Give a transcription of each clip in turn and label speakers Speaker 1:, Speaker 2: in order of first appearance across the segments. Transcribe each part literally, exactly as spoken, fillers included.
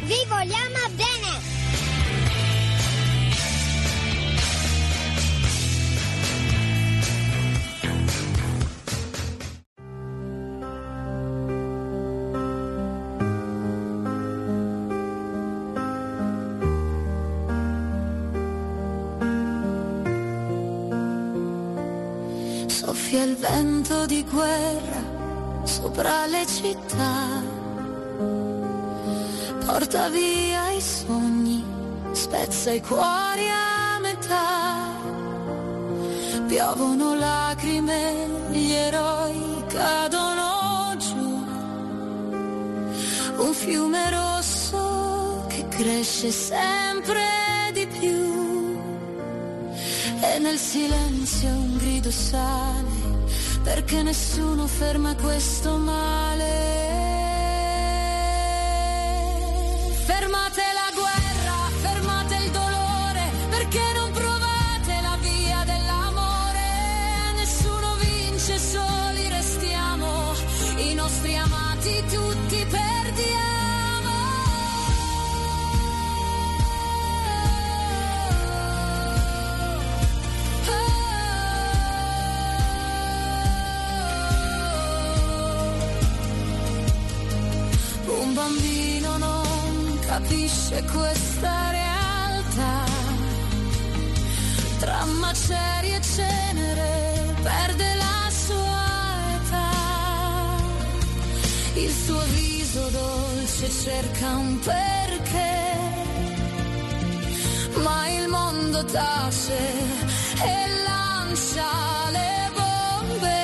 Speaker 1: Vi vogliamo bene!
Speaker 2: Soffia il vento di guerra sopra le città, porta via i sogni, spezza i cuori a metà. Piovono lacrime, gli eroi cadono giù. Un fiume rosso che cresce sempre di più. E nel silenzio un grido sale, perché nessuno ferma questo male. Fermate la guerra, fermate il dolore, perché non provate la via dell'amore. Nessuno vince, soli restiamo, i nostri amati tutti perdiamo. Un bambino non capisce questa realtà, tra macerie e cenere perde la sua età. Il suo viso dolce cerca un perché, ma il mondo tace e lancia le bombe.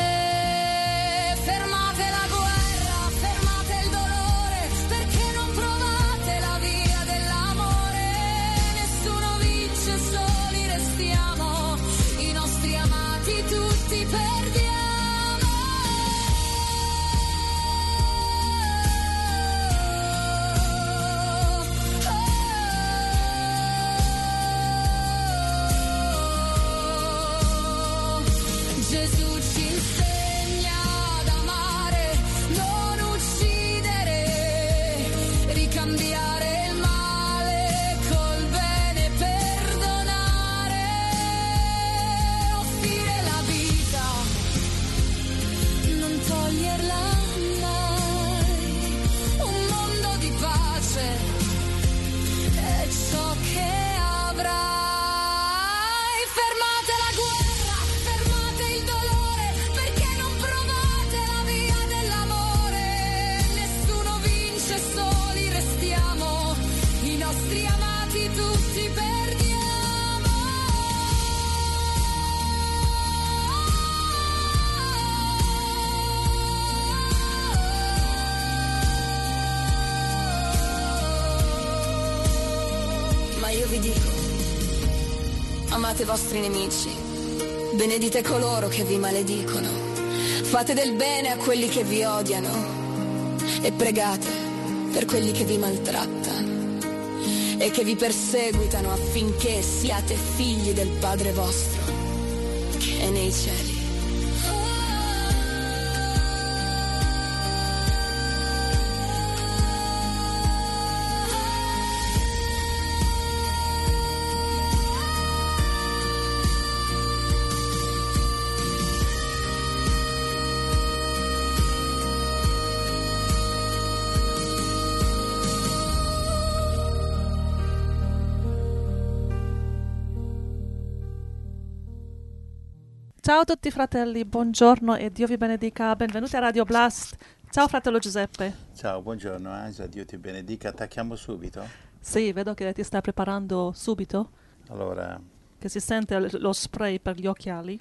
Speaker 2: Amate i vostri nemici, benedite coloro che vi maledicono, fate del bene a quelli che vi odiano e pregate per quelli che vi maltrattano e che vi perseguitano, affinché siate figli del Padre vostro che è nei cieli.
Speaker 3: Ciao a tutti fratelli, buongiorno e Dio vi benedica, benvenuti a Radio Blast. Ciao fratello Giuseppe.
Speaker 4: Ciao, buongiorno Angela, Dio ti benedica. Attacchiamo subito?
Speaker 3: Sì, vedo che ti stai preparando subito.
Speaker 4: Allora...
Speaker 3: Che si sente lo spray per gli occhiali.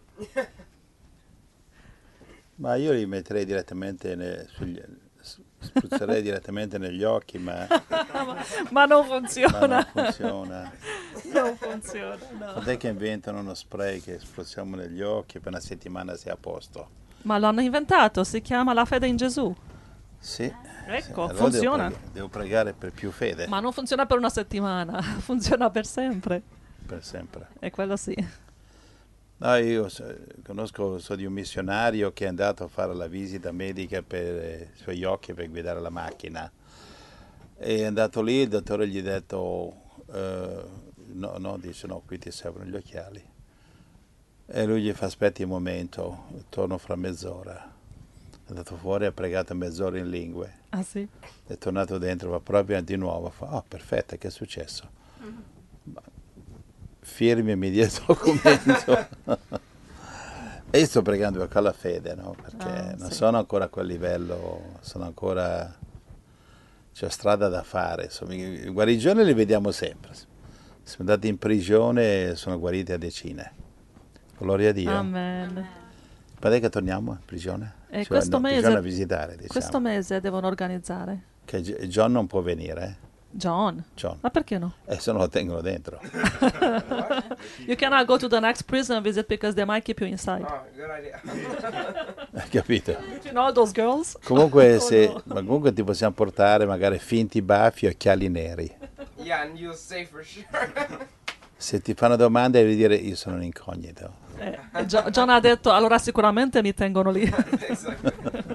Speaker 4: Ma io li metterei direttamente ne, sugli... spruzzerei direttamente negli occhi, ma...
Speaker 3: ma, ma non funziona.
Speaker 4: Ma non funziona.
Speaker 3: Non funziona, no.
Speaker 4: Quando che inventano uno spray che spruzziamo negli occhi e per una settimana sei a posto?
Speaker 3: Ma l'hanno inventato, si chiama la fede in Gesù.
Speaker 4: Sì.
Speaker 3: Ecco,
Speaker 4: sì. Allora
Speaker 3: funziona.
Speaker 4: Devo, preg- devo pregare per più fede.
Speaker 3: Ma non funziona per una settimana, funziona per sempre.
Speaker 4: Per sempre.
Speaker 3: E quello sì.
Speaker 4: No, io so, conosco, so di un missionario che è andato a fare la visita medica per eh, i suoi occhi per guidare la macchina. È andato lì, il dottore gli ha detto, eh, no, no, dice no, qui ti servono gli occhiali. E lui gli fa aspetti un momento, torno fra mezz'ora. È andato fuori, ha pregato mezz'ora in lingue.
Speaker 3: Ah sì?
Speaker 4: È tornato dentro, va proprio di nuovo, fa, oh perfetto, che è successo? Mm-hmm. Firmi mi dia il documento. E io sto pregando con la fede, no? Perché
Speaker 3: ah,
Speaker 4: non
Speaker 3: sì.
Speaker 4: sono ancora a quel livello, sono ancora, c'è strada da fare. Insomma, i guarigioni li vediamo sempre. Siamo andati in prigione, sono guariti a decine. Gloria a Dio.
Speaker 3: Amen.
Speaker 4: Quando è che torniamo in prigione?
Speaker 3: E
Speaker 4: cioè,
Speaker 3: questo,
Speaker 4: no,
Speaker 3: mese,
Speaker 4: prigione a visitare, diciamo.
Speaker 3: questo mese devono organizzare.
Speaker 4: Che John non può venire, eh?
Speaker 3: John?
Speaker 4: John.
Speaker 3: Ma perché no?
Speaker 4: E se non lo tengono dentro.
Speaker 3: You cannot go to the next prison visit because they might keep you inside.
Speaker 1: Oh, good idea.
Speaker 4: Hai capito?
Speaker 3: You know all those girls?
Speaker 4: Comunque,
Speaker 3: Oh,
Speaker 4: se,
Speaker 3: no.
Speaker 4: ma comunque ti possiamo portare magari finti baffi o occhiali neri.
Speaker 1: Yeah, and you'll say for sure.
Speaker 4: Se ti fanno domande devi dire io sono un incognito.
Speaker 3: Eh, e Gio- John ha detto allora sicuramente mi tengono lì.
Speaker 1: Exactly.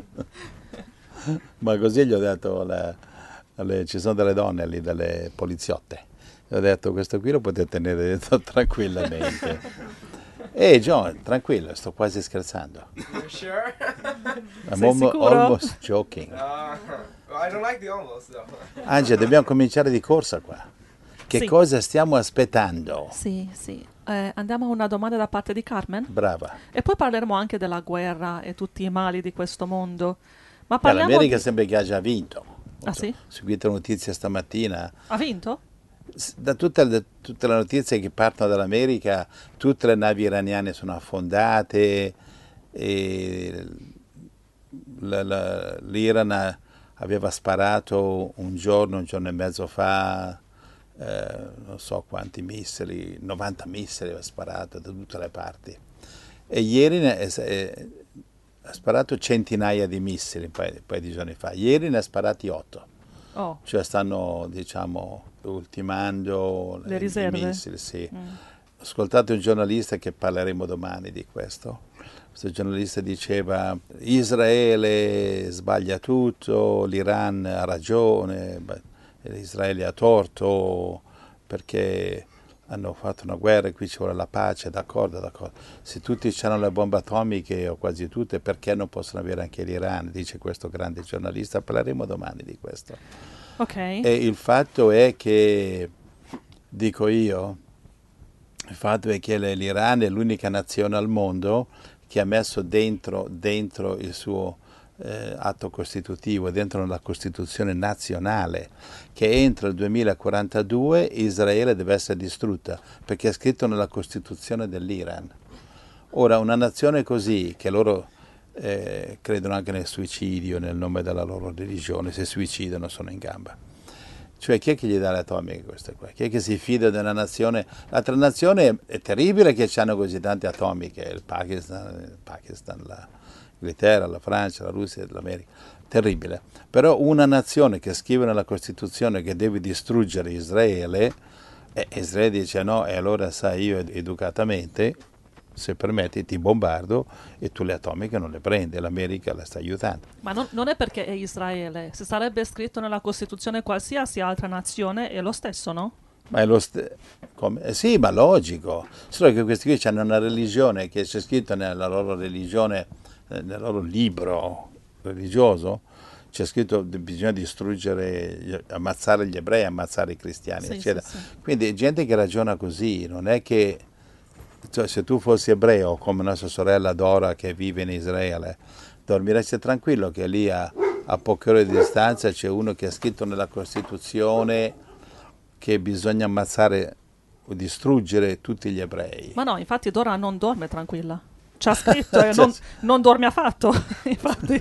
Speaker 4: Ma così gli ho detto, la, alle, ci sono delle donne lì, delle poliziotte. Gli ho detto questo qui lo potete tenere dentro tranquillamente. Ehi John, tranquillo, sto quasi scherzando.
Speaker 1: You sure?
Speaker 4: I'm
Speaker 3: Sei
Speaker 4: almo-
Speaker 3: sicuro?
Speaker 4: almost joking.
Speaker 1: Uh, well, I don't like the almost though.
Speaker 4: Angela, dobbiamo cominciare di corsa qua. Che
Speaker 3: Sì.
Speaker 4: cosa stiamo aspettando?
Speaker 3: Sì, sì. Eh, andiamo a una domanda da parte di Carmen.
Speaker 4: Brava.
Speaker 3: E poi parleremo anche della guerra e tutti i mali di questo mondo. Ma
Speaker 4: Beh,
Speaker 3: parliamo
Speaker 4: l'America
Speaker 3: di...
Speaker 4: sembra che ha già vinto.
Speaker 3: Ah sì?
Speaker 4: Ho seguito la notizia stamattina.
Speaker 3: Ha vinto?
Speaker 4: S- Da tutte, le- tutte le notizie che partono dall'America, tutte le navi iraniane sono affondate, e la- la- l'Iran ha- aveva sparato un giorno, un giorno e mezzo fa, eh, non so quanti missili, novanta missili aveva sparato da tutte le parti. E ieri ne- è- è- ha sparato centinaia di missili un paio, un paio di giorni fa. Ieri ne ha sparati otto.
Speaker 3: Oh.
Speaker 4: Cioè stanno, diciamo, ultimando
Speaker 3: Le
Speaker 4: i-
Speaker 3: riserve?
Speaker 4: i missili, sì.
Speaker 3: Mm.
Speaker 4: Ho ascoltato un giornalista che parleremo domani di questo. Questo giornalista diceva Israele sbaglia tutto, l'Iran ha ragione, beh, Israele ha torto perché hanno fatto una guerra e qui ci vuole la pace, d'accordo, d'accordo. Se tutti hanno le bombe atomiche o quasi tutte, perché non possono avere anche l'Iran? Dice questo grande giornalista, parleremo domani di questo.
Speaker 3: Ok.
Speaker 4: E il fatto è che, dico io, il fatto è che l'Iran è l'unica nazione al mondo che ha messo dentro, dentro il suo eh, atto costitutivo, dentro la Costituzione nazionale, che entro il duemilaquarantadue Israele deve essere distrutta, perché è scritto nella Costituzione dell'Iran. Ora, una nazione così, che loro eh, credono anche nel suicidio, nel nome della loro religione, se suicidano sono in gamba. Cioè chi è che gli dà le atomiche queste qua? Chi è che si fida della nazione? L'altra nazione è terribile che hanno così tante atomiche, il Pakistan, il Pakistan l'Inghilterra, la Francia, la Russia, l'America, terribile. Però una nazione che scrive nella Costituzione che deve distruggere Israele, e Israele dice no, e allora sai io educatamente, se permetti ti bombardo e tu le atomiche non le prendi, l'America la sta aiutando.
Speaker 3: Ma non, non è perché è Israele. Se sarebbe scritto nella Costituzione qualsiasi altra nazione è lo stesso, no?
Speaker 4: Ma è lo st- come? Eh sì, ma logico. Solo che questi qui hanno una religione che c'è scritto nella loro religione, eh, nel loro libro religioso, c'è scritto che bisogna distruggere, ammazzare gli ebrei, ammazzare i cristiani,
Speaker 3: Sì,
Speaker 4: eccetera.
Speaker 3: sì, sì.
Speaker 4: Quindi è gente che ragiona così, non è che, cioè, se tu fossi ebreo, come nostra sorella Dora che vive in Israele, dormiresti tranquillo che lì a, a poche ore di distanza c'è uno che ha scritto nella Costituzione che bisogna ammazzare o distruggere tutti gli ebrei.
Speaker 3: Ma no, infatti Dora non dorme tranquilla. C'ha scritto e non, non dorme affatto. Infatti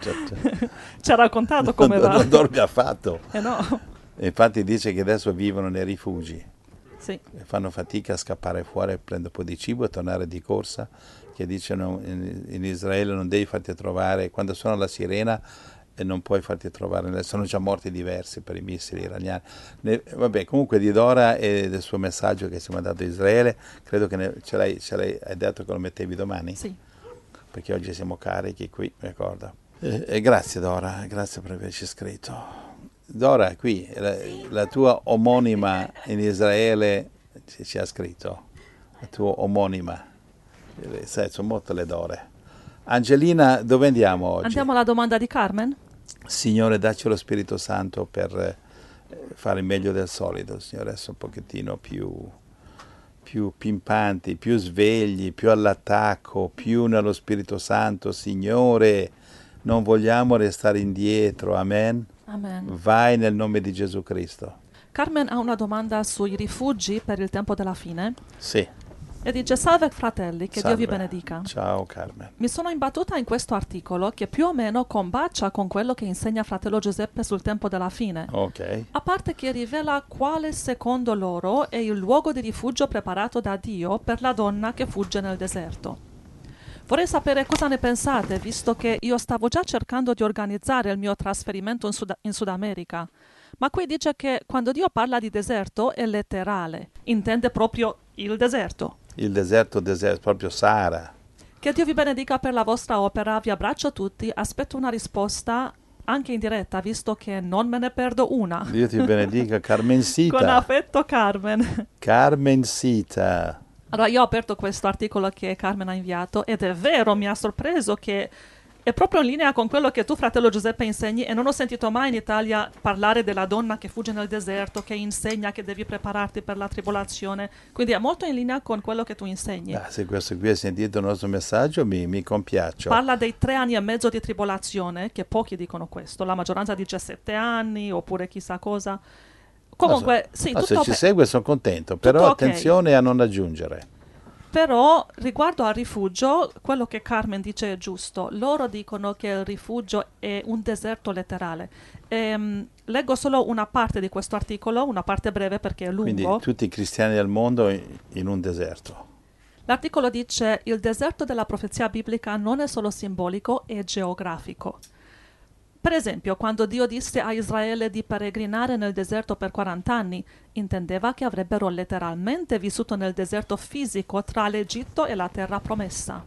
Speaker 3: ci ha raccontato come
Speaker 4: non,
Speaker 3: va.
Speaker 4: non dorme affatto.
Speaker 3: Eh no.
Speaker 4: Infatti dice che adesso vivono nei rifugi
Speaker 3: Sì.
Speaker 4: e fanno fatica a scappare fuori, prendere un po' di cibo e tornare di corsa, che dicono in, in Israele non devi farti trovare, quando suona la sirena e non puoi farti trovare, sono già morti diversi per i missili iraniani. Ne, vabbè, comunque di Dora e del suo messaggio che si è mandato a Israele, credo che ne, ce, l'hai, ce l'hai hai detto che lo mettevi domani?
Speaker 3: Sì.
Speaker 4: Perché oggi siamo carichi qui, ricorda. E, e grazie Dora, grazie per averci scritto. Dora, qui, la, la tua omonima in Israele ci, ci ha scritto, la tua omonima. Eh, Sai, sono molte le Dore. Angelina, dove andiamo oggi?
Speaker 3: Andiamo alla domanda di Carmen.
Speaker 4: Signore, dacci lo Spirito Santo per eh, fare meglio del solito, Signore, essere un pochettino più, più pimpanti, più svegli, più all'attacco, più nello Spirito Santo, Signore. Non vogliamo restare indietro, amen?
Speaker 3: Amen.
Speaker 4: Vai nel nome di Gesù Cristo.
Speaker 3: Carmen ha una domanda sui rifugi per il tempo della fine
Speaker 4: Sì.
Speaker 3: e dice: salve fratelli, che
Speaker 4: Salve.
Speaker 3: Dio vi benedica.
Speaker 4: Ciao Carmen.
Speaker 3: Mi sono imbattuta in questo articolo che più o meno combacia con quello che insegna fratello Giuseppe sul tempo della fine.
Speaker 4: Ok.
Speaker 3: A parte che rivela quale secondo loro è il luogo di rifugio preparato da Dio per la donna che fugge nel deserto. Vorrei sapere cosa ne pensate, visto che io stavo già cercando di organizzare il mio trasferimento in Sud, in Sud America. Ma qui dice che quando Dio parla di deserto è letterale, intende proprio il deserto.
Speaker 4: Il deserto, deserto, proprio Sahara.
Speaker 3: Che Dio vi benedica per la vostra opera, vi abbraccio tutti, aspetto una risposta anche in diretta, visto che non me ne perdo una.
Speaker 4: Dio ti benedica,
Speaker 3: Con
Speaker 4: Carmencita.
Speaker 3: affetto, Carmen.
Speaker 4: Carmencita.
Speaker 3: Allora, io ho aperto questo articolo che Carmen ha inviato ed è vero, mi ha sorpreso che è proprio in linea con quello che tu, fratello Giuseppe, insegni, e non ho sentito mai in Italia parlare della donna che fugge nel deserto, che insegna che devi prepararti per la tribolazione. Quindi è molto in linea con quello che tu insegni.
Speaker 4: Ah, se questo qui ha sentito il nostro messaggio, mi, mi compiaccio.
Speaker 3: Parla dei tre anni e mezzo di tribolazione, che pochi dicono questo, la maggioranza dice sette anni oppure chissà cosa. Comunque,
Speaker 4: No, so-
Speaker 3: sì,
Speaker 4: no,
Speaker 3: tutto
Speaker 4: se ci
Speaker 3: be-
Speaker 4: segue sono contento, però
Speaker 3: ok.
Speaker 4: attenzione a non aggiungere.
Speaker 3: Però riguardo al rifugio, quello che Carmen dice è giusto. Loro dicono che il rifugio è un deserto letterale. Ehm, leggo solo una parte di questo articolo, una parte breve perché è lungo.
Speaker 4: Quindi tutti i cristiani del mondo in, in un deserto.
Speaker 3: L'articolo dice: il deserto della profezia biblica non è solo simbolico, è geografico. Per esempio, quando Dio disse a Israele di peregrinare nel deserto per quaranta anni, intendeva che avrebbero letteralmente vissuto nel deserto fisico tra l'Egitto e la terra promessa.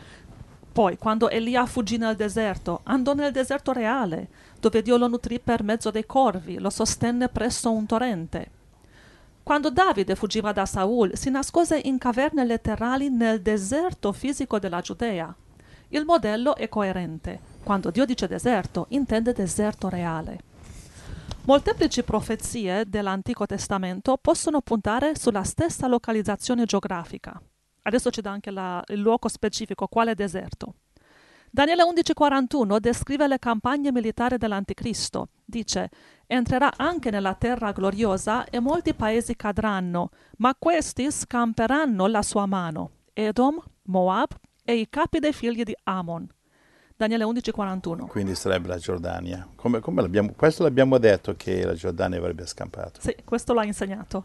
Speaker 3: Poi, quando Elia fuggì nel deserto, andò nel deserto reale, dove Dio lo nutrì per mezzo dei corvi, lo sostenne presso un torrente. Quando Davide fuggiva da Saul, si nascose in caverne letterali nel deserto fisico della Giudea. Il modello è coerente. Quando Dio dice deserto, intende deserto reale. Molteplici profezie dell'Antico Testamento possono puntare sulla stessa localizzazione geografica. Adesso ci dà anche la, il luogo specifico, quale deserto. Daniele undici quarantuno descrive le campagne militari dell'Anticristo. Dice: entrerà anche nella terra gloriosa e molti paesi cadranno, ma questi scamperanno la sua mano. Edom, Moab e i capi dei figli di Ammon. Daniele undici quarantuno.
Speaker 4: Quindi sarebbe la Giordania. Come, come l'abbiamo, questo l'abbiamo detto che la Giordania avrebbe scampato.
Speaker 3: Sì, questo l'ha insegnato.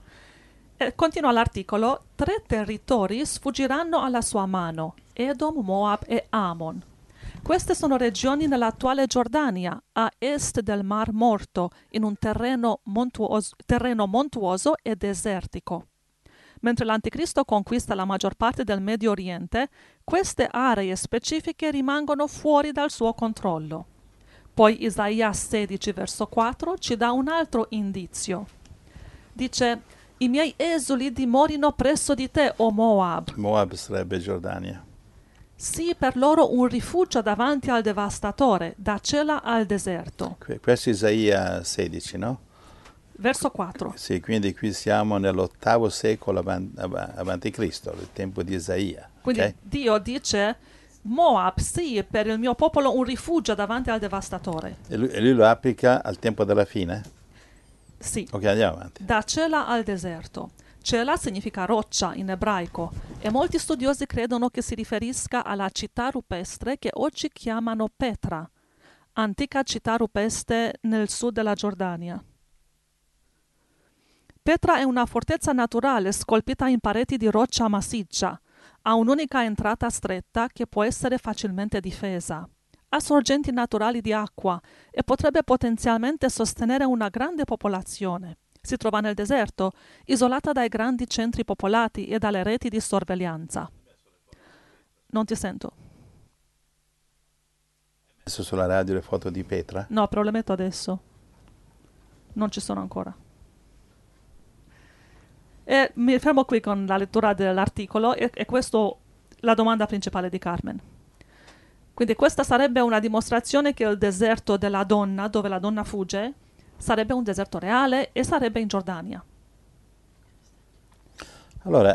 Speaker 3: E continua l'articolo: tre territori sfuggiranno alla sua mano, Edom, Moab e Ammon. Queste sono regioni nell'attuale Giordania, a est del Mar Morto, in un terreno montuoso, terreno montuoso e desertico. Mentre l'Anticristo conquista la maggior parte del Medio Oriente, queste aree specifiche rimangono fuori dal suo controllo. Poi Isaia sedici, verso quattro, ci dà un altro indizio. Dice: i miei esuli dimorino presso di te, o Moab.
Speaker 4: Moab sarebbe Giordania.
Speaker 3: Sii per loro un rifugio davanti al devastatore, da cella al deserto.
Speaker 4: Que- Questo è Isaia sedici, no?
Speaker 3: Verso quattro.
Speaker 4: Sì, quindi qui siamo nell'ottavo secolo avan- av- avanti Cristo, il tempo di Isaia.
Speaker 3: Quindi
Speaker 4: ok?
Speaker 3: Dio dice: Moab, sii per il mio popolo un rifugio davanti al devastatore.
Speaker 4: E lui, e lui lo applica al tempo della fine?
Speaker 3: Sì.
Speaker 4: Ok, andiamo avanti.
Speaker 3: Da cella al deserto. Cella significa roccia in ebraico e molti studiosi credono che si riferisca alla città rupestre che oggi chiamano Petra, antica città rupestre nel sud della Giordania. Petra è una fortezza naturale scolpita in pareti di roccia massiccia. Ha un'unica entrata stretta che può essere facilmente difesa. Ha sorgenti naturali di acqua e potrebbe potenzialmente sostenere una grande popolazione. Si trova nel deserto, isolata dai grandi centri popolati e dalle reti di sorveglianza. Non ti sento.
Speaker 4: Adesso sulla radio le foto di Petra.
Speaker 3: No, però le metto adesso. Non ci sono ancora. E mi fermo qui con la lettura dell'articolo e, e questo la domanda principale di Carmen. Quindi questa sarebbe una dimostrazione che il deserto della donna, dove la donna fugge, sarebbe un deserto reale e sarebbe in Giordania.
Speaker 4: Allora,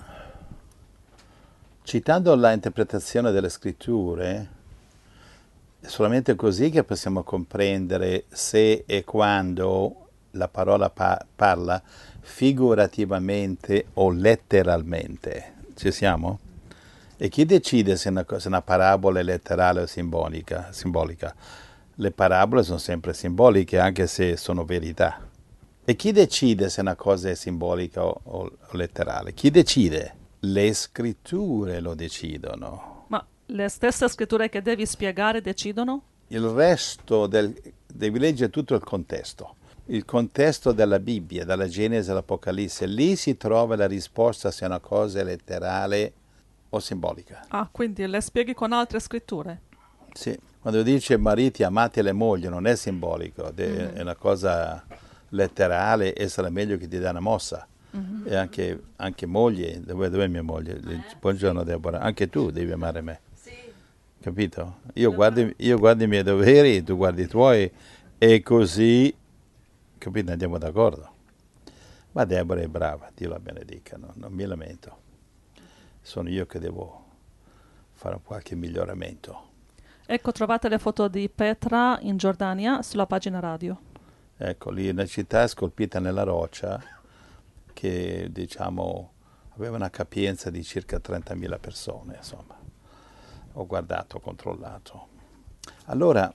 Speaker 4: citando la interpretazione delle scritture, è solamente così che possiamo comprendere se e quando la parola pa- parla figurativamente o letteralmente. Ci siamo? E chi decide se una, se una parabola è letterale o simbolica? simbolica? Le parabole sono sempre simboliche, anche se sono verità. E chi decide se una cosa è simbolica o, o, o letterale? Chi decide? Le scritture lo decidono.
Speaker 3: Ma le stesse scritture che devi spiegare decidono?
Speaker 4: Il resto del, devi leggere tutto il contesto. Il contesto della Bibbia, dalla Genesi all'Apocalisse. Lì si trova la risposta se una cosa è letterale o simbolica.
Speaker 3: Ah, quindi le spieghi con altre scritture?
Speaker 4: Sì, quando dice mariti amate le mogli non è simbolico, de-
Speaker 3: Mm-hmm.
Speaker 4: è una cosa letterale e sarà meglio che ti dà una mossa.
Speaker 3: Mm-hmm.
Speaker 4: E anche, anche moglie, dove, dove è mia moglie? Buongiorno Deborah, anche tu devi amare me.
Speaker 5: Sì.
Speaker 4: Capito? Io guardo, io guardo i miei doveri, tu guardi i tuoi e così, capito, andiamo d'accordo. Ma Deborah è brava, Dio la benedica, no? Non mi lamento. Sono io che devo fare qualche miglioramento.
Speaker 3: Ecco, trovate le foto di Petra in Giordania sulla pagina radio.
Speaker 4: Ecco, lì una città scolpita nella roccia che, diciamo, aveva una capienza di circa trentamila persone, insomma. Ho guardato, ho controllato. Allora,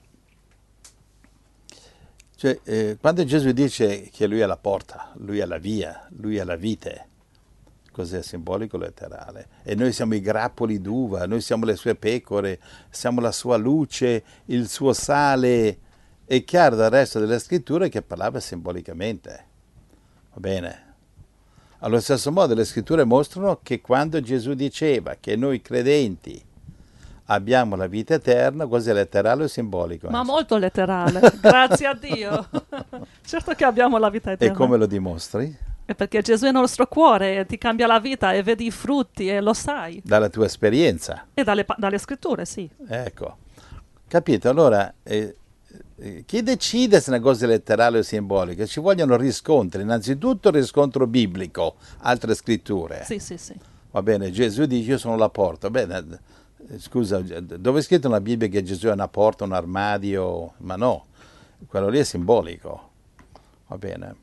Speaker 4: cioè, eh, quando Gesù dice che lui è la porta, lui è la via, lui è la vite, cos'è simbolico letterale? E noi siamo i grappoli d'uva, noi siamo le sue pecore, siamo la sua luce, il suo sale. È chiaro dal resto delle scritture che parlava simbolicamente. Va bene? Allo stesso modo le scritture mostrano che quando Gesù diceva che noi credenti abbiamo la vita eterna, cos'è letterale o simbolico?
Speaker 3: Ma molto letterale, grazie a Dio. Certo che abbiamo la vita
Speaker 4: E
Speaker 3: eterna.
Speaker 4: come lo dimostri?
Speaker 3: È perché Gesù è nel nostro cuore e ti cambia la vita e vedi i frutti e lo sai.
Speaker 4: Dalla tua esperienza.
Speaker 3: E dalle, pa- dalle scritture, sì.
Speaker 4: Ecco. Capito? Allora, eh, eh, chi decide se una cosa è letterale o simbolica? Ci vogliono riscontri. Innanzitutto il riscontro biblico, altre scritture.
Speaker 3: Sì, sì, sì.
Speaker 4: Va bene, Gesù dice io sono la porta. Bene, eh, scusa, dove è scritto nella Bibbia che Gesù è una porta, un armadio? Ma no, quello lì è simbolico. Va bene.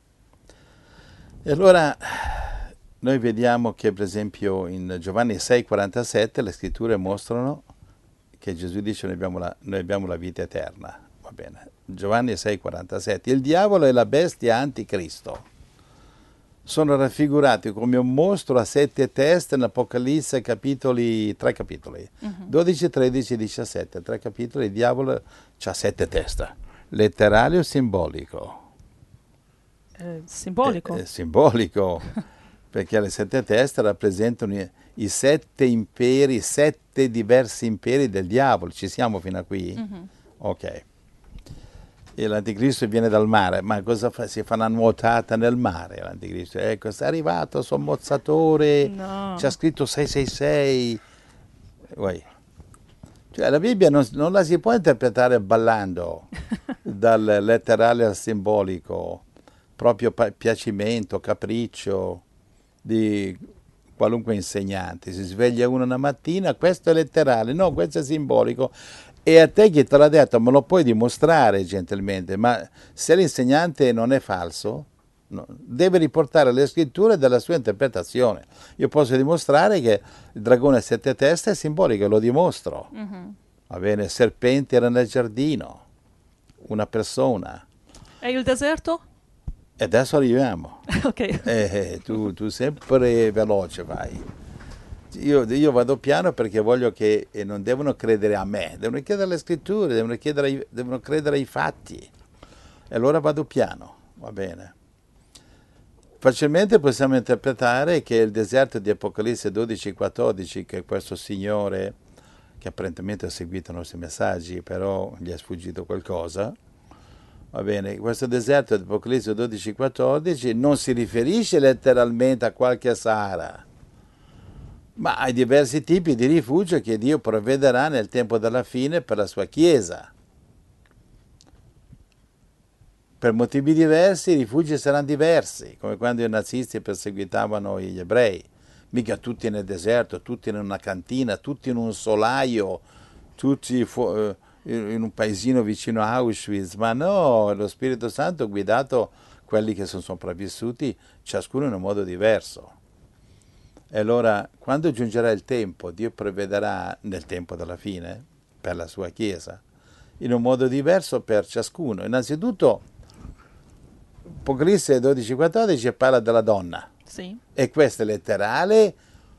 Speaker 4: E allora noi vediamo che per esempio in Giovanni sei quarantasette le scritture mostrano che Gesù dice noi abbiamo la, noi abbiamo la vita eterna. Va bene. Giovanni sei quarantasette. Il diavolo e la bestia anticristo sono raffigurati come un mostro a sette teste nell'Apocalisse, capitoli, tre capitoli, uh-huh. dodici, tredici, diciassette, tre capitoli. Il diavolo ha sette teste. Letterale o simbolico?
Speaker 3: È simbolico.
Speaker 4: È, è simbolico, perché le sette teste rappresentano i, i sette imperi, sette diversi imperi del diavolo. Ci siamo fino a qui? Mm-hmm. Ok. E l'anticristo viene dal mare, ma cosa fa? Si fa una nuotata nel mare l'anticristo. Ecco, è arrivato, sommozzatore,
Speaker 3: no.
Speaker 4: C'ha scritto sei sei sei. Uè. Cioè la Bibbia non, non la si può interpretare ballando, dal letterale al simbolico. Proprio piacimento, capriccio di qualunque insegnante. Si sveglia uno una mattina, questo è letterale, no, questo è simbolico. E a te chi te l'ha detto me lo puoi dimostrare gentilmente, ma se l'insegnante non è falso, no, deve riportare le scritture dalla sua interpretazione. Io posso dimostrare che il dragone a sette teste è simbolico, lo dimostro. Mm-hmm. Va bene, il serpente era nel giardino, una persona.
Speaker 3: E il deserto?
Speaker 4: E adesso arriviamo.
Speaker 3: Ok.
Speaker 4: Eh, tu, tu sempre veloce vai. Io, io vado piano perché voglio che e non devono credere a me, devono credere alle scritture, devono credere ai, devono credere ai fatti. E allora vado piano, va bene. Facilmente possiamo interpretare che il deserto di Apocalisse dodici quattordici, che questo signore, che apparentemente ha seguito i nostri messaggi, però gli è sfuggito qualcosa, Va bene, questo deserto di Apocalisse dodici quattordici non si riferisce letteralmente a qualche Sahara, ma ai diversi tipi di rifugio che Dio provvederà nel tempo della fine per la sua Chiesa. Per motivi diversi i rifugi saranno diversi, come quando i nazisti perseguitavano gli ebrei. Mica tutti nel deserto, tutti in una cantina, tutti in un solaio, tutti fu- in un paesino vicino a Auschwitz, ma no, lo Spirito Santo ha guidato quelli che sono sopravvissuti, ciascuno in un modo diverso. E allora, quando giungerà il tempo, Dio provvederà nel tempo della fine, per la sua Chiesa, in un modo diverso per ciascuno. Innanzitutto, Apocalisse dodici quattordici parla della donna.
Speaker 3: Sì.
Speaker 4: E questo è letterale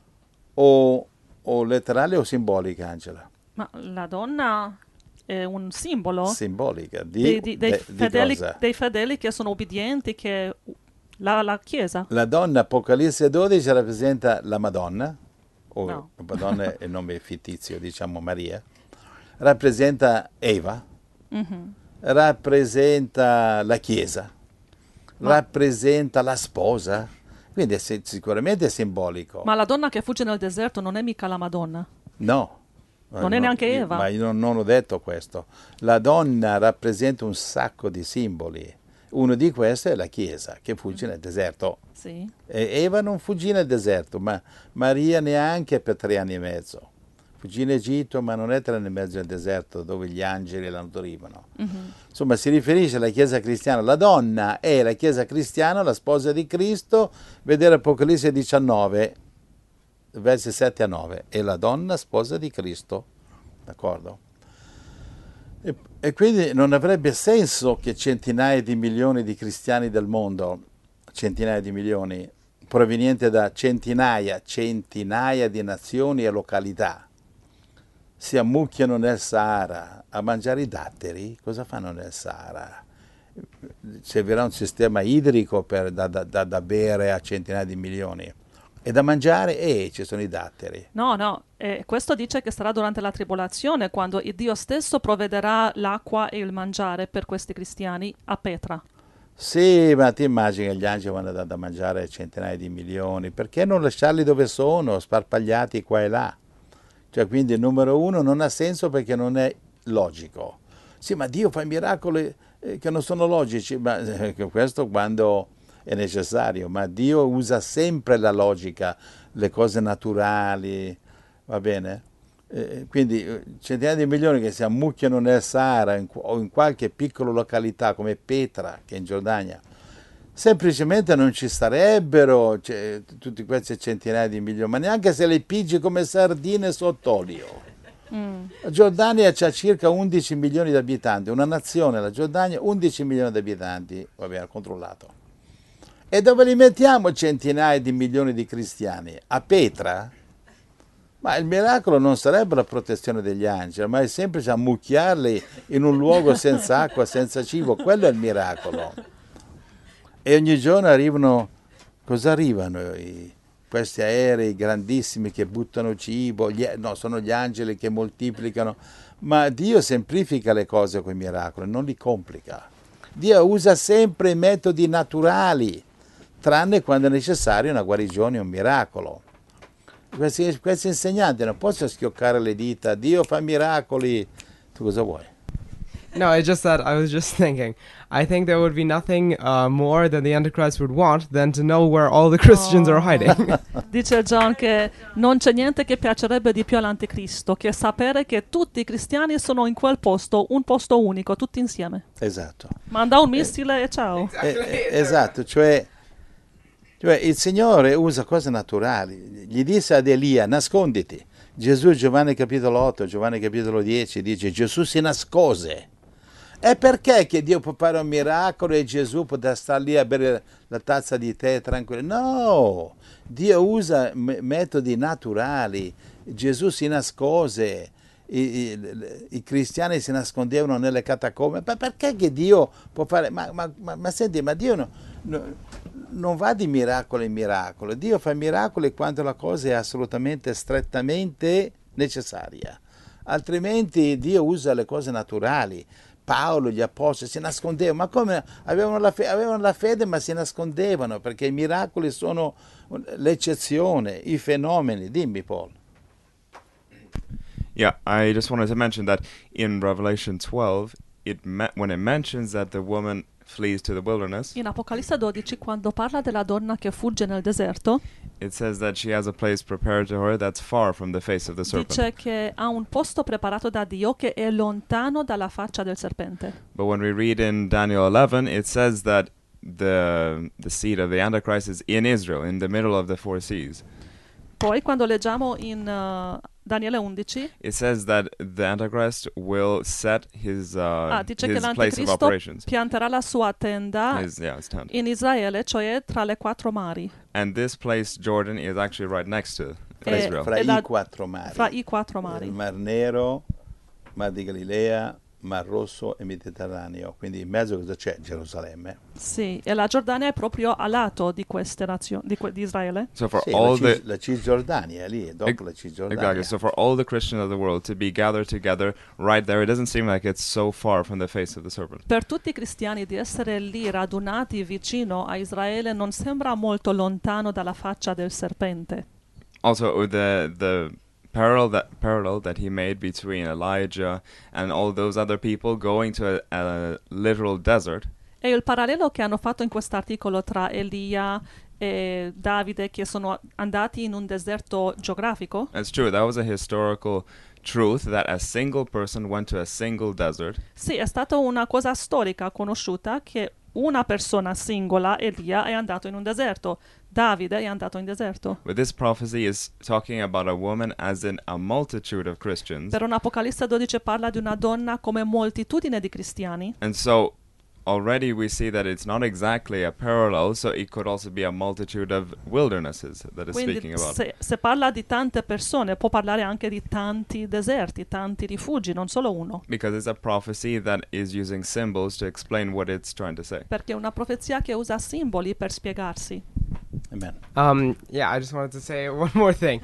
Speaker 4: o, o letterale o simbolica, Angela?
Speaker 3: Ma la donna è un simbolo
Speaker 4: Simbolica. Di,
Speaker 3: dei, di- dei
Speaker 4: de- di
Speaker 3: fedeli,
Speaker 4: cosa?
Speaker 3: dei fedeli che sono obbedienti, che la, la Chiesa.
Speaker 4: La donna, Apocalisse dodici, rappresenta la Madonna, o
Speaker 3: No.
Speaker 4: la Madonna è il nome fittizio, diciamo Maria, rappresenta Eva,
Speaker 3: Mhm.
Speaker 4: rappresenta la Chiesa,
Speaker 3: Ma-
Speaker 4: rappresenta la sposa, quindi è si- sicuramente è simbolico.
Speaker 3: Ma la donna che fugge nel deserto non è mica la Madonna.
Speaker 4: No.
Speaker 3: Non è
Speaker 4: No,
Speaker 3: neanche
Speaker 4: io-
Speaker 3: Eva.
Speaker 4: Ma io non, non ho detto questo. La donna rappresenta un sacco di simboli. Uno di questi è la Chiesa, che fugge nel deserto.
Speaker 3: Sì.
Speaker 4: E Eva non fuggì nel deserto, ma Maria neanche per tre anni e mezzo. Fuggì in Egitto, ma non è tre anni e mezzo nel deserto dove gli angeli la nutrivano.
Speaker 3: Mhm.
Speaker 4: Insomma, si riferisce alla Chiesa cristiana. La donna è la Chiesa cristiana, la sposa di Cristo. Vedere Apocalisse diciannove, versi sette a nove. È la donna sposa di Cristo. D'accordo? E, e quindi non avrebbe senso che centinaia di milioni di cristiani del mondo, centinaia di milioni, provenienti da centinaia, centinaia di nazioni e località, si ammucchiano nel Sahara a mangiare i datteri. Cosa fanno nel Sahara? Servirà un sistema idrico per, da, da, da, da bere a centinaia di milioni. E da mangiare? E ci sono i datteri.
Speaker 3: No, no, eh, questo dice che sarà durante la tribolazione, quando il Dio stesso provvederà l'acqua e il mangiare per questi cristiani a Petra.
Speaker 4: Sì, ma ti immagini che gli angeli vanno da, da mangiare a centinaia di milioni? Perché non lasciarli dove sono, sparpagliati qua e là? Cioè, quindi, numero uno, non ha senso perché non è logico. Sì, ma Dio fa i miracoli eh, che non sono logici, ma eh, questo quando è necessario, ma Dio usa sempre la logica, le cose naturali, va bene? Eh, quindi eh, centinaia di milioni che si ammucchiano nel Sahara in, o in qualche piccola località come Petra, che è in Giordania, semplicemente non ci starebbero, cioè, tutti questi centinaia di milioni, ma neanche se le pigi come sardine sott'olio.
Speaker 3: Mm.
Speaker 4: La Giordania ha circa undici milioni di abitanti, una nazione, la Giordania, undici milioni di abitanti, va bene, controllato. E dove li mettiamo centinaia di milioni di cristiani? A Petra? Ma il miracolo non sarebbe la protezione degli angeli, ma è semplice ammucchiarli in un luogo senza acqua, senza cibo, quello è il miracolo. E ogni giorno arrivano, cosa arrivano? I, questi aerei grandissimi che buttano cibo, gli, no, sono gli angeli che moltiplicano, ma Dio semplifica le cose con i miracoli, non li complica. Dio usa sempre i metodi naturali, tranne quando è necessario una guarigione o un miracolo. Questi, questi insegnanti non possono schioccare le dita, Dio fa miracoli, tu cosa vuoi?
Speaker 5: No, it's just that I was just thinking. I think there would be nothing uh, more that the Antichrist would want than to know where all the Christians are hiding.
Speaker 3: Dice John che non c'è niente che piacerebbe di più all'anticristo che sapere che tutti i cristiani sono in quel posto, un posto unico, tutti insieme.
Speaker 4: Esatto.
Speaker 3: Manda un missile e ciao.
Speaker 1: Exactly.
Speaker 4: Eh, eh, esatto, cioè, cioè il Signore usa cose naturali. Gli disse ad Elia, nasconditi. Gesù, Giovanni capitolo otto, Giovanni capitolo dieci, dice Gesù si nascose. E perché che Dio può fare un miracolo e Gesù potrà stare lì a bere la tazza di tè tranquillo? No, Dio usa me- metodi naturali. Gesù si nascose, I, i, i cristiani si nascondevano nelle catacombe. Ma perché che Dio può fare? Ma, ma, ma, ma senti, ma Dio no, no, non va di miracolo in miracolo. Dio fa miracoli quando la cosa è assolutamente, strettamente necessaria. Altrimenti Dio usa le cose naturali. Paolo, gli apostoli si nascondevano, ma come? Avevano la, fe- avevano la fede ma si nascondevano, perché i miracoli sono l'eccezione, i fenomeni. Dimmi, Paul.
Speaker 6: Yeah, I just wanted to mention that in Revelation twelve, it me- when it mentions that the woman flees to the wilderness,
Speaker 3: In Apocalisse dodici, quando parla della donna che fugge nel deserto,
Speaker 6: it says that she has a place prepared to her that's far from the face of the serpent.
Speaker 3: dice che ha un posto preparato da Dio che è lontano dalla faccia del serpente.
Speaker 6: But when we read in Daniel eleven, it says that the the seed of the Antichrist is in Israel, in the middle of the four seas.
Speaker 3: Poi quando leggiamo in uh, Daniele undici,
Speaker 6: It says that the Antichrist will set his uh,
Speaker 3: ah, dice che
Speaker 6: his place of
Speaker 3: l'anticristo
Speaker 6: operations.
Speaker 3: pianterà la sua tenda
Speaker 6: His, yeah, his tent.
Speaker 3: in Israele, cioè tra le quattro mari,
Speaker 6: And this place, Jordan, is actually right next to
Speaker 3: Eh,
Speaker 6: Israel.
Speaker 4: Fra
Speaker 3: E
Speaker 4: i
Speaker 3: la-
Speaker 4: quattro mari.
Speaker 3: fra i quattro mari.
Speaker 4: Il Mar Nero, Mar di Galilea, Mar Rosso e Mediterraneo. Quindi in mezzo cosa c'è? Gerusalemme.
Speaker 3: Sì, e la Giordania è proprio a lato di queste nazioni, di, que- di Israele.
Speaker 6: So for
Speaker 4: Sì,
Speaker 6: all
Speaker 4: la,
Speaker 6: the
Speaker 4: Cis- la Cisgiordania è lì, è dopo
Speaker 6: Ex-
Speaker 4: la Cisgiordania.
Speaker 6: exactly, so for all the Christians of the world to be gathered together right there, it doesn't seem like it's so far from the face of the serpent.
Speaker 3: Per tutti i cristiani di essere lì radunati vicino a Israele non sembra molto lontano dalla faccia del serpente.
Speaker 6: Also, uh, the the parallel that parallel that he made between Elijah and all those other people going to a, a literal desert.
Speaker 3: E il parallelo che hanno fatto in quest'articolo tra Elia e Davide, che sono andati in un deserto geografico,
Speaker 6: It's true. That was a historical truth that a single person went to a single desert.
Speaker 3: sì, è stata una cosa storica conosciuta che una persona singola, Elia, è andato in un deserto. Davide è andato in deserto.
Speaker 6: But this prophecy is talking about a woman as in a multitude of Christians.
Speaker 3: Per un Apocalisse dodici parla di una donna come moltitudine di cristiani.
Speaker 6: And so already we see that it's not exactly a parallel, so it could also be a multitude of wildernesses that is speaking
Speaker 3: Quindi
Speaker 6: about.
Speaker 3: se, se parla di tante persone, può parlare anche di tanti deserti, tanti rifugi, non solo uno.
Speaker 6: Because it's a prophecy that is using symbols to explain what it's trying to say.
Speaker 3: Perché è una profezia che usa simboli per spiegarsi.
Speaker 4: Amen.
Speaker 5: Um, yeah, I just wanted to say one more thing.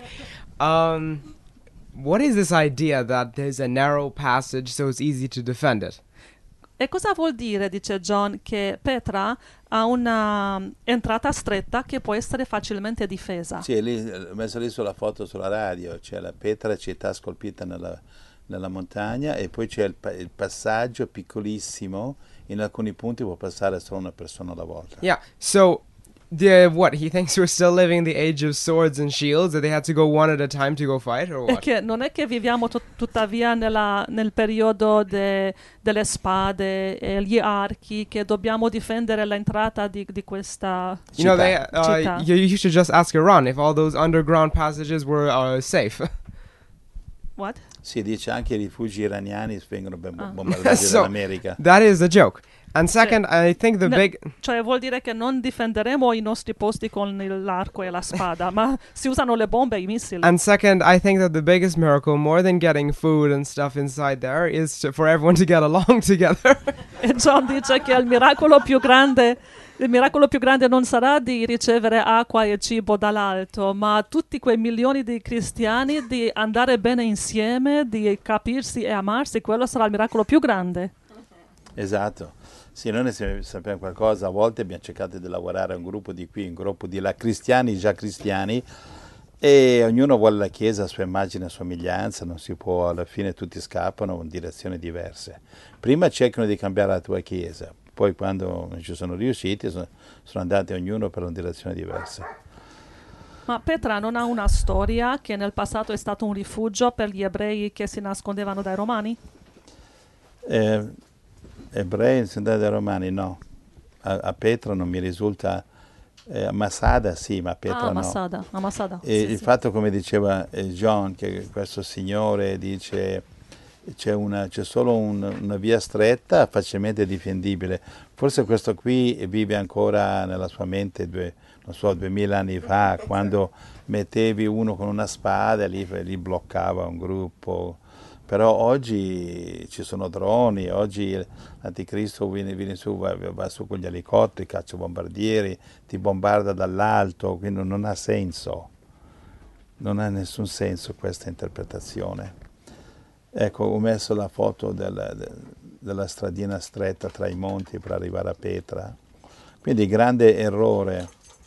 Speaker 5: Um, what is this idea that there's a narrow passage so it's easy to defend it?
Speaker 3: E cosa vuol dire, dice John, che Petra ha una um, entrata stretta che può essere facilmente difesa?
Speaker 4: Sì, lì, ho messo lì sulla foto sulla radio, c'è la Petra, città scolpita nella, nella montagna, e poi c'è il, pa- il passaggio piccolissimo, in alcuni punti può passare solo una persona alla volta.
Speaker 5: Yeah, so the what he thinks we're still living the age of swords and shields, that they had to go one at a time to go fight, or
Speaker 3: E
Speaker 5: what?
Speaker 3: che non è che viviamo tut- tuttavia nella- nel periodo de- delle spade e gli archi, che dobbiamo difendere l'entrata di, di questa
Speaker 5: You know, they
Speaker 3: città.
Speaker 5: uh,
Speaker 3: Città.
Speaker 5: you, you should just ask Iran if all those underground passages were uh, safe.
Speaker 3: What?
Speaker 4: Si dice anche i rifugi iraniani vengono bom-
Speaker 3: Ah.
Speaker 4: bombardati
Speaker 5: So-
Speaker 4: dall'America.
Speaker 5: That is a joke. And second, I think the
Speaker 3: Ne-
Speaker 5: big
Speaker 3: Cioè vuol dire che non difenderemo i nostri posti con il- l'arco e la spada, ma si usano le bombe e i missili.
Speaker 5: and second, I think that the biggest miracle, more than getting food and stuff inside there, is to, for everyone to get along together.
Speaker 3: E John dice che il miracolo più grande, il miracolo più grande non sarà di ricevere acqua e cibo dall'alto, ma tutti quei milioni di cristiani di andare bene insieme, di capirsi e amarsi, quello sarà il miracolo più grande.
Speaker 4: Esatto. Sì, noi ne sa- sappiamo qualcosa, a volte abbiamo cercato di lavorare a un gruppo di qui, un gruppo di là, cristiani, già cristiani, e ognuno vuole la Chiesa a sua immagine e somiglianza, non si può, alla fine tutti scappano in direzioni diverse. Prima cercano di cambiare la tua Chiesa, poi quando non ci sono riusciti sono, sono andati ognuno per una direzione diversa.
Speaker 3: Ma Petra non ha una storia che nel passato è stato un rifugio per gli ebrei che si nascondevano dai romani?
Speaker 4: Eh, ebrei, sono dai romani, no. A, a Petra non mi risulta, eh, a Masada sì, ma a Petra
Speaker 3: ah,
Speaker 4: no.
Speaker 3: Masada, a Masada.
Speaker 4: E
Speaker 3: sì,
Speaker 4: il
Speaker 3: sì.
Speaker 4: fatto, come diceva eh, John, che questo signore dice c'è, una, c'è solo un- una via stretta facilmente difendibile. Forse questo qui vive ancora nella sua mente, due, non so, duemila anni fa, quando mettevi uno con una spada e lì, lì bloccava un gruppo. Però oggi ci sono droni, oggi l'anticristo viene, viene su, va, va su con gli elicotteri, caccia bombardieri, ti bombarda dall'alto, quindi non ha senso, non ha nessun senso questa interpretazione. Ecco, ho messo la foto del, del- della stradina stretta tra i monti per arrivare a Petra. Quindi grande errore.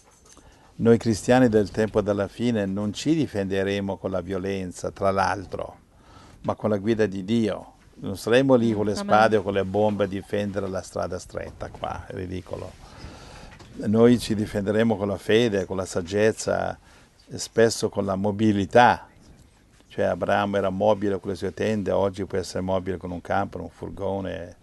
Speaker 4: Noi cristiani del tempo della fine non ci difenderemo con la violenza, tra l'altro, ma con la guida di Dio. Non saremo lì con le
Speaker 3: Amen.
Speaker 4: spade o con le bombe a difendere la strada stretta qua, è ridicolo. Noi ci difenderemo con la fede, con la saggezza, e spesso con la mobilità. Cioè Abramo era mobile con le sue tende, oggi può essere mobile con un camper, un furgone.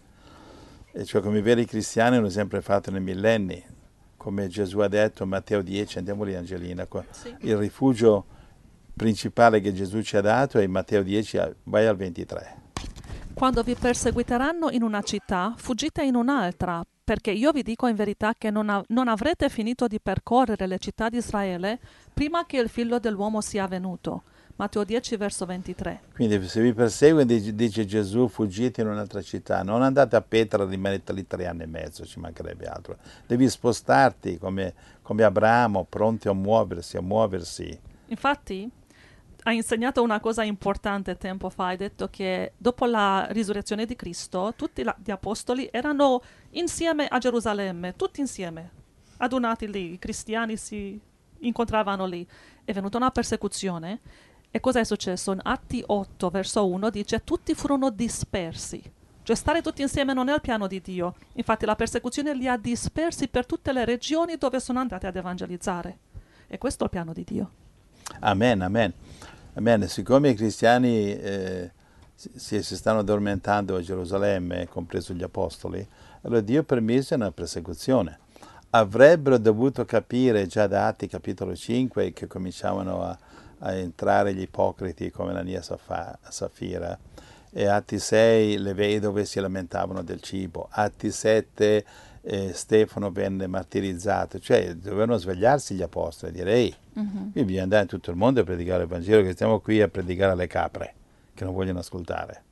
Speaker 4: E cioè come i veri cristiani hanno sempre fatto nei millenni, come Gesù ha detto in Matteo dieci, andiamo lì Angelina, qua.
Speaker 3: Sì.
Speaker 4: Il rifugio principale che Gesù ci ha dato è in Matteo dieci, vai al ventitré.
Speaker 3: Quando vi perseguiteranno in una città, fuggite in un'altra, perché io vi dico in verità che non, av- non avrete finito di percorrere le città di Israele prima che il figlio dell'uomo sia venuto. Matteo dieci, verso ventitré.
Speaker 4: Quindi se vi perseguono, dice, dice Gesù, fuggite in un'altra città, non andate a Petra, rimanete lì tre anni e mezzo, ci mancherebbe altro. Devi spostarti come, come Abramo, pronti a muoversi, a muoversi.
Speaker 3: Infatti, ha insegnato una cosa importante tempo fa, hai detto che dopo la risurrezione di Cristo, tutti la- gli apostoli erano insieme a Gerusalemme, tutti insieme, adunati lì, i cristiani si incontravano lì. È venuta una persecuzione. E cosa è successo? In Atti otto, verso uno, dice tutti furono dispersi. Cioè stare tutti insieme non è il piano di Dio. Infatti la persecuzione li ha dispersi per tutte le regioni dove sono andati ad evangelizzare. E questo è il piano di Dio.
Speaker 4: Amen, amen. Amen. Siccome i cristiani eh, si, si stanno addormentando a Gerusalemme, compreso gli apostoli, allora Dio permise una persecuzione. Avrebbero dovuto capire già da Atti capitolo cinque che cominciavano a a entrare gli ipocriti come Anania e Safira, e Atti sei le vedove si lamentavano del cibo, Atti sette eh, Stefano venne martirizzato, cioè dovevano svegliarsi gli apostoli e dire ehi,
Speaker 3: Mhm.
Speaker 4: qui bisogna andare in tutto il mondo a predicare il Vangelo, che stiamo qui a predicare alle capre che non vogliono ascoltare.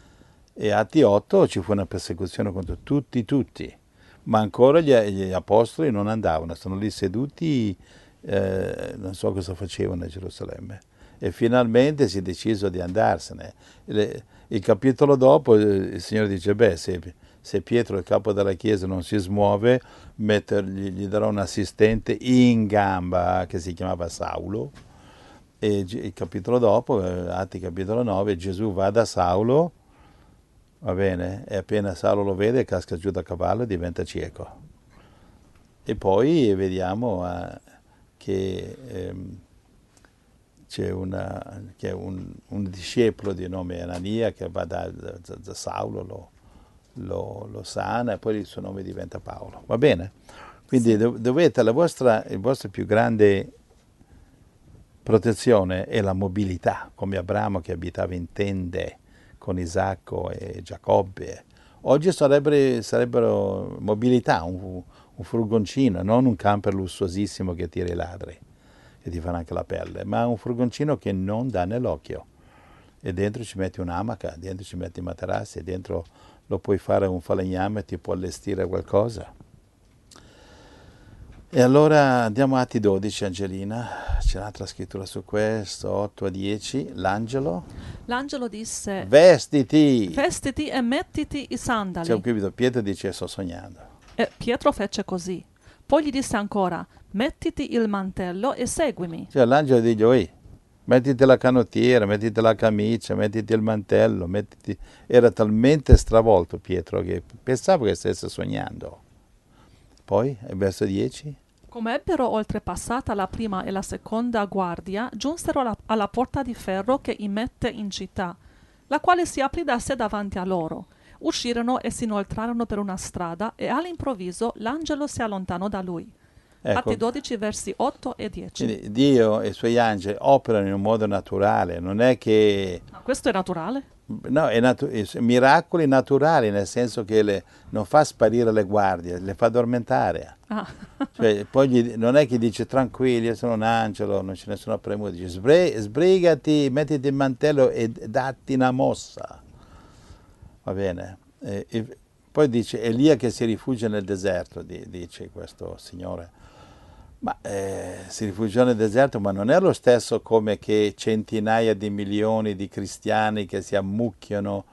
Speaker 4: E Atti otto ci fu una persecuzione contro tutti, tutti, ma ancora gli, gli apostoli non andavano, sono lì seduti. Eh, non so cosa facevano a Gerusalemme, e finalmente si è deciso di andarsene. Le, il capitolo dopo eh, il Signore dice beh, se, se Pietro, il capo della chiesa, non si smuove, mettergli, gli darò un assistente in gamba che si chiamava Saulo. E il capitolo dopo, eh, Atti capitolo nove, Gesù va da Saulo, va bene, e appena Saulo lo vede casca giù da cavallo e diventa cieco. E poi vediamo eh, che ehm, c'è una, che un, un discepolo di nome Anania che va da, da, da Saulo, lo, lo, lo sana, e poi il suo nome diventa Paolo. Va bene? Quindi dov- dovete, la vostra, il vostro più grande protezione è la mobilità, come Abramo che abitava in tende con Isacco e Giacobbe. Oggi sarebbero, sarebbero mobilità, un, un furgoncino, non un camper lussuosissimo che tira i ladri, che ti fanno anche la pelle, ma un furgoncino che non dà nell'occhio. E dentro ci metti un'amaca, dentro ci metti i materassi, dentro lo puoi fare un falegname, ti può allestire qualcosa. E allora andiamo a Atti dodici, Angelina, c'è un'altra scrittura su questo, otto a dieci, l'angelo.
Speaker 3: L'angelo disse,
Speaker 4: Vestiti!
Speaker 3: vestiti e mettiti i sandali.
Speaker 4: Cioè, qui vedo Pietro dice sto sognando.
Speaker 3: E Pietro fece così. Poi gli disse ancora, mettiti il mantello e seguimi.
Speaker 4: Cioè l'angelo dice, oi, mettiti la canottiera, mettiti la camicia, mettiti il mantello, mettiti... Era talmente stravolto Pietro che pensavo che stesse sognando. Poi, il verso dieci.
Speaker 3: Come ebbero oltrepassata la prima e la seconda guardia, giunsero alla, alla porta di ferro che immette in città, la quale si aprì da sé davanti a loro. Uscirono e si inoltrarono per una strada e all'improvviso l'angelo si allontanò da lui.
Speaker 4: Ecco.
Speaker 3: Atti dodici, versi otto e dieci.
Speaker 4: Quindi Dio e i suoi angeli operano in un modo naturale, non è che...
Speaker 3: Ah, questo è naturale?
Speaker 4: No, è natu- è miracoli naturali, nel senso che le, non fa sparire le guardie, le fa addormentare.
Speaker 3: Ah.
Speaker 4: Cioè, poi gli, non è che dice tranquilli, io sono un angelo, non c'è nessuna premura, dice sbre- sbrigati, mettiti il mantello e datti una mossa. Va bene? E, e poi dice Elia che si rifugia nel deserto, di, dice questo signore. Ma eh, si rifugiò nel deserto, ma non è lo stesso come che centinaia di milioni di cristiani che si ammucchiano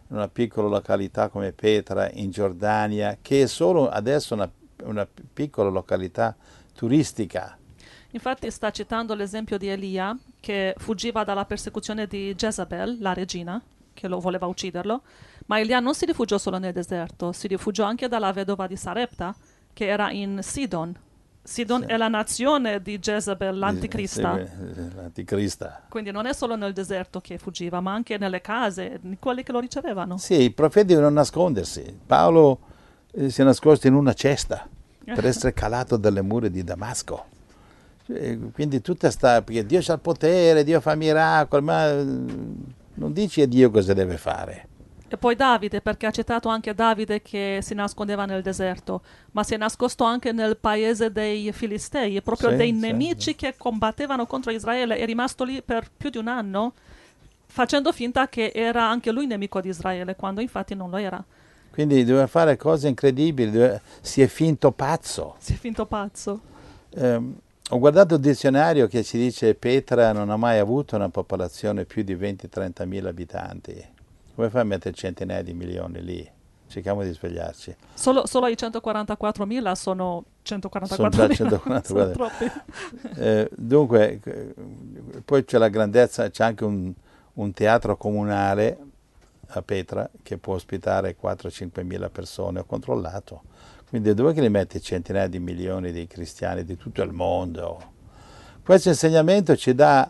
Speaker 4: in una piccola località come Petra in Giordania, che è solo adesso una, una piccola località turistica.
Speaker 3: Infatti sta citando l'esempio di Elia, che fuggiva dalla persecuzione di Jezabel, la regina, che lo voleva ucciderlo, ma Elia non si rifugiò solo nel deserto, si rifugiò anche dalla vedova di Sarepta, che era in Sidon. Sidon
Speaker 4: Sì.
Speaker 3: è la nazione di Jezabel, l'anticrista.
Speaker 4: Sì, l'anticrista.
Speaker 3: Quindi non è solo nel deserto che fuggiva, ma anche nelle case, di quelli che lo ricevevano.
Speaker 4: Sì, i profeti devono nascondersi. Paolo eh, si è nascosto in una cesta per essere calato dalle mura di Damasco. Cioè, quindi tutta sta, perché Dio ha il potere, Dio fa miracoli, ma eh, non dici a Dio cosa deve fare.
Speaker 3: E poi Davide, perché ha citato anche Davide che si nascondeva nel deserto, ma si è nascosto anche nel paese dei Filistei, proprio
Speaker 4: Sì,
Speaker 3: dei
Speaker 4: sì,
Speaker 3: nemici
Speaker 4: sì.
Speaker 3: che combattevano contro Israele. È rimasto lì per più di un anno, facendo finta che era anche lui nemico di Israele, quando infatti non lo era.
Speaker 4: Quindi doveva fare cose incredibili, doveva- si è finto pazzo.
Speaker 3: Si è finto pazzo.
Speaker 4: Ehm, ho guardato il dizionario che ci dice che Petra non ha mai avuto una popolazione più di venti trenta mila abitanti. Come fai a mettere centinaia di milioni lì? Cerchiamo di svegliarci.
Speaker 3: Solo, solo i centoquarantaquattromila sono
Speaker 4: Sono già
Speaker 3: centoquarantaquattromila.
Speaker 4: centoquarantaquattro.
Speaker 3: Sono troppi.
Speaker 4: Eh, dunque, eh, poi c'è la grandezza, c'è anche un, un teatro comunale a Petra che può ospitare quattro cinque mila persone, ho controllato. Quindi dove che li metti centinaia di milioni di cristiani di tutto il mondo? Questo insegnamento ci dà,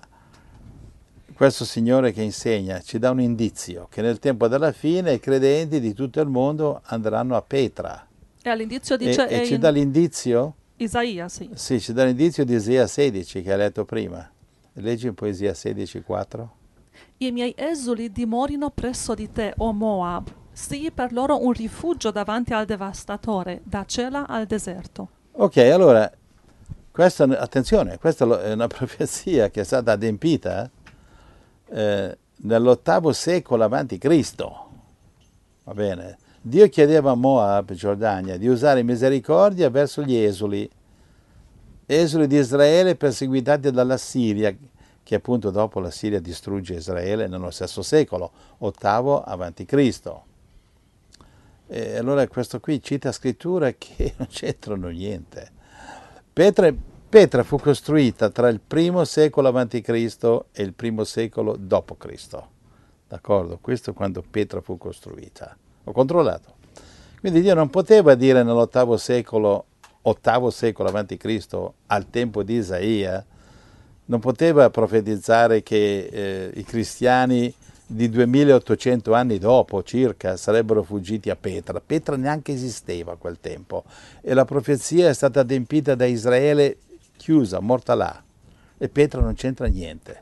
Speaker 4: questo signore che insegna, ci dà un indizio che nel tempo della fine i credenti di tutto il mondo andranno a Petra.
Speaker 3: E all'indizio
Speaker 4: E,
Speaker 3: dice
Speaker 4: e
Speaker 3: è
Speaker 4: ci
Speaker 3: in
Speaker 4: dà l'indizio?
Speaker 3: Isaia, sì.
Speaker 4: Sì, ci dà l'indizio di Isaia sedici che hai letto prima. Leggi in poesia sedici quattro.
Speaker 3: I miei esuli dimorino presso di te, o Moab. Sii per loro un rifugio davanti al devastatore, da cela al deserto.
Speaker 4: Ok, allora, questa, attenzione, questa è una profezia che è stata adempita eh, nell'ottavo secolo avanti Cristo. Va bene? Dio chiedeva a Moab, Giordania, di usare misericordia verso gli esuli, esuli di Israele perseguitati dalla Siria, che appunto dopo la Siria distrugge Israele nello stesso secolo, ottavo avanti Cristo. E allora questo qui cita scritture che non c'entrano niente. Petra, Petra fu costruita tra il primo secolo avanti Cristo e il primo secolo dopo Cristo. D'accordo? Questo è quando Petra fu costruita. Ho controllato. Quindi Dio non poteva dire nell'ottavo secolo, ottavo secolo avanti Cristo, al tempo di Isaia, non poteva profetizzare che eh, i cristiani di duemilaottocento anni dopo circa sarebbero fuggiti a Petra. Petra neanche esisteva a quel tempo e la profezia è stata adempita da Israele chiusa, morta là, e Petra non c'entra niente.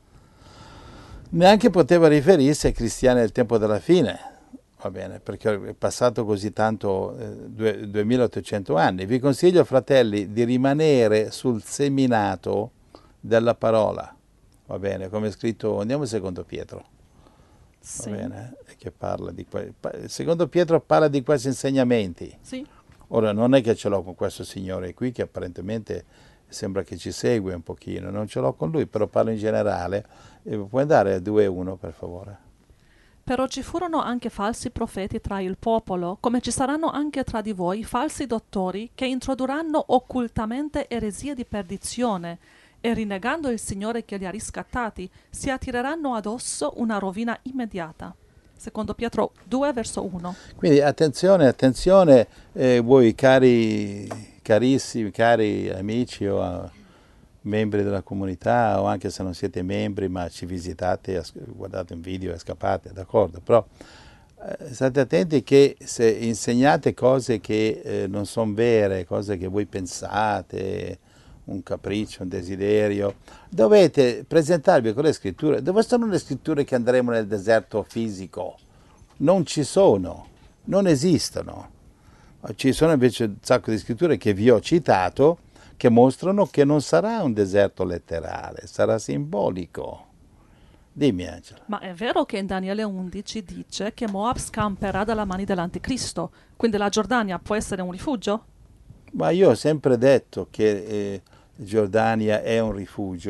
Speaker 4: Neanche poteva riferirsi ai cristiani del tempo della fine, va bene, perché è passato così tanto, eh, due, duemilaottocento anni. Vi consiglio, fratelli, di rimanere sul seminato della parola, va bene, come è scritto, andiamo al secondo Pietro.
Speaker 3: Sì.
Speaker 4: Va bene, che parla di que- secondo Pietro parla di questi insegnamenti.
Speaker 3: Sì.
Speaker 4: Ora non è che ce l'ho con questo signore qui che apparentemente sembra che ci segue un pochino, non ce l'ho con lui, però parlo in generale. E puoi andare a due uno per favore?
Speaker 3: Però ci furono anche falsi profeti tra il popolo, come ci saranno anche tra di voi falsi dottori che introdurranno occultamente eresie di perdizione e rinnegando il Signore che li ha riscattati, si attireranno addosso una rovina immediata. Secondo Pietro due, verso uno.
Speaker 4: Quindi attenzione, attenzione, eh, voi cari, carissimi, cari amici o uh, membri della comunità, o anche se non siete membri ma ci visitate, as- guardate un video e scappate, d'accordo? Però eh, state attenti che se insegnate cose che eh, non sono vere, cose che voi pensate, un capriccio, un desiderio, dovete presentarvi con le scritture. Dove sono le scritture che andremo nel deserto fisico? Non ci sono, non esistono. Ci sono invece un sacco di scritture che vi ho citato che mostrano che non sarà un deserto letterale, sarà simbolico. Dimmi, Angela.
Speaker 3: Ma è vero che in Daniele undici dice che Moab scamperà dalla mano dell'anticristo, quindi la Giordania può essere un rifugio?
Speaker 4: Ma io ho sempre detto che eh, Giordania è un rifugio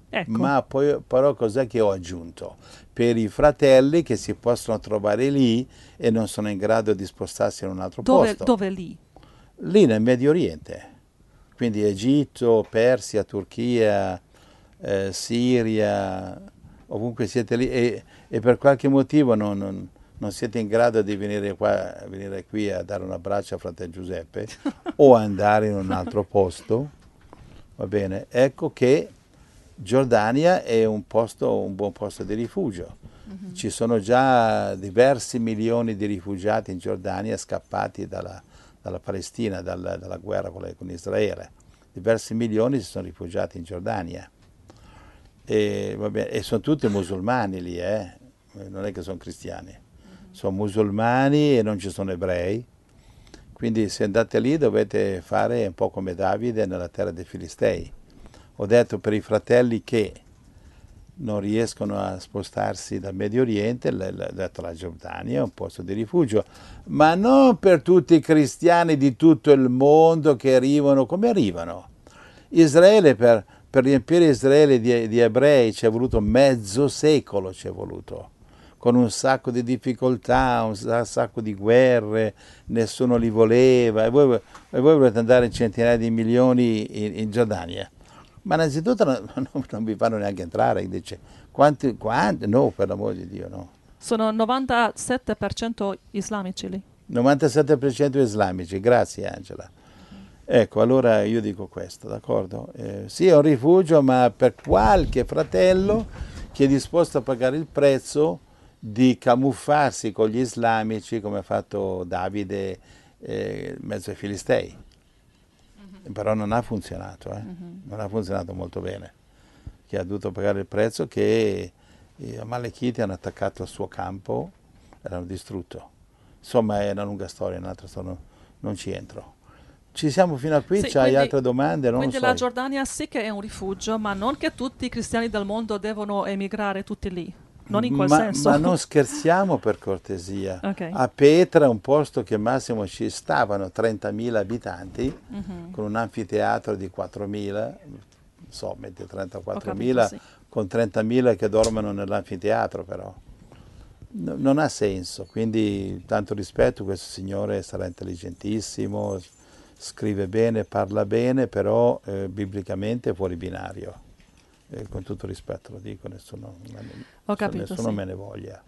Speaker 3: Ecco.
Speaker 4: Ma poi, però cos'è che ho aggiunto? Per i fratelli che si possono trovare lì e non sono in grado di spostarsi in un altro
Speaker 3: Dove,
Speaker 4: posto.
Speaker 3: dove lì?
Speaker 4: Lì nel Medio Oriente, quindi Egitto, Persia, Turchia, eh, Siria, ovunque siete lì e, e per qualche motivo non, non- non siete in grado di venire, qua, venire qui a dare un abbraccio a fratello Giuseppe o andare in un altro posto, va bene? Ecco che Giordania è un posto, un buon posto di rifugio. Ci sono già diversi milioni di rifugiati in Giordania scappati dalla, dalla Palestina, dalla, dalla guerra con, le- con Israele. Diversi milioni si sono rifugiati in Giordania. E, va bene, e sono tutti musulmani lì, eh? Non è che sono cristiani. Sono musulmani e non ci sono ebrei. Quindi se andate lì dovete fare un po' come Davide nella terra dei Filistei. Ho detto per i fratelli che non riescono a spostarsi dal Medio Oriente, le- le- ho detto la Giordania è un posto di rifugio, ma non per tutti i cristiani di tutto il mondo che arrivano come arrivano. Israele, per, per riempire Israele di, di ebrei ci è voluto mezzo secolo, ci è voluto, con un sacco di difficoltà, un sa- sacco di guerre, nessuno li voleva, e voi, e voi volete andare in centinaia di milioni in, in Giordania. Ma innanzitutto non, non- non vi fanno neanche entrare, dice, quanti, quanti? No, per l'amore di Dio, no.
Speaker 3: Sono novantasette per cento islamici lì.
Speaker 4: novantasette per cento islamici, grazie Angela. Ecco, allora io dico questo, d'accordo? Eh, sì, è un rifugio, ma per qualche fratello che è disposto a pagare il prezzo di camuffarsi con gli islamici, come ha fatto Davide eh, in mezzo ai Filistei. Però non ha funzionato, eh? Non ha funzionato molto bene, che ha dovuto pagare il prezzo che gli Amalechiti hanno attaccato il suo campo e l'hanno distrutto. Insomma, è una lunga storia, un'altra storia, non, non ci entro. Ci siamo fino a qui,
Speaker 3: Sì,
Speaker 4: c'hai
Speaker 3: quindi-
Speaker 4: altre domande? Non
Speaker 3: Quindi
Speaker 4: lo so.
Speaker 3: la Giordania sì che è un rifugio, ma non che tutti i cristiani del mondo devono emigrare tutti lì. Non in quel
Speaker 4: ma,
Speaker 3: senso.
Speaker 4: ma non scherziamo per cortesia.
Speaker 3: Ok.
Speaker 4: A Petra, un posto che massimo ci stavano trentamila abitanti,
Speaker 3: Mhm.
Speaker 4: con un anfiteatro di quattromila, non so, mette
Speaker 3: Ho
Speaker 4: trentaquattromila,
Speaker 3: capito, sì.
Speaker 4: con trentamila che dormono nell'anfiteatro però. No- non ha senso, quindi tanto rispetto, questo signore sarà intelligentissimo, s- scrive bene, parla bene, però eh, biblicamente è fuori binario. Eh, con tutto rispetto lo dico, nessuno,
Speaker 3: Ho capito,
Speaker 4: nessuno
Speaker 3: sì.
Speaker 4: me ne voglia.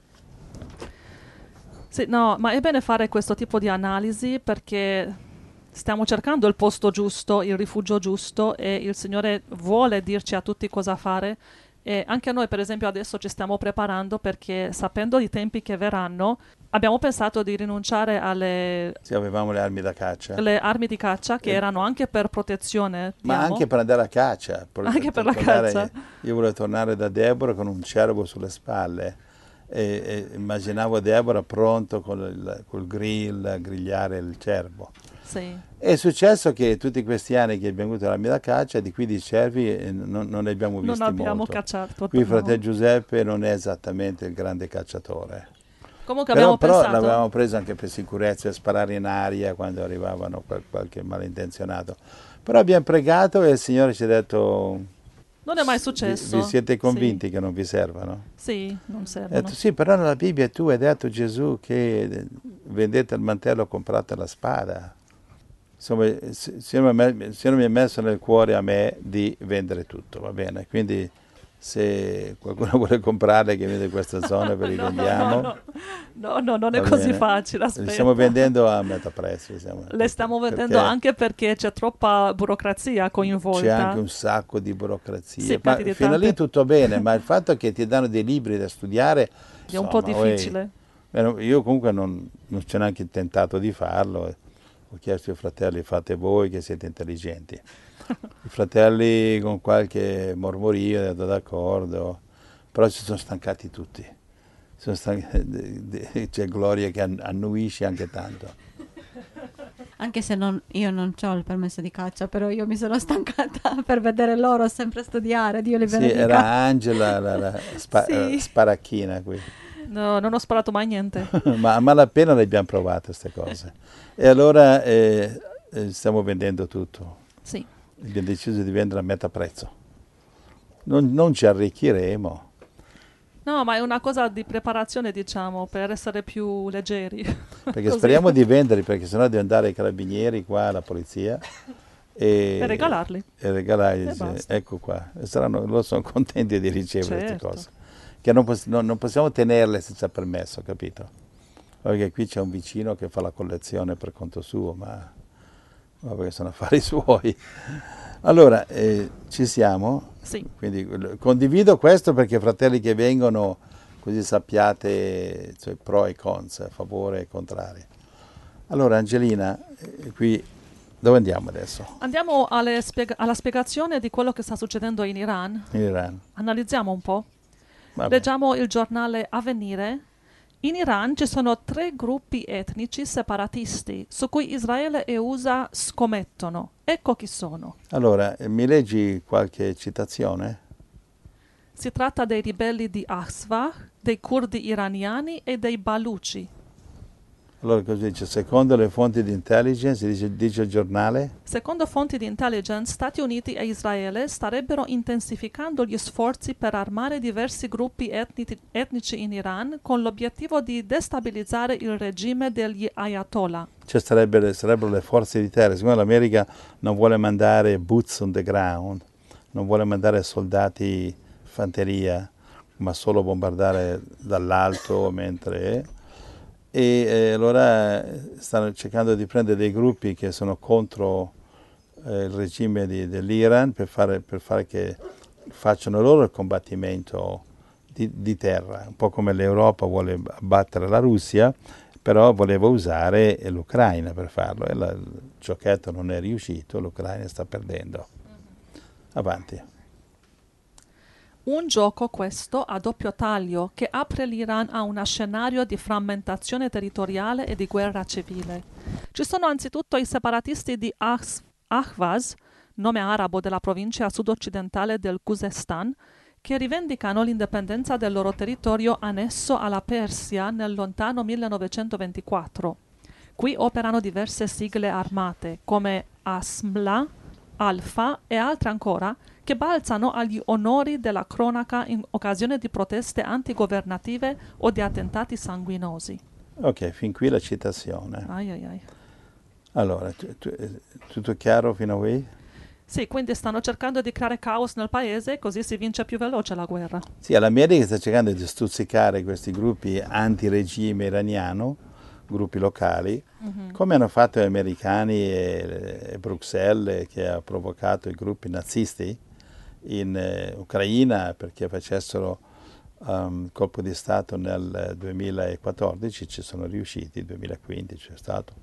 Speaker 3: Sì, no, ma è bene fare questo tipo di analisi perché stiamo cercando il posto giusto, il rifugio giusto e il Signore vuole dirci a tutti cosa fare. E anche noi, per esempio, adesso ci stiamo preparando perché sapendo i tempi che verranno, abbiamo pensato di rinunciare alle
Speaker 4: Sì, avevamo le armi da caccia,
Speaker 3: le armi di caccia che
Speaker 4: Eh,
Speaker 3: erano anche per protezione.
Speaker 4: ma
Speaker 3: diamo.
Speaker 4: anche per andare a caccia. per-
Speaker 3: Anche per la
Speaker 4: tornare-
Speaker 3: caccia.
Speaker 4: Io volevo tornare da Deborah con un cervo sulle spalle e, e immaginavo Deborah pronto con il col grill a grigliare il cervo.
Speaker 3: Sì.
Speaker 4: È successo che tutti questi anni che abbiamo avuto l'armi da caccia, di qui di cervi eh, non, non ne abbiamo visti
Speaker 3: Non abbiamo
Speaker 4: molto.
Speaker 3: cacciato.
Speaker 4: Qui
Speaker 3: no.
Speaker 4: fratello Giuseppe non è esattamente il grande cacciatore.
Speaker 3: Comunque
Speaker 4: Però,
Speaker 3: abbiamo
Speaker 4: però
Speaker 3: pensato.
Speaker 4: l'avevamo preso anche per sicurezza a sparare in aria quando arrivavano qual- qualche malintenzionato. Però abbiamo pregato e il Signore ci ha detto:
Speaker 3: Non è mai
Speaker 4: "Vi-
Speaker 3: successo.
Speaker 4: Vi, siete
Speaker 3: Sì.
Speaker 4: convinti che non vi servano?"
Speaker 3: Sì, non
Speaker 4: Ha
Speaker 3: servono.
Speaker 4: detto: sì, però nella Bibbia tu hai detto Gesù che eh, vendete il mantello, comprate la spada. Insomma, il Signore mi ha me- il Signore mi ha messo nel cuore a me di vendere tutto, va bene? Quindi se qualcuno vuole comprare che viene in questa zona, ve li
Speaker 3: No, no,
Speaker 4: vendiamo.
Speaker 3: no, no, no, non è
Speaker 4: Va
Speaker 3: così
Speaker 4: bene.
Speaker 3: facile.
Speaker 4: Li
Speaker 3: Aspetta.
Speaker 4: stiamo vendendo a metà prezzo. li stiamo-
Speaker 3: Le stiamo
Speaker 4: perché
Speaker 3: vendendo anche perché c'è troppa burocrazia coinvolta.
Speaker 4: c'è anche un sacco di burocrazia.
Speaker 3: Sì,
Speaker 4: Ma
Speaker 3: perché di
Speaker 4: fino a lì
Speaker 3: tante-
Speaker 4: tutto bene, ma il fatto che ti danno dei libri da studiare
Speaker 3: È un po'
Speaker 4: insomma, oi,
Speaker 3: difficile.
Speaker 4: eh, no, io comunque non, non ci ho neanche tentato di farlo. Ho chiesto ai fratelli: fate voi che siete intelligenti. I fratelli con qualche mormorio hanno detto d'accordo, però si sono stancati tutti. Sono stanchi- c'è Gloria che an- annuisce anche tanto.
Speaker 7: Anche se non- io non ho il permesso di caccia, però io mi sono stancata per vedere loro sempre studiare, Dio li
Speaker 4: Sì,
Speaker 7: benedica.
Speaker 4: era Angela la, la spa-
Speaker 7: Sì.
Speaker 4: eh, sparacchina qui.
Speaker 3: No, non ho sparato mai niente.
Speaker 4: Ma a malapena le abbiamo provate queste cose. E allora eh, eh, stiamo vendendo tutto.
Speaker 3: Sì.
Speaker 4: Abbiamo deciso di vendere a metà prezzo. non, non ci arricchiremo.
Speaker 3: No, ma è una cosa di preparazione, diciamo, per essere più leggeri.
Speaker 4: Perché
Speaker 3: Così.
Speaker 4: speriamo di venderli, perché sennò devono andare ai carabinieri qua, la polizia. E,
Speaker 3: E regalarli.
Speaker 4: E regalarli,
Speaker 3: E
Speaker 4: sì,
Speaker 3: basta.
Speaker 4: ecco qua. E saranno, loro sono contenti di ricevere queste
Speaker 3: Certo.
Speaker 4: cose. Che non, poss- non- non possiamo tenerle senza permesso, capito? Perché qui c'è un vicino che fa la collezione per conto suo, ma, ma perché sono affari suoi. Allora, eh, ci siamo?
Speaker 3: Sì.
Speaker 4: Quindi eh, condivido questo perché fratelli che vengono, così sappiate cioè, pro e cons, a favore e contrari. Allora Angelina, eh, qui dove andiamo adesso?
Speaker 3: Andiamo alle spiega- alla spiegazione di quello che sta succedendo in Iran.
Speaker 4: In Iran.
Speaker 3: Analizziamo un po'.
Speaker 4: Vabbè.
Speaker 3: Leggiamo il giornale Avvenire. In Iran ci sono tre gruppi etnici separatisti su cui Israele e U S A scommettono. Ecco chi sono.
Speaker 4: Allora, eh, mi leggi qualche citazione?
Speaker 3: Si tratta dei ribelli di Ahsvah, dei curdi iraniani e dei Baluchi.
Speaker 4: Allora cosa dice? Secondo le fonti di intelligence, dice, dice il giornale?
Speaker 3: Secondo fonti di intelligence, Stati Uniti e Israele starebbero intensificando gli sforzi per armare diversi gruppi etnici, etnici in Iran con l'obiettivo di destabilizzare il regime degli Ayatollah.
Speaker 4: Cioè sarebbe, sarebbero le forze di terra, siccome l'America non vuole mandare boots on the ground, non vuole mandare soldati fanteria, ma solo bombardare dall'alto mentre... E eh, allora stanno cercando di prendere dei gruppi che sono contro eh, il regime di, dell'Iran per fare, per fare che facciano loro il combattimento di, di terra, un po' come l'Europa vuole abbattere la Russia, però voleva usare l'Ucraina per farlo e la, il giochetto non è riuscito, l'Ucraina sta perdendo. Avanti.
Speaker 3: Un gioco questo a doppio taglio che apre l'Iran a uno scenario di frammentazione territoriale e di guerra civile. Ci sono anzitutto i separatisti di Ahs- Ahvaz, nome arabo della provincia sud-occidentale del Khuzestan, che rivendicano l'indipendenza del loro territorio annesso alla Persia nel lontano millenovecentoventiquattro. Qui operano diverse sigle armate come Asmla, Alfa e altre ancora che balzano agli onori della cronaca in occasione di proteste antigovernative o di attentati sanguinosi.
Speaker 4: Ok, fin qui la citazione.
Speaker 3: Ai ai ai.
Speaker 4: Allora, tu, tu, tutto chiaro fino a qui?
Speaker 3: Sì, quindi stanno cercando di creare caos nel paese così si vince più veloce la guerra.
Speaker 4: Sì, l'America sta cercando di stuzzicare questi gruppi anti-regime iraniano, gruppi locali, mm-hmm. come hanno fatto gli americani e, e Bruxelles, che ha provocato i gruppi nazisti in eh, Ucraina perché facessero um, colpo di Stato nel duemilaquattordici, ci sono riusciti, duemilaquindici è stato.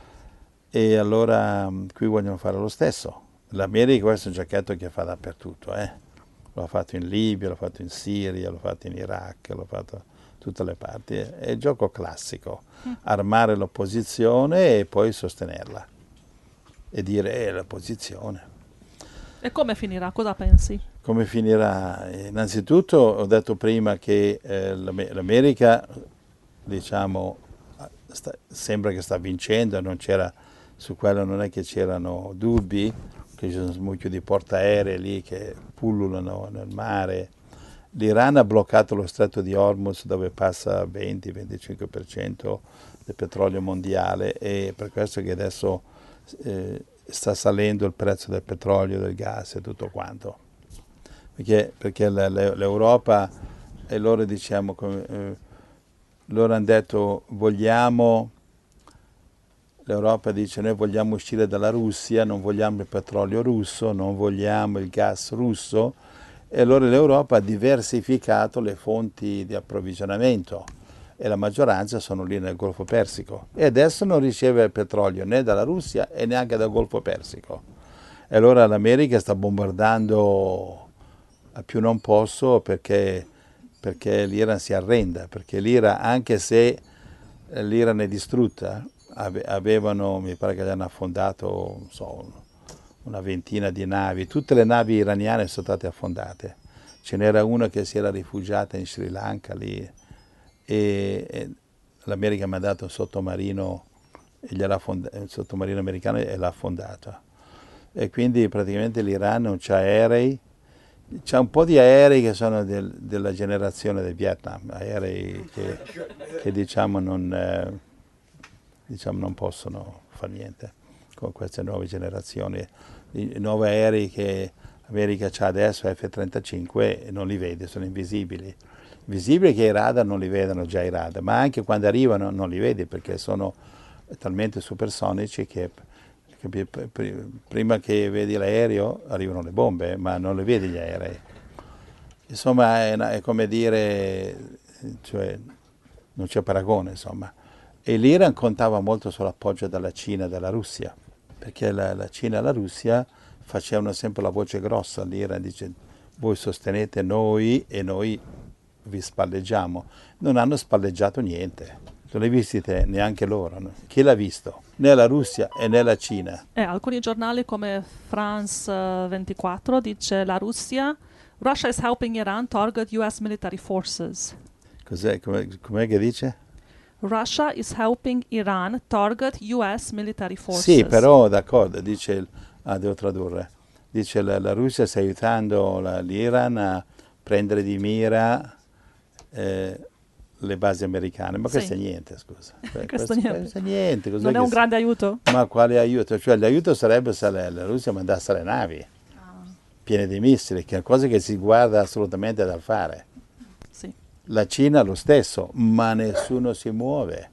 Speaker 4: E allora um, qui vogliono fare lo stesso. L'America questo è un giacchetto che fa dappertutto, eh? L'ha fatto in Libia, l'ha fatto in Siria, l'ha fatto in Iraq, l'ha fatto da tutte le parti. È il gioco classico, armare l'opposizione e poi sostenerla e dire eh, l'opposizione.
Speaker 3: E come finirà? Cosa pensi?
Speaker 4: Come finirà? Innanzitutto ho detto prima che eh, l'America, diciamo, sta, sembra che sta vincendo, non c'era, su quello non è che c'erano dubbi, che ci sono mucchio di portaerei lì che pullulano nel mare. L'Iran ha bloccato lo stretto di Hormuz dove passa venti venticinque per cento del petrolio mondiale e per questo che adesso eh, sta salendo il prezzo del petrolio, del gas e tutto quanto. Perché, perché l'Europa e loro diciamo, eh, loro hanno detto vogliamo, l'Europa dice noi vogliamo uscire dalla Russia, non vogliamo il petrolio russo, non vogliamo il gas russo e allora l'Europa ha diversificato le fonti di approvvigionamento e la maggioranza sono lì nel Golfo Persico e adesso non riceve petrolio né dalla Russia e neanche dal Golfo Persico. E allora l'America sta bombardando a più non posso perché, perché l'Iran si arrenda, perché l'Iran, anche se l'Iran è distrutta, avevano, mi pare che gli hanno affondato, non so, una ventina di navi, tutte le navi iraniane sono state affondate. Ce n'era una che si era rifugiata in Sri Lanka lì e, e l'America mi ha dato un sottomarino, e gliel'ha affondato, un sottomarino americano e l'ha affondata. E quindi praticamente l'Iran non c'ha aerei c'è un po' di aerei che sono del- della generazione del Vietnam, aerei che, che diciamo, non, eh, diciamo non possono fare niente con queste nuove generazioni. I nuovi aerei che l'America ha adesso, F trentacinque, non li vede, sono invisibili. Visibili che i radar non li vedono già i radar, ma anche quando arrivano non li vedi perché sono talmente supersonici che capi- pr- prima che vedi l'aereo arrivano le bombe, ma non le vedi gli aerei. Insomma, è, una- è come dire, cioè, non c'è paragone, insomma. E l'Iran contava molto sull'appoggio della Cina e della Russia, perché la, la Cina e la Russia facevano sempre la voce grossa. L'Iran dice, voi sostenete noi e noi vi spalleggiamo. Non hanno spalleggiato niente, non li visti te, neanche loro. No? Chi l'ha visto? Né la Russia e né la Cina.
Speaker 3: E alcuni giornali come France eh, ventiquattro dice la Russia, Russia is helping Iran target U S military forces.
Speaker 4: Cos'è, com'è, com'è che dice?
Speaker 3: Russia is helping Iran target U S military forces.
Speaker 4: Sì, però d'accordo, dice, il- ah, devo tradurre, dice la, la Russia sta aiutando la- l'Iran a prendere di mira eh, le basi americane, ma
Speaker 3: Sì.
Speaker 4: questo è niente, scusa. Que-
Speaker 3: Questo niente.
Speaker 4: questo è niente. Cos'è
Speaker 3: Non è
Speaker 4: che
Speaker 3: un
Speaker 4: s-
Speaker 3: grande aiuto?
Speaker 4: Ma quale aiuto? Cioè l'aiuto sarebbe se la, la Russia mandasse le navi piene di missili, che è una cosa che si guarda assolutamente dal fare.
Speaker 3: Sì.
Speaker 4: La Cina lo stesso, ma nessuno si muove.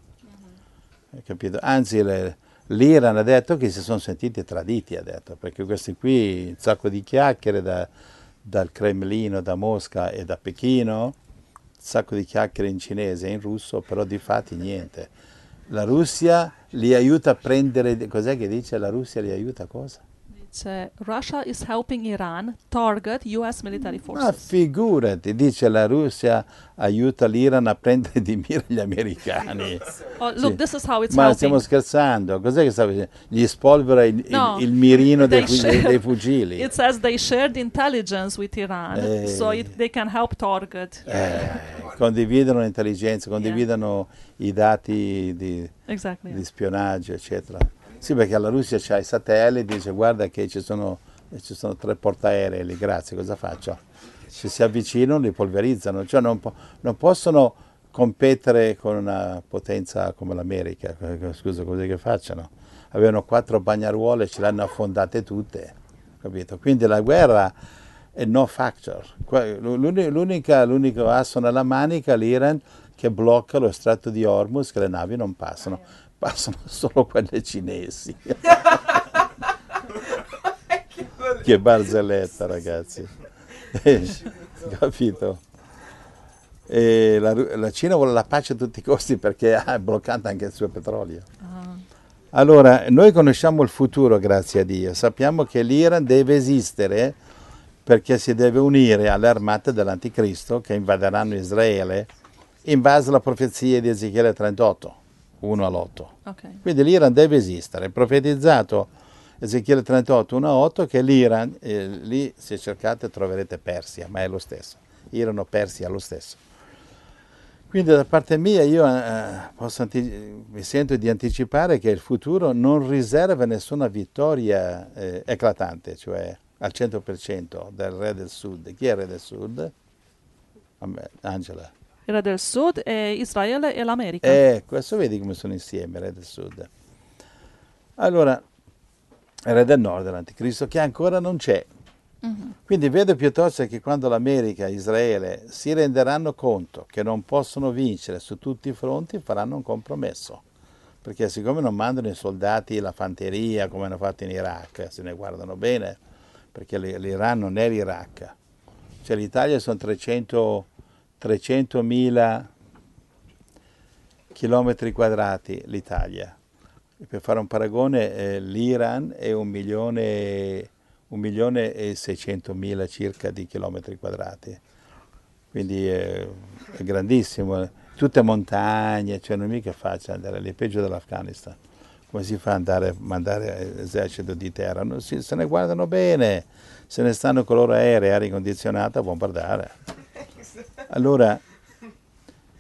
Speaker 4: Hai capito? Anzi, le- l'Iran ha detto che si sono sentiti traditi, ha detto, perché questi qui, un sacco di chiacchiere da- dal Cremlino, da Mosca e da Pechino, un sacco di chiacchiere in cinese e in russo, però di fatti niente. La Russia li aiuta a prendere, cos'è che dice? La Russia li aiuta a cosa?
Speaker 3: Dice Russia is helping Iran target U S military
Speaker 4: Ma
Speaker 3: forces.
Speaker 4: figurati, dice la Russia aiuta l'Iran a prendere di mira gli americani.
Speaker 3: Oh, look,
Speaker 4: Sì.
Speaker 3: this is how it's
Speaker 4: Ma
Speaker 3: helping.
Speaker 4: stiamo scherzando, cos'è che sta facendo? Gli spolvera il, il-
Speaker 3: No,
Speaker 4: il mirino dei,
Speaker 3: they
Speaker 4: fu- dei-
Speaker 3: shared-
Speaker 4: dei fucili.
Speaker 3: It says they shared intelligence with Iran,
Speaker 4: Eh.
Speaker 3: so it, they can help target.
Speaker 4: Eh, condividono l'intelligenza, condividono i dati di,
Speaker 3: Exactly.
Speaker 4: di spionaggio, eccetera. Sì, perché la Russia c'ha i satelliti, dice guarda che ci sono, ci sono tre portaerei lì, grazie, cosa faccio? Se si avvicinano li polverizzano, cioè non, po- non possono competere con una potenza come l'America, scusa, così che facciano? Avevano quattro bagnaruole, ce le hanno affondate tutte, capito? Quindi la guerra è no factor. Que- l'uni- L'unica, l'unico asso nella manica l'Iran che blocca lo stretto di Hormuz, che le navi non passano, passano solo quelle cinesi. Che barzelletta, ragazzi. Capito? E la, Ru- la Cina vuole la pace a tutti i costi perché ha bloccato anche il suo petrolio. Allora, noi conosciamo il futuro, grazie a Dio. Sappiamo che l'Iran deve esistere perché si deve unire alle armate dell'Anticristo che invaderanno Israele in base alla profezia di Ezechiele trentotto, uno all'otto.
Speaker 3: Okay.
Speaker 4: Quindi l'Iran deve esistere. È profetizzato Ezechiele trentotto, uno a otto, che l'Iran, eh, lì se cercate troverete Persia, ma è lo stesso. Iran o Persia è lo stesso. Quindi da parte mia io eh, posso anti- mi sento di anticipare che il futuro non riserva nessuna vittoria eh, eclatante, cioè al cento per cento del re del sud. Chi è il re del sud? Vabbè, Angela.
Speaker 3: Il re del Sud è Israele e l'America.
Speaker 4: Eh, questo vedi come sono insieme, re del sud. Allora, il re del nord dell'anticristo che ancora non c'è.
Speaker 3: Mhm.
Speaker 4: Quindi vedo piuttosto che quando l'America e Israele si renderanno conto che non possono vincere su tutti i fronti, faranno un compromesso. Perché siccome non mandano i soldati, la fanteria, come hanno fatto in Iraq, se ne guardano bene, perché l- l'Iran non è l'Iraq. Cioè l'Italia sono trecento trecentomila chilometri quadrati l'Italia. E per fare un paragone, eh, l'Iran è un milione, un milione e seicentomila circa di chilometri quadrati. Quindi è, è grandissimo. Tutte montagne, cioè non è mica facile andare lì, peggio dell'Afghanistan. Come si fa ad andare, mandare esercito di terra? Non si, se ne guardano bene, se ne stanno con loro aerei, aria condizionata a bombardare. Allora,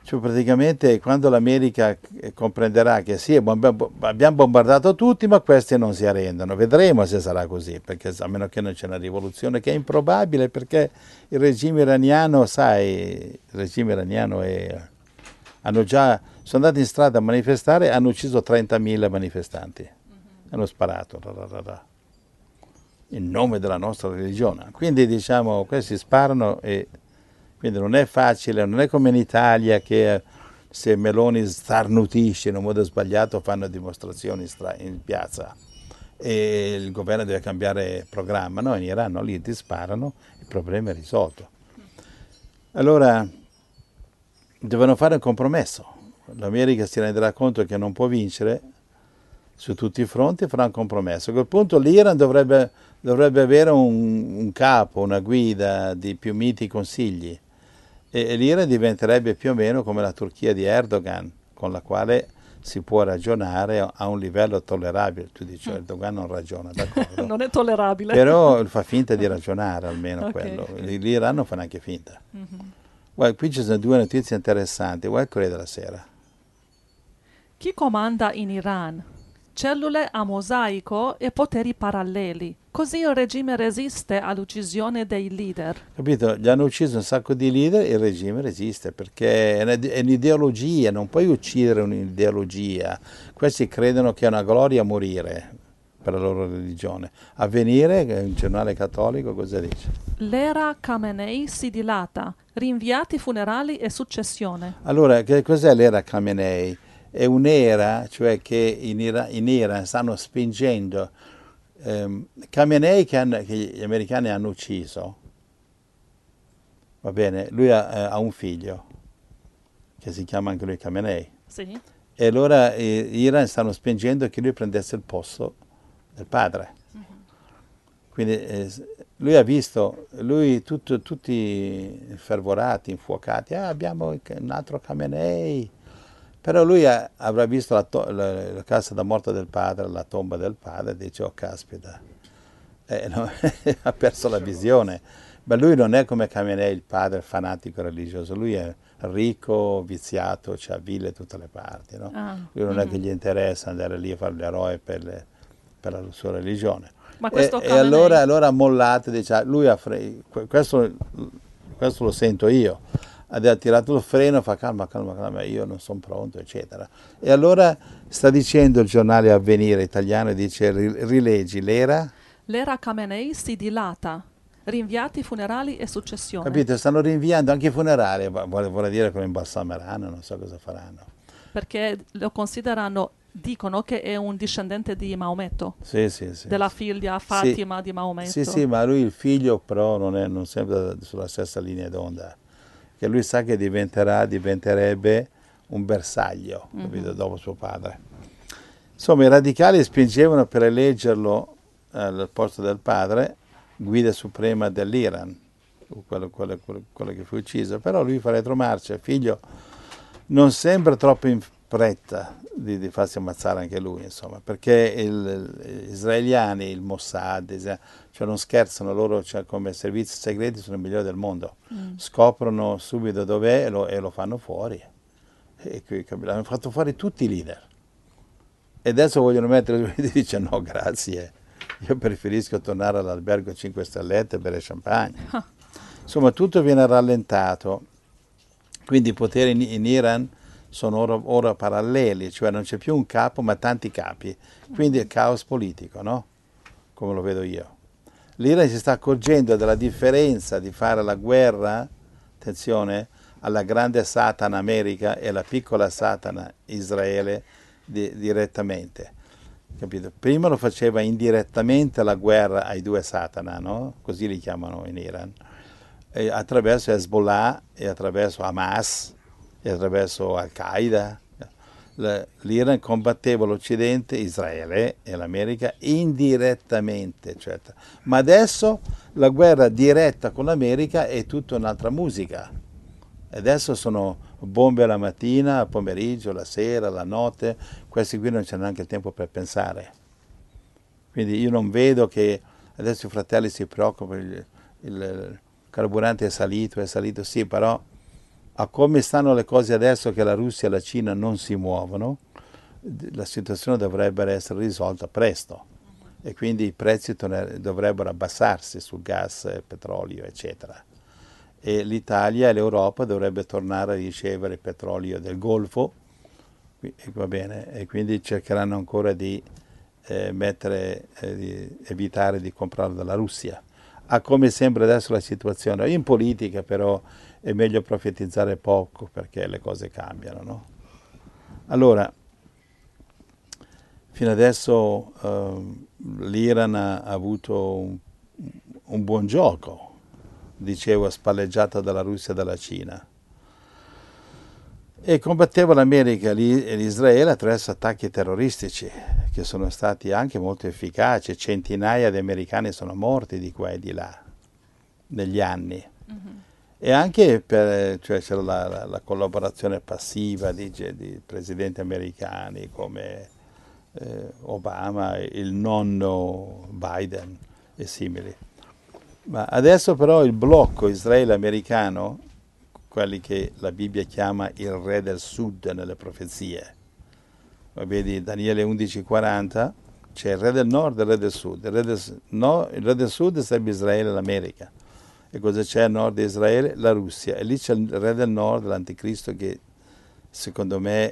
Speaker 4: Cioè praticamente quando l'America eh, comprenderà che sì, bomb- abbiamo bombardato tutti, ma questi non si arrendono. Vedremo se sarà così, perché a meno che non c'è una rivoluzione, che è improbabile, perché il regime iraniano, sai, il regime iraniano è... hanno già, sono andati in strada a manifestare e hanno ucciso trentamila manifestanti. Mm-hmm. Hanno sparato, ra, ra, ra, in nome della nostra religione. Quindi diciamo, questi sparano e... Quindi non è facile, non è come in Italia che se Meloni starnutisce in un modo sbagliato fanno dimostrazioni in piazza e il governo deve cambiare programma. No, in Iran no, lì ti sparano, il problema è risolto. Allora devono fare un compromesso. L'America si renderà conto che non può vincere su tutti i fronti e farà un compromesso. A quel punto l'Iran dovrebbe, dovrebbe avere un, un capo, una guida di più miti consigli. E l'Iran diventerebbe più o meno come la Turchia di Erdogan, con la quale si può ragionare a un livello tollerabile. Tu dici, Erdogan non ragiona, d'accordo.
Speaker 3: Non è tollerabile.
Speaker 4: Però fa finta di ragionare, almeno
Speaker 3: Okay.
Speaker 4: quello. L'Iran non fa neanche finta.
Speaker 3: Mhm.
Speaker 4: Guarda, qui ci sono due notizie interessanti. Guarda il Corriere della Sera.
Speaker 3: Chi comanda in Iran? Cellule a mosaico e poteri paralleli. Così il regime resiste all'uccisione dei leader.
Speaker 4: Capito? Gli hanno ucciso un sacco di leader e il regime resiste, perché è una- è un'ideologia, non puoi uccidere un'ideologia. Questi credono che è una gloria morire per la loro religione. Avvenire, che è un giornale cattolico, cosa dice?
Speaker 3: L'era Khamenei si dilata. Rinviati funerali e successione.
Speaker 4: Allora, che cos'è l'era Khamenei? È un'era, cioè che in Iran, in Iran stanno spingendo ehm, Khamenei che, hanno- che gli americani hanno ucciso, va bene, lui ha, eh, ha un figlio che si chiama anche lui Khamenei
Speaker 3: Sì.
Speaker 4: e allora eh, Iran stanno spingendo che lui prendesse il posto del padre. Quindi eh, lui ha visto, lui tutto- tutti fervorati, infuocati, ah, abbiamo un altro Khamenei. Però lui ha- avrà visto la, to- la- la casa da morte del padre, la tomba del padre, e dice, oh caspita, eh, no, ha perso la visione. Ma lui non è come Khamenei, il padre fanatico religioso, lui è ricco, viziato, c'ha ville da tutte le parti. No?
Speaker 3: Ah,
Speaker 4: Lui non è
Speaker 3: mhm.
Speaker 4: che gli interessa andare lì a fare l'eroe per, le- per la sua religione.
Speaker 3: Ma
Speaker 4: E,
Speaker 3: questo
Speaker 4: e
Speaker 3: Khamenei-
Speaker 4: allora, allora ha mollato, dice, ah, lui ha fre- questo, questo lo sento io. Ha tirato il freno, fa calma, calma, calma, io non sono pronto, eccetera. E allora sta dicendo il giornale Avvenire italiano, dice, ri- rileggi l'era,
Speaker 3: L'era Khamenei si dilata. Rinviati funerali e successione.
Speaker 4: capito? Stanno rinviando anche i funerali, vuole, vuole dire che lo imbalsameranno, non so cosa faranno.
Speaker 3: Perché lo considerano, dicono che è un discendente di Maometto,
Speaker 4: Sì, sì, sì.
Speaker 3: della
Speaker 4: sì.
Speaker 3: figlia Fatima di Maometto.
Speaker 4: Sì, sì, ma lui il figlio però non è non sempre sulla stessa linea d'onda, che lui sa che diventerà, diventerebbe un bersaglio, capito, dopo suo padre. Insomma, i radicali spingevano per eleggerlo eh, al posto del padre, guida suprema dell'Iran, quello, quello- quello- quello che fu ucciso, però lui fa retromarcia, figlio non sembra troppo in fretta di, di farsi ammazzare anche lui, insomma, perché il- gli israeliani, il Mossad, isa- cioè non scherzano, loro cioè, come servizi segreti sono i migliori del mondo, scoprono subito dov'è e lo, e lo fanno fuori. E qui, capi- hanno fatto fuori tutti i leader. E adesso vogliono mettere lui e dice no, grazie, io preferisco tornare all'albergo cinque stellette e bere champagne. Insomma, tutto viene rallentato. Quindi i poteri in, in Iran sono ora, ora paralleli, cioè non c'è più un capo ma tanti capi. Quindi è caos politico, no? Come lo vedo io. L'Iran si sta accorgendo della differenza di fare la guerra, attenzione, alla grande Satana America e alla piccola Satana Israele di- direttamente. Capito? Prima lo faceva indirettamente la guerra ai due Satana, no? Così li chiamano in Iran. E attraverso Hezbollah e attraverso Hamas e attraverso Al-Qaeda. La- L'Iran combatteva l'Occidente, Israele e l'America indirettamente, eccetera. Ma adesso la guerra diretta con l'America è tutta un'altra musica. Adesso sono bombe la mattina, al pomeriggio, la sera, la notte. Questi qui non c'è neanche il tempo per pensare. Quindi io non vedo che adesso i fratelli si preoccupano, il, il carburante è salito, è salito, sì, però a come stanno le cose adesso che la Russia e la Cina non si muovono, la situazione dovrebbe essere risolta presto e quindi i prezzi torner- dovrebbero abbassarsi sul gas, eh, petrolio, eccetera. E l'Italia e l'Europa dovrebbe tornare a ricevere il petrolio del Golfo, qui- e va bene, e quindi cercheranno ancora di, eh, mettere, eh, di evitare di comprarlo dalla Russia. A come sembra adesso la situazione, in politica però è meglio profetizzare poco perché le cose cambiano, no? Allora, fino adesso eh, l'Iran ha avuto un, un buon gioco, dicevo, spalleggiata dalla Russia e dalla Cina, e combatteva l'America e l'Israele attraverso attacchi terroristici che sono stati anche molto efficaci. Centinaia di americani sono morti di qua e di là negli anni. Mm-hmm. E anche per, cioè, c'era la, la, la collaborazione passiva di, di presidenti americani come eh, Obama, il nonno Biden e simili. Ma adesso però il blocco Israele-americano, quelli che la Bibbia chiama il re del sud nelle profezie, vedi Daniele undici quaranta, c'è il re del nord e il re del sud. Il re del, no, il re del sud sarebbe Israele e l'America. E cosa c'è a nord di Israele? La Russia. E lì c'è il re del nord, l'anticristo, che secondo me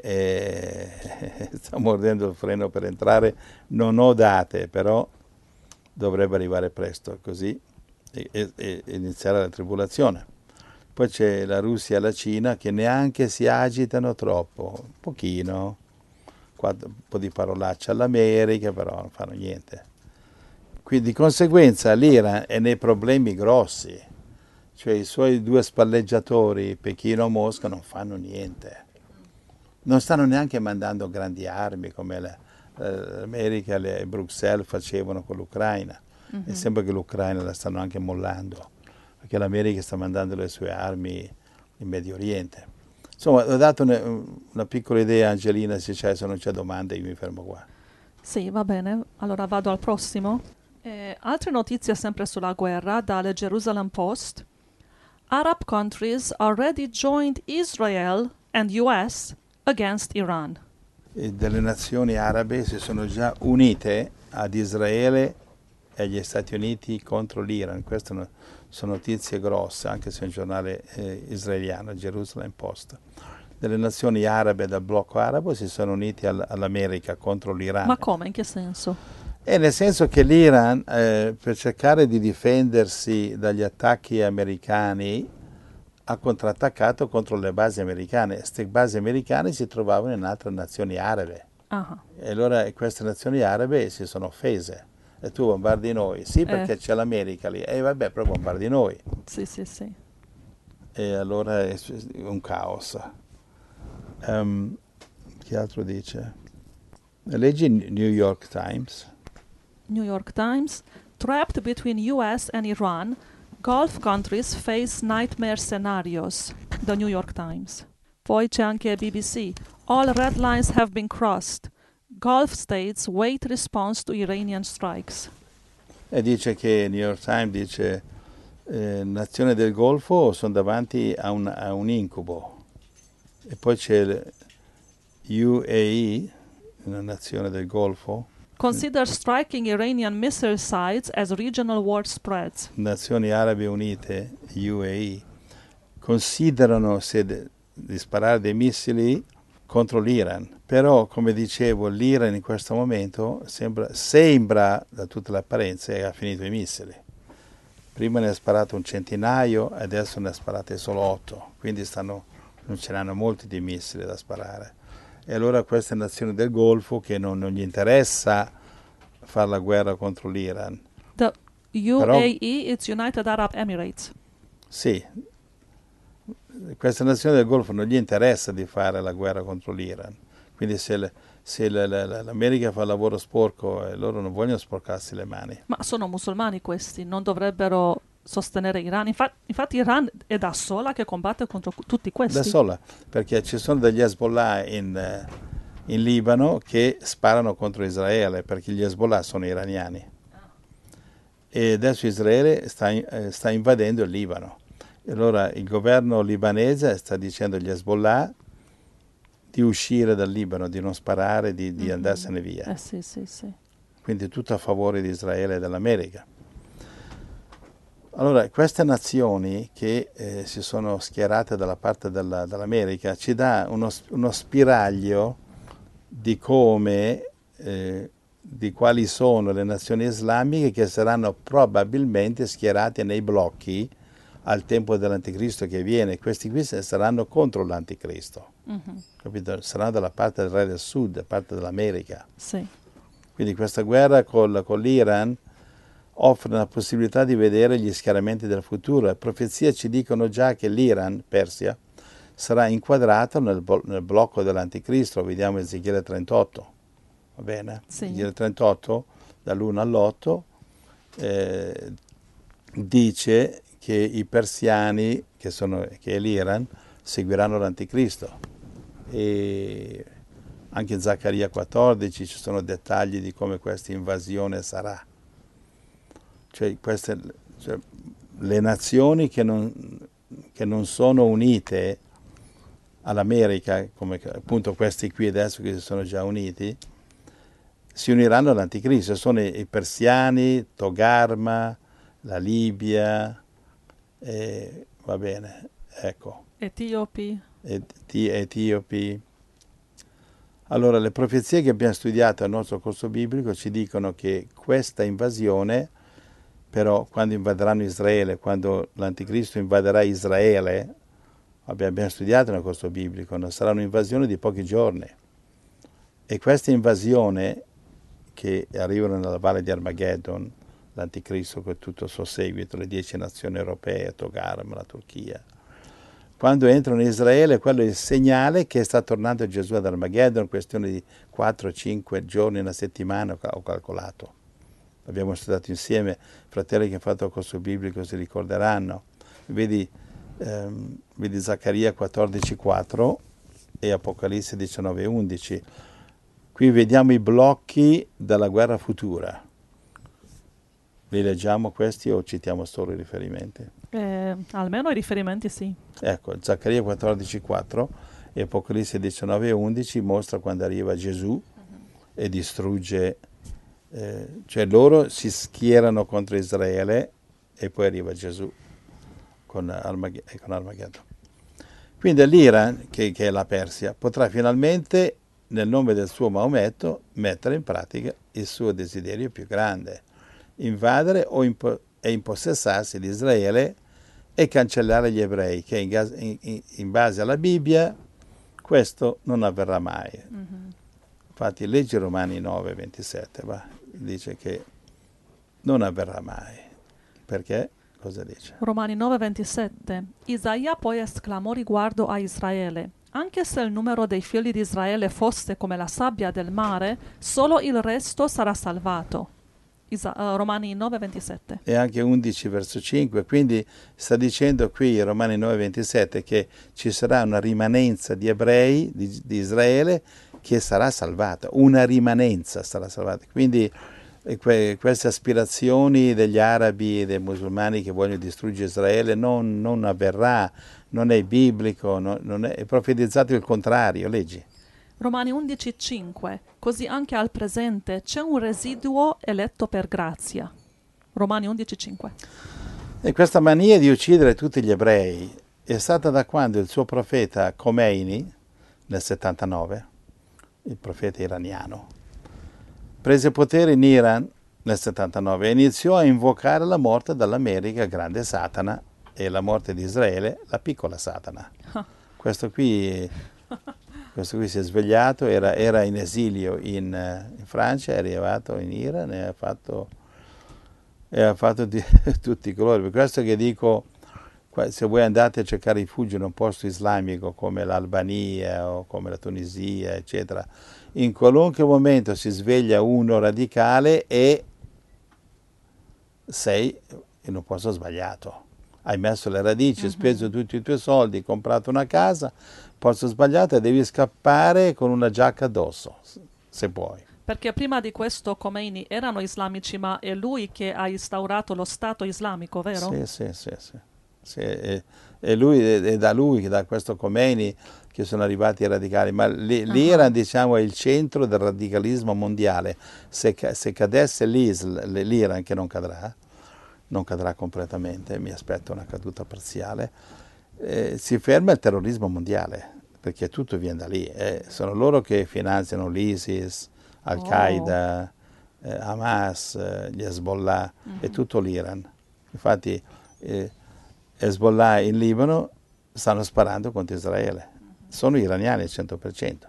Speaker 4: è, sta mordendo il freno per entrare. Non ho date, però dovrebbe arrivare presto, così e, e, e iniziare la tribolazione. Poi c'è la Russia e la Cina che neanche si agitano troppo, un pochino, un po' di parolacce all'America, però non fanno niente. Quindi di conseguenza l'Iran è nei problemi grossi, cioè i suoi due spalleggiatori, Pechino e Mosca, non fanno niente. Non stanno neanche mandando grandi armi come le, l'America e Bruxelles facevano con l'Ucraina. Mm-hmm. E sembra che l'Ucraina la stanno anche mollando, perché l'America sta mandando le sue armi in Medio Oriente. Insomma, ho dato una, una piccola idea, Angelina, se, c'è, se non c'è domande io mi fermo qua.
Speaker 3: Sì, va bene. Allora vado al prossimo. Eh, altre notizie sempre sulla guerra dalle Jerusalem Post. Arab countries already joined Israel and U S against Iran.
Speaker 4: E delle nazioni arabe si sono già unite ad Israele e agli Stati Uniti contro l'Iran. Queste sono, sono notizie grosse, anche se è un giornale eh, israeliano, Jerusalem Post. Delle nazioni arabe del blocco arabo si sono uniti al, all'America contro l'Iran.
Speaker 3: Ma come? In che senso?
Speaker 4: E nel senso che l'Iran, eh, per cercare di difendersi dagli attacchi americani, ha contrattaccato contro le basi americane. Queste basi americane si trovavano in altre nazioni arabe. Uh-huh. E allora queste nazioni arabe si sono offese. E tu bombardi noi? Sì, perché eh. c'è l'America lì. E vabbè, però bombardi noi.
Speaker 3: Sì, sì, sì.
Speaker 4: E allora è un caos. Um, che altro dice? Leggi New York Times.
Speaker 3: New York Times. Trapped between U S and Iran, Gulf countries face nightmare scenarios. The New York Times. Poi c'è anche B B C. All red lines have been crossed. Gulf states wait response to Iranian strikes.
Speaker 4: E dice che New York Times dice eh, nazioni del Golfo sono davanti a un, a un incubo. E poi c'è l'U A E, una nazione del Golfo.
Speaker 3: Consider striking Iranian missile sites as regional war spreads.
Speaker 4: Nazioni Arabe Unite, U A E, considerano se de, di sparare dei missili contro l'Iran. Però, come dicevo, l'Iran in questo momento sembra, sembra da tutte le apparenze, ha finito i missili. Prima ne ha sparato un centinaio, adesso ne ha sparate solo otto. Quindi stanno, non ce n'hanno molti di missili da sparare. E allora queste nazioni del Golfo che non, non gli interessa fare la guerra contro l'Iran.
Speaker 3: The U A E, it's United Arab Emirates.
Speaker 4: Sì, queste nazioni del Golfo non gli interessa di fare la guerra contro l'Iran. Quindi se, le, se le, le, l'America fa il lavoro sporco, eh, loro non vogliono sporcarsi le mani.
Speaker 3: Ma sono musulmani questi, non dovrebbero sostenere Iran. Infatti, infatti Iran è da sola che combatte contro tutti questi.
Speaker 4: Da sola, perché ci sono degli Hezbollah in, in Libano che sparano contro Israele, perché gli Hezbollah sono iraniani. E adesso Israele sta, eh, sta invadendo il Libano. E allora il governo libanese sta dicendo agli Hezbollah di uscire dal Libano, di non sparare, di, di
Speaker 3: Mhm.
Speaker 4: andarsene via.
Speaker 3: Eh sì, sì, sì.
Speaker 4: Quindi tutto a favore di Israele e dell'America. Allora, queste nazioni che eh, si sono schierate dalla parte della- dell'America ci dà uno, uno spiraglio di come, eh, di quali sono le nazioni islamiche che saranno probabilmente schierate nei blocchi al tempo dell'Anticristo che viene. Questi qui saranno contro l'Anticristo,
Speaker 3: Mhm.
Speaker 4: capito? Saranno dalla parte del re del sud, da parte dell'America.
Speaker 3: Sì.
Speaker 4: Quindi questa guerra col- con l'Iran offre la possibilità di vedere gli schieramenti del futuro. Le profezie ci dicono già che l'Iran, Persia, sarà inquadrato nel, bo- nel blocco dell'Anticristo. Lo vediamo in Ezechiele trentotto, va bene?
Speaker 3: Sì.
Speaker 4: Ezechiele trentotto, dall'uno all'otto, eh, dice che i persiani, che, sono, che è l'Iran, seguiranno l'Anticristo. E anche in Zaccaria quattordici ci sono dettagli di come questa invasione sarà. Cioè, queste, cioè, le nazioni che non, che non sono unite all'America, come appunto questi qui adesso che si sono già uniti, si uniranno all'Anticristo. Sono i, i persiani, Togarma, la Libia, eh, va bene, ecco,
Speaker 3: Etiopi.
Speaker 4: Eti- Etiopi. Allora, le profezie che abbiamo studiato al nostro corso biblico ci dicono che questa invasione, però, quando invaderanno Israele, quando l'Anticristo invaderà Israele, abbiamo abbiamo studiato nel corso biblico, non sarà un'invasione di pochi giorni. E questa invasione, che arrivano nella valle di Armageddon, l'Anticristo con tutto il suo seguito, le dieci nazioni europee, Togarma, la Turchia, quando entrano in Israele, quello è il segnale che sta tornando Gesù ad Armageddon, questione di quattro cinque giorni, una settimana, ho calcolato. Abbiamo studiato insieme, fratelli che hanno fatto il corso biblico si ricorderanno. Vedi, ehm, vedi Zaccaria quattordici quattro e Apocalisse diciannove undici. Qui vediamo i blocchi della guerra futura. Li leggiamo questi o citiamo solo i riferimenti?
Speaker 3: Eh, almeno i riferimenti sì.
Speaker 4: Ecco, Zaccaria quattordici quattro e Apocalisse diciannove undici mostra quando arriva Gesù e distrugge, eh, cioè loro si schierano contro Israele e poi arriva Gesù con, Armag- con Armageddon. Quindi l'Iran, che, che è la Persia, potrà finalmente, nel nome del suo Maometto, mettere in pratica il suo desiderio più grande, invadere o impo- e impossessarsi di Israele e cancellare gli ebrei, che in, gas- in- in- in base alla Bibbia questo non avverrà mai.
Speaker 3: Mhm.
Speaker 4: Infatti leggi Romani nove ventisette, va, dice che non avverrà mai. Perché? Cosa dice?
Speaker 3: Romani nove ventisette. Isaia poi esclamò riguardo a Israele: anche se il numero dei figli di Israele fosse come la sabbia del mare, solo il resto sarà salvato. Isa- eh, Romani nove ventisette.
Speaker 4: E anche undici verso cinque, quindi sta dicendo qui Romani nove ventisette che ci sarà una rimanenza di ebrei di, di Israele che sarà salvata, una rimanenza sarà salvata. Quindi eh, que- queste aspirazioni degli arabi e dei musulmani che vogliono distruggere Israele non, non avverrà, non è biblico, non, non è, è profetizzato il contrario, leggi.
Speaker 3: Romani undici cinque. Così anche al presente c'è un residuo eletto per grazia. Romani undici cinque.
Speaker 4: E questa mania di uccidere tutti gli ebrei è stata da quando il suo profeta Khomeini, nel settantanove, il profeta iraniano, prese potere in Iran nel settantanove e iniziò a invocare la morte dall'America, grande Satana, e la morte di Israele, la piccola Satana. Questo qui, questo qui si è svegliato, era, era in esilio in, in Francia, è arrivato in Iran e ha fatto, e ha fatto di, tutti i colori. Per questo che dico, se voi andate a cercare rifugio in un posto islamico come l'Albania o come la Tunisia, eccetera, in qualunque momento si sveglia uno radicale e sei in un posto sbagliato. Hai messo le radici, hai
Speaker 3: Mhm.
Speaker 4: speso tutti i tuoi soldi, hai comprato una casa, posto sbagliato e devi scappare con una giacca addosso, se puoi.
Speaker 3: Perché prima di questo Khomeini erano islamici, ma è lui che ha instaurato lo Stato islamico, vero?
Speaker 4: Sì, sì, sì, sì. Sì, e, e lui, è, è da lui, che da questo Khomeini, che sono arrivati i radicali, ma lì-
Speaker 3: Ah.
Speaker 4: l'Iran, diciamo, è il centro del radicalismo mondiale. Se, ca- se cadesse l'Isl- l'Iran, che non cadrà, non cadrà completamente, mi aspetto una caduta parziale, eh, si ferma il terrorismo mondiale, perché tutto viene da lì. eh, sono loro che finanziano l'ISIS, Al-Qaeda, eh, Hamas, eh, gli Hezbollah, è tutto l'Iran. Infatti eh, Hezbollah in Libano stanno sparando contro Israele, sono iraniani al cento per cento.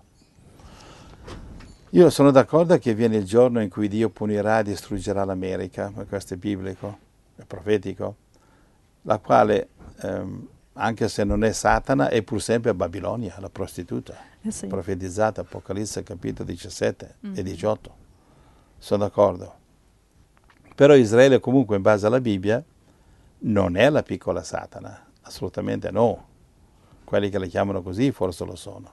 Speaker 4: Io sono d'accordo che viene il giorno in cui Dio punirà e distruggerà l'America, ma questo è biblico, è profetico, la quale, ehm, anche se non è Satana, è pur sempre Babilonia, la prostituta,
Speaker 3: Eh sì.
Speaker 4: profetizzata, Apocalisse capitolo diciassette e diciotto. Sono d'accordo. Però Israele comunque, in base alla Bibbia, non è la piccola Satana, assolutamente no. Quelli che la chiamano così forse lo sono.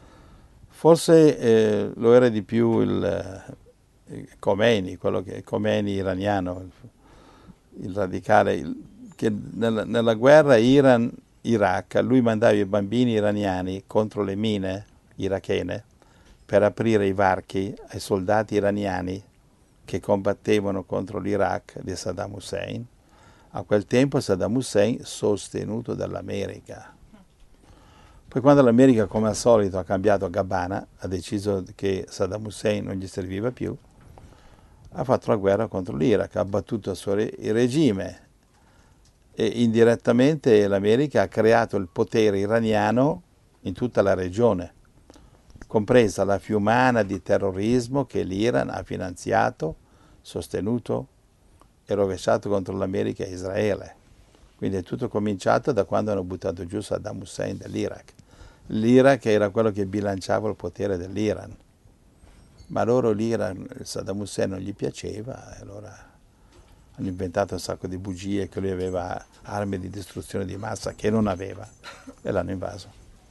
Speaker 4: Forse eh, lo era di più il, il Khomeini, quello che Khomeini iraniano, il, il radicale, il, che nella, nella guerra Iran-Iraq lui mandava i bambini iraniani contro le mine irachene per aprire i varchi ai soldati iraniani che combattevano contro l'Iraq di Saddam Hussein. A quel tempo Saddam Hussein sostenuto dall'America. Poi quando l'America, come al solito, ha cambiato Gabbana, ha deciso che Saddam Hussein non gli serviva più, ha fatto la guerra contro l'Iraq, ha abbattuto il suo re- il regime e indirettamente l'America ha creato il potere iraniano in tutta la regione, compresa la fiumana di terrorismo che l'Iran ha finanziato, sostenuto e rovesciato contro l'America e Israele. Quindi è tutto cominciato da quando hanno buttato giù Saddam Hussein dall'Iraq. L'Iraq era quello che bilanciava il potere dell'Iran, ma loro l'Iran, Saddam Hussein non gli piaceva e allora hanno inventato un sacco di bugie che lui aveva armi di distruzione di massa che non aveva e l'hanno invaso.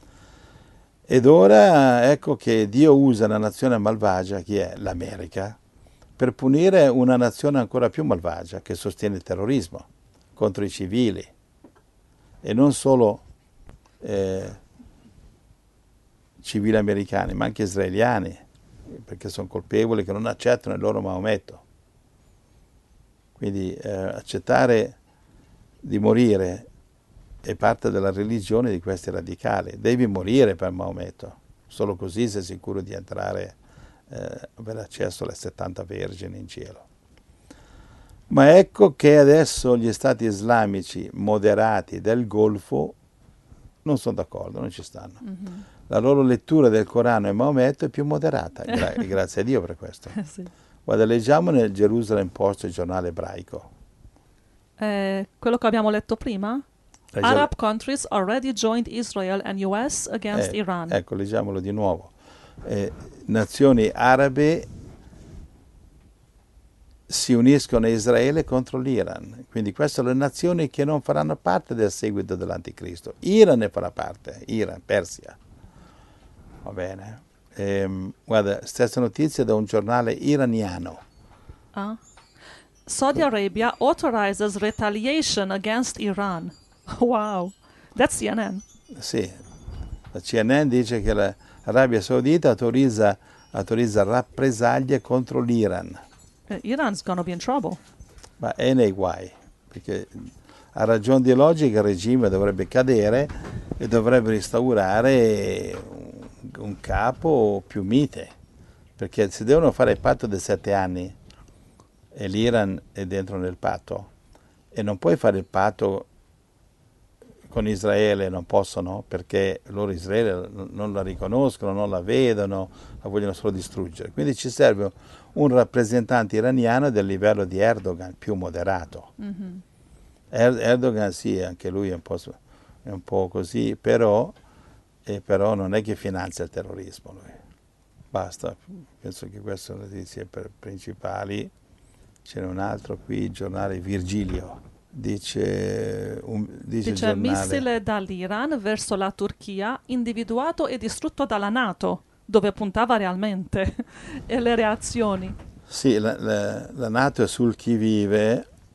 Speaker 4: Ed ora ecco che Dio usa una nazione malvagia, che è l'America, per punire una nazione ancora più malvagia che sostiene il terrorismo contro i civili e non solo eh, civili americani ma anche israeliani, perché sono colpevoli che non accettano il loro Maometto. Quindi eh, accettare di morire è parte della religione di questi radicali. Devi morire per Maometto, solo così sei sicuro di entrare, eh, avere accesso alle settanta vergini in cielo. Ma ecco che adesso gli stati islamici moderati del Golfo non sono d'accordo, non ci stanno. Mm-hmm. La loro lettura del Corano e Maometto è più moderata, gra- e grazie a Dio per questo.
Speaker 3: Sì.
Speaker 4: Guarda, leggiamo nel Jerusalem Post, il giornale ebraico.
Speaker 3: Eh, quello che abbiamo letto prima?
Speaker 4: Leggiamo-
Speaker 3: Arab countries already joined Israel and U S against
Speaker 4: eh,
Speaker 3: Iran.
Speaker 4: Ecco, leggiamolo di nuovo. Eh, nazioni arabe si uniscono a Israele contro l'Iran. Quindi queste sono le nazioni che non faranno parte del seguito dell'Anticristo. Iran ne farà parte, Iran, Persia. Va bene. Ehm, guarda, stessa notizia da un giornale iraniano.
Speaker 3: Ah. Saudi Arabia authorizes retaliation against Iran. Wow, that's C N N.
Speaker 4: Sì, la C N N dice che l'Arabia Saudita autorizza, autorizza rappresaglie contro l'Iran.
Speaker 3: Uh, Iran's gonna be in trouble.
Speaker 4: Ma è nei guai, perché a ragion di logica il regime dovrebbe cadere e dovrebbe instaurare un, un capo più mite, perché se devono fare il patto dei sette anni e l'Iran è dentro nel patto e non puoi fare il patto con Israele, non possono, perché loro Israele non la riconoscono, non la vedono, la vogliono solo distruggere. Quindi ci serve un rappresentante iraniano del livello di Erdogan, più moderato. Mm-hmm. Er- Erdogan sì, anche lui è un po', è un po' così, però, eh, però non è che finanzia il terrorismo lui. Basta, penso che queste sono le notizie principali. Ce n'è un altro qui, il giornale Virgilio. Dice, un, dice,
Speaker 3: dice
Speaker 4: il giornale,
Speaker 3: missile dall'Iran verso la Turchia individuato e distrutto dalla NATO, dove puntava realmente, e le reazioni.
Speaker 4: Sì, la, la, la NATO è sul chi vive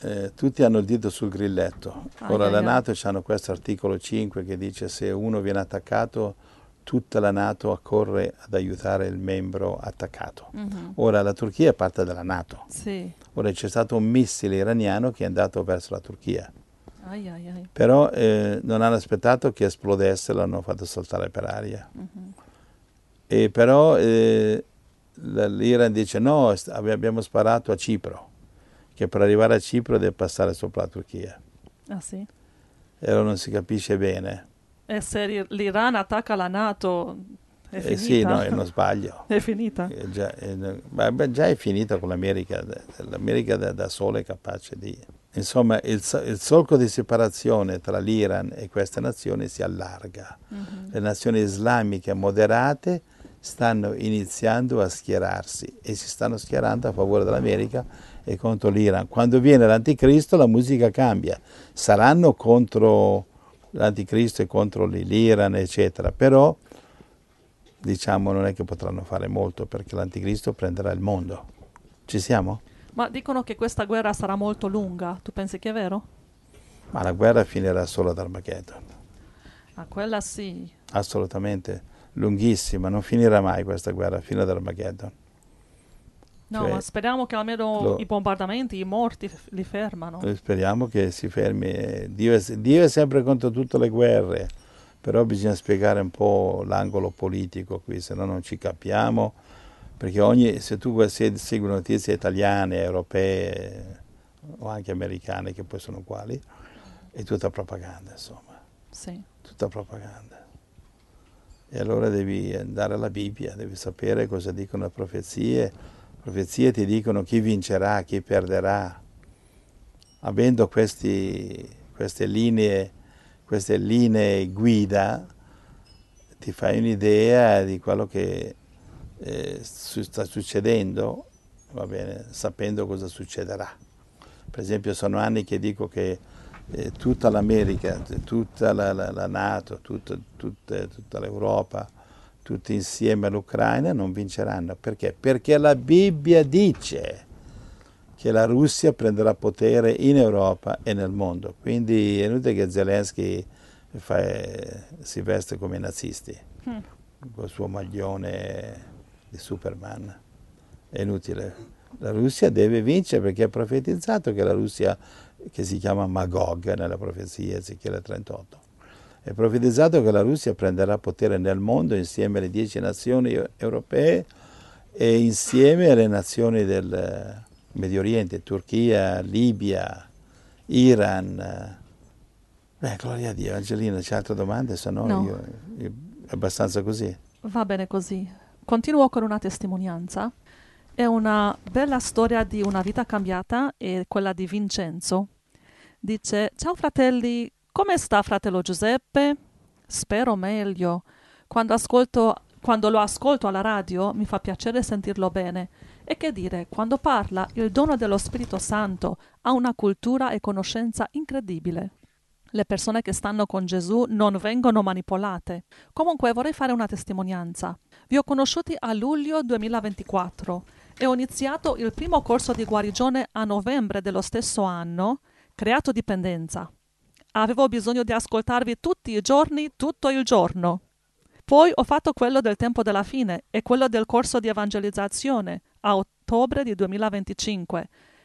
Speaker 4: eh, tutti hanno il dito sul grilletto.
Speaker 3: Ai,
Speaker 4: Ora
Speaker 3: ai,
Speaker 4: la
Speaker 3: ai.
Speaker 4: NATO hanno questo articolo cinque che dice se uno viene attaccato, tutta la NATO accorre ad aiutare il membro attaccato.
Speaker 3: Mhm.
Speaker 4: Ora la Turchia è parte della NATO.
Speaker 3: Sì.
Speaker 4: Ora c'è stato un missile iraniano che è andato verso la Turchia.
Speaker 3: Ai, ai, ai.
Speaker 4: Però eh, non hanno aspettato che esplodesse, l'hanno fatto saltare per aria.
Speaker 3: Mhm.
Speaker 4: E però eh, l- l'Iran dice no, st- abbi- abbiamo sparato a Cipro, che per arrivare a Cipro deve passare sopra la Turchia.
Speaker 3: Ah sì?
Speaker 4: E allora non si capisce bene.
Speaker 3: E se l'I- l'Iran attacca la NATO è
Speaker 4: Eh,
Speaker 3: finita?
Speaker 4: sì, no, è uno sbaglio.
Speaker 3: È finita?
Speaker 4: È già, è, beh, beh, già è finita con l'America, l'America da, da sola è capace di... Insomma, il, so- il solco di separazione tra l'Iran e queste nazioni si allarga.
Speaker 3: Mhm.
Speaker 4: Le nazioni islamiche moderate stanno iniziando a schierarsi e si stanno schierando a favore dell'America e contro l'Iran. Quando viene l'anticristo la musica cambia. Saranno contro l'anticristo e contro l'Iran, eccetera, però diciamo non è che potranno fare molto perché l'anticristo prenderà il mondo. Ci siamo?
Speaker 3: Ma dicono che questa guerra sarà molto lunga. Tu pensi che è vero?
Speaker 4: Ma la guerra finirà solo ad Armageddon.
Speaker 3: Ah, quella sì.
Speaker 4: Assolutamente lunghissima, non finirà mai questa guerra fino ad Armageddon.
Speaker 3: No,
Speaker 4: Cioè,
Speaker 3: ma speriamo che almeno
Speaker 4: lo-
Speaker 3: i bombardamenti, i morti f- li fermano.
Speaker 4: Noi speriamo che si fermi. Dio è, Dio è sempre contro tutte le guerre, però bisogna spiegare un po' l'angolo politico qui, se no non ci capiamo, perché ogni, se tu se- segui notizie italiane, europee o anche americane, che poi sono uguali, è tutta propaganda, insomma,
Speaker 3: Sì.
Speaker 4: tutta propaganda. E allora devi andare alla Bibbia, devi sapere cosa dicono le profezie. Le profezie ti dicono chi vincerà, chi perderà. Avendo questi, queste linee, queste linee guida, ti fai un'idea di quello che eh, su- sta succedendo, va bene, sapendo cosa succederà. Per esempio sono anni che dico che eh, tutta l'America, tutta la, la- la NATO, tutta, tutta- tutta l'Europa, tutti insieme all'Ucraina non vinceranno. Perché? Perché la Bibbia dice che la Russia prenderà potere in Europa e nel mondo. Quindi è inutile che Zelensky fa- si veste come i nazisti,
Speaker 3: Mm.
Speaker 4: col suo maglione di Superman. È inutile. La Russia deve vincere perché è profetizzato che la Russia, che si chiama Magog nella profezia Ezechiele trentotto, è profetizzato che la Russia prenderà potere nel mondo insieme alle dieci nazioni europee e insieme alle nazioni del Medio Oriente, Turchia, Libia, Iran. Beh, gloria a Dio. Angelina, c'è altre domande? Se no,
Speaker 3: No.
Speaker 4: io, io- è abbastanza così.
Speaker 3: Va bene così. Continuo con una testimonianza. È una bella storia di una vita cambiata, è quella di Vincenzo. Dice: ciao fratelli, come sta fratello Giuseppe? Spero meglio. Quando, ascolto, quando lo ascolto alla radio mi fa piacere sentirlo bene. E che dire, quando parla, il dono dello Spirito Santo ha una cultura e conoscenza incredibile. Le persone che stanno con Gesù non vengono manipolate. Comunque vorrei fare una testimonianza. Vi ho conosciuti a luglio duemilaventiquattro e ho iniziato il primo corso di guarigione a novembre dello stesso anno, creato dipendenza. Avevo bisogno di ascoltarvi tutti i giorni, tutto il giorno. Poi ho fatto quello del tempo della fine e quello del corso di evangelizzazione a ottobre di duemilaventicinque.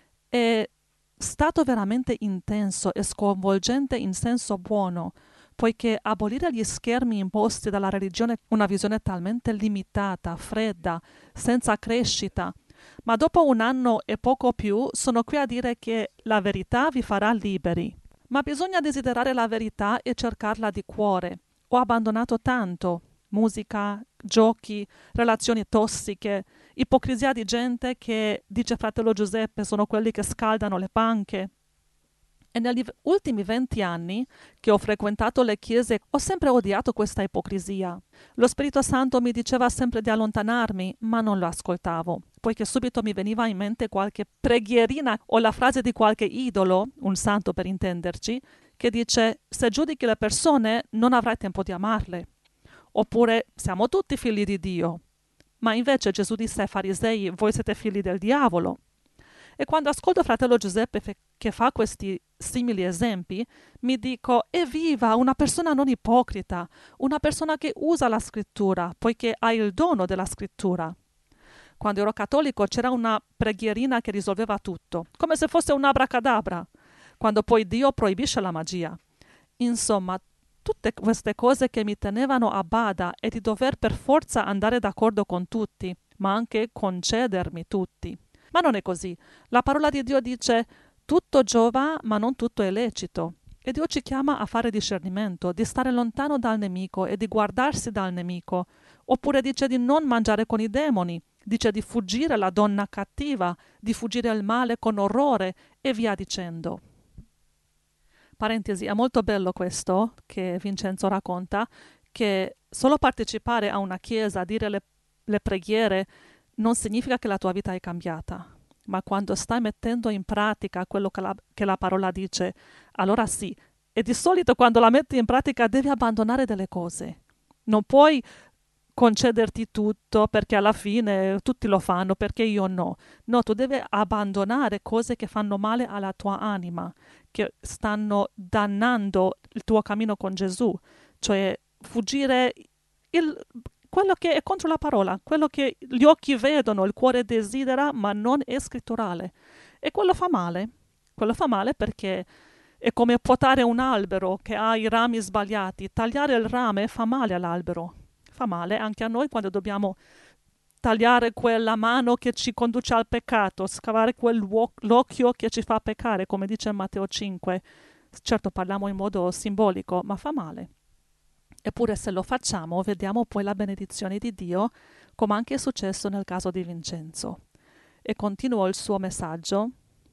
Speaker 3: È stato veramente intenso e sconvolgente in senso buono, poiché abolire gli schermi imposti dalla religione è una visione talmente limitata, fredda, senza crescita. Ma dopo un anno e poco più sono qui a dire che la verità vi farà liberi. Ma bisogna desiderare la verità e cercarla di cuore. Ho abbandonato tanto: musica, giochi, relazioni tossiche, ipocrisia di gente che, dice fratello Giuseppe, sono quelli che scaldano le panche. E negli v- ultimi venti anni che ho frequentato le chiese ho sempre odiato questa ipocrisia. Lo Spirito Santo mi diceva sempre di allontanarmi, ma non lo ascoltavo, poiché subito mi veniva in mente qualche preghierina o la frase di qualche idolo, un santo per intenderci, che dice: se giudichi le persone non avrai tempo di amarle. Oppure: siamo tutti figli di Dio. Ma invece Gesù disse ai farisei: voi siete figli del diavolo. E quando ascolto fratello Giuseppe fe- che fa questi simili esempi, mi dico, evviva, una persona non ipocrita, una persona che usa la scrittura, poiché ha il dono della scrittura. Quando ero cattolico c'era una preghierina che risolveva tutto, come se fosse un abracadabra, quando poi Dio proibisce la magia. Insomma, tutte queste cose che mi tenevano a bada e di dover per forza andare d'accordo con tutti, ma anche concedermi tutti. Ma non è così. La parola di Dio dice tutto giova, ma non tutto è lecito. E Dio ci chiama a fare discernimento, di stare lontano dal nemico e di guardarsi dal nemico. Oppure dice di non mangiare con i demoni, dice di fuggire la donna cattiva, di fuggire il male con orrore e via dicendo. Parentesi, è molto bello questo che Vincenzo racconta, che solo partecipare a una chiesa, dire le, le preghiere, non significa che la tua vita è cambiata, ma quando stai mettendo in pratica quello che la, che la parola dice, allora sì. E di solito quando la metti in pratica devi abbandonare delle cose. Non puoi concederti tutto perché alla fine tutti lo fanno, perché io no. No, tu devi abbandonare cose che fanno male alla tua anima, che stanno dannando il tuo cammino con Gesù, cioè fuggire il, quello che è contro la parola, quello che gli occhi vedono, il cuore desidera, ma non è scritturale. E quello fa male, quello fa male perché è come potare un albero che ha i rami sbagliati. Tagliare il rame fa male all'albero, fa male anche a noi quando dobbiamo tagliare quella mano che ci conduce al peccato, scavare quell'occhio che ci fa peccare, come dice Matteo cinque. Certo parliamo in modo simbolico, ma fa male. Eppure se lo facciamo, vediamo poi la benedizione di Dio, come anche è successo nel caso di Vincenzo. E continuò il suo messaggio.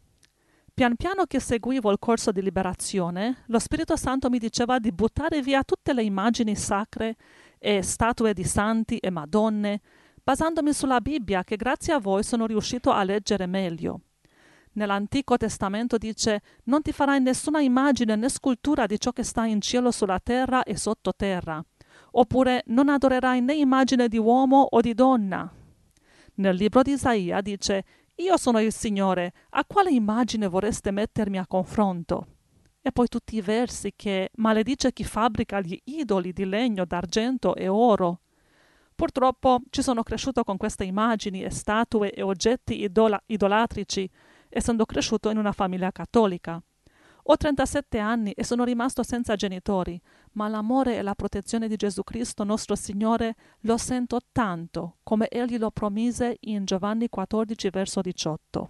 Speaker 3: Pian piano che seguivo il corso di liberazione, lo Spirito Santo mi diceva di buttare via tutte le immagini sacre e statue di santi e madonne, basandomi sulla Bibbia che grazie a voi sono riuscito a leggere meglio. Nell'Antico Testamento dice non ti farai nessuna immagine né scultura di ciò che sta in cielo, sulla terra e sottoterra. Oppure non adorerai né immagine di uomo o di donna. Nel libro di Isaia dice io sono il Signore, a quale immagine vorreste mettermi a confronto? E poi tutti i versi che maledice chi fabbrica gli idoli di legno, d'argento e oro. Purtroppo ci sono cresciuto con queste immagini e statue e oggetti idola- idolatrici, essendo cresciuto in una famiglia cattolica. Ho trentasette anni e sono rimasto senza genitori, ma l'amore e la protezione di Gesù Cristo nostro Signore lo sento tanto, come Egli lo promise in Giovanni quattordici, verso diciotto.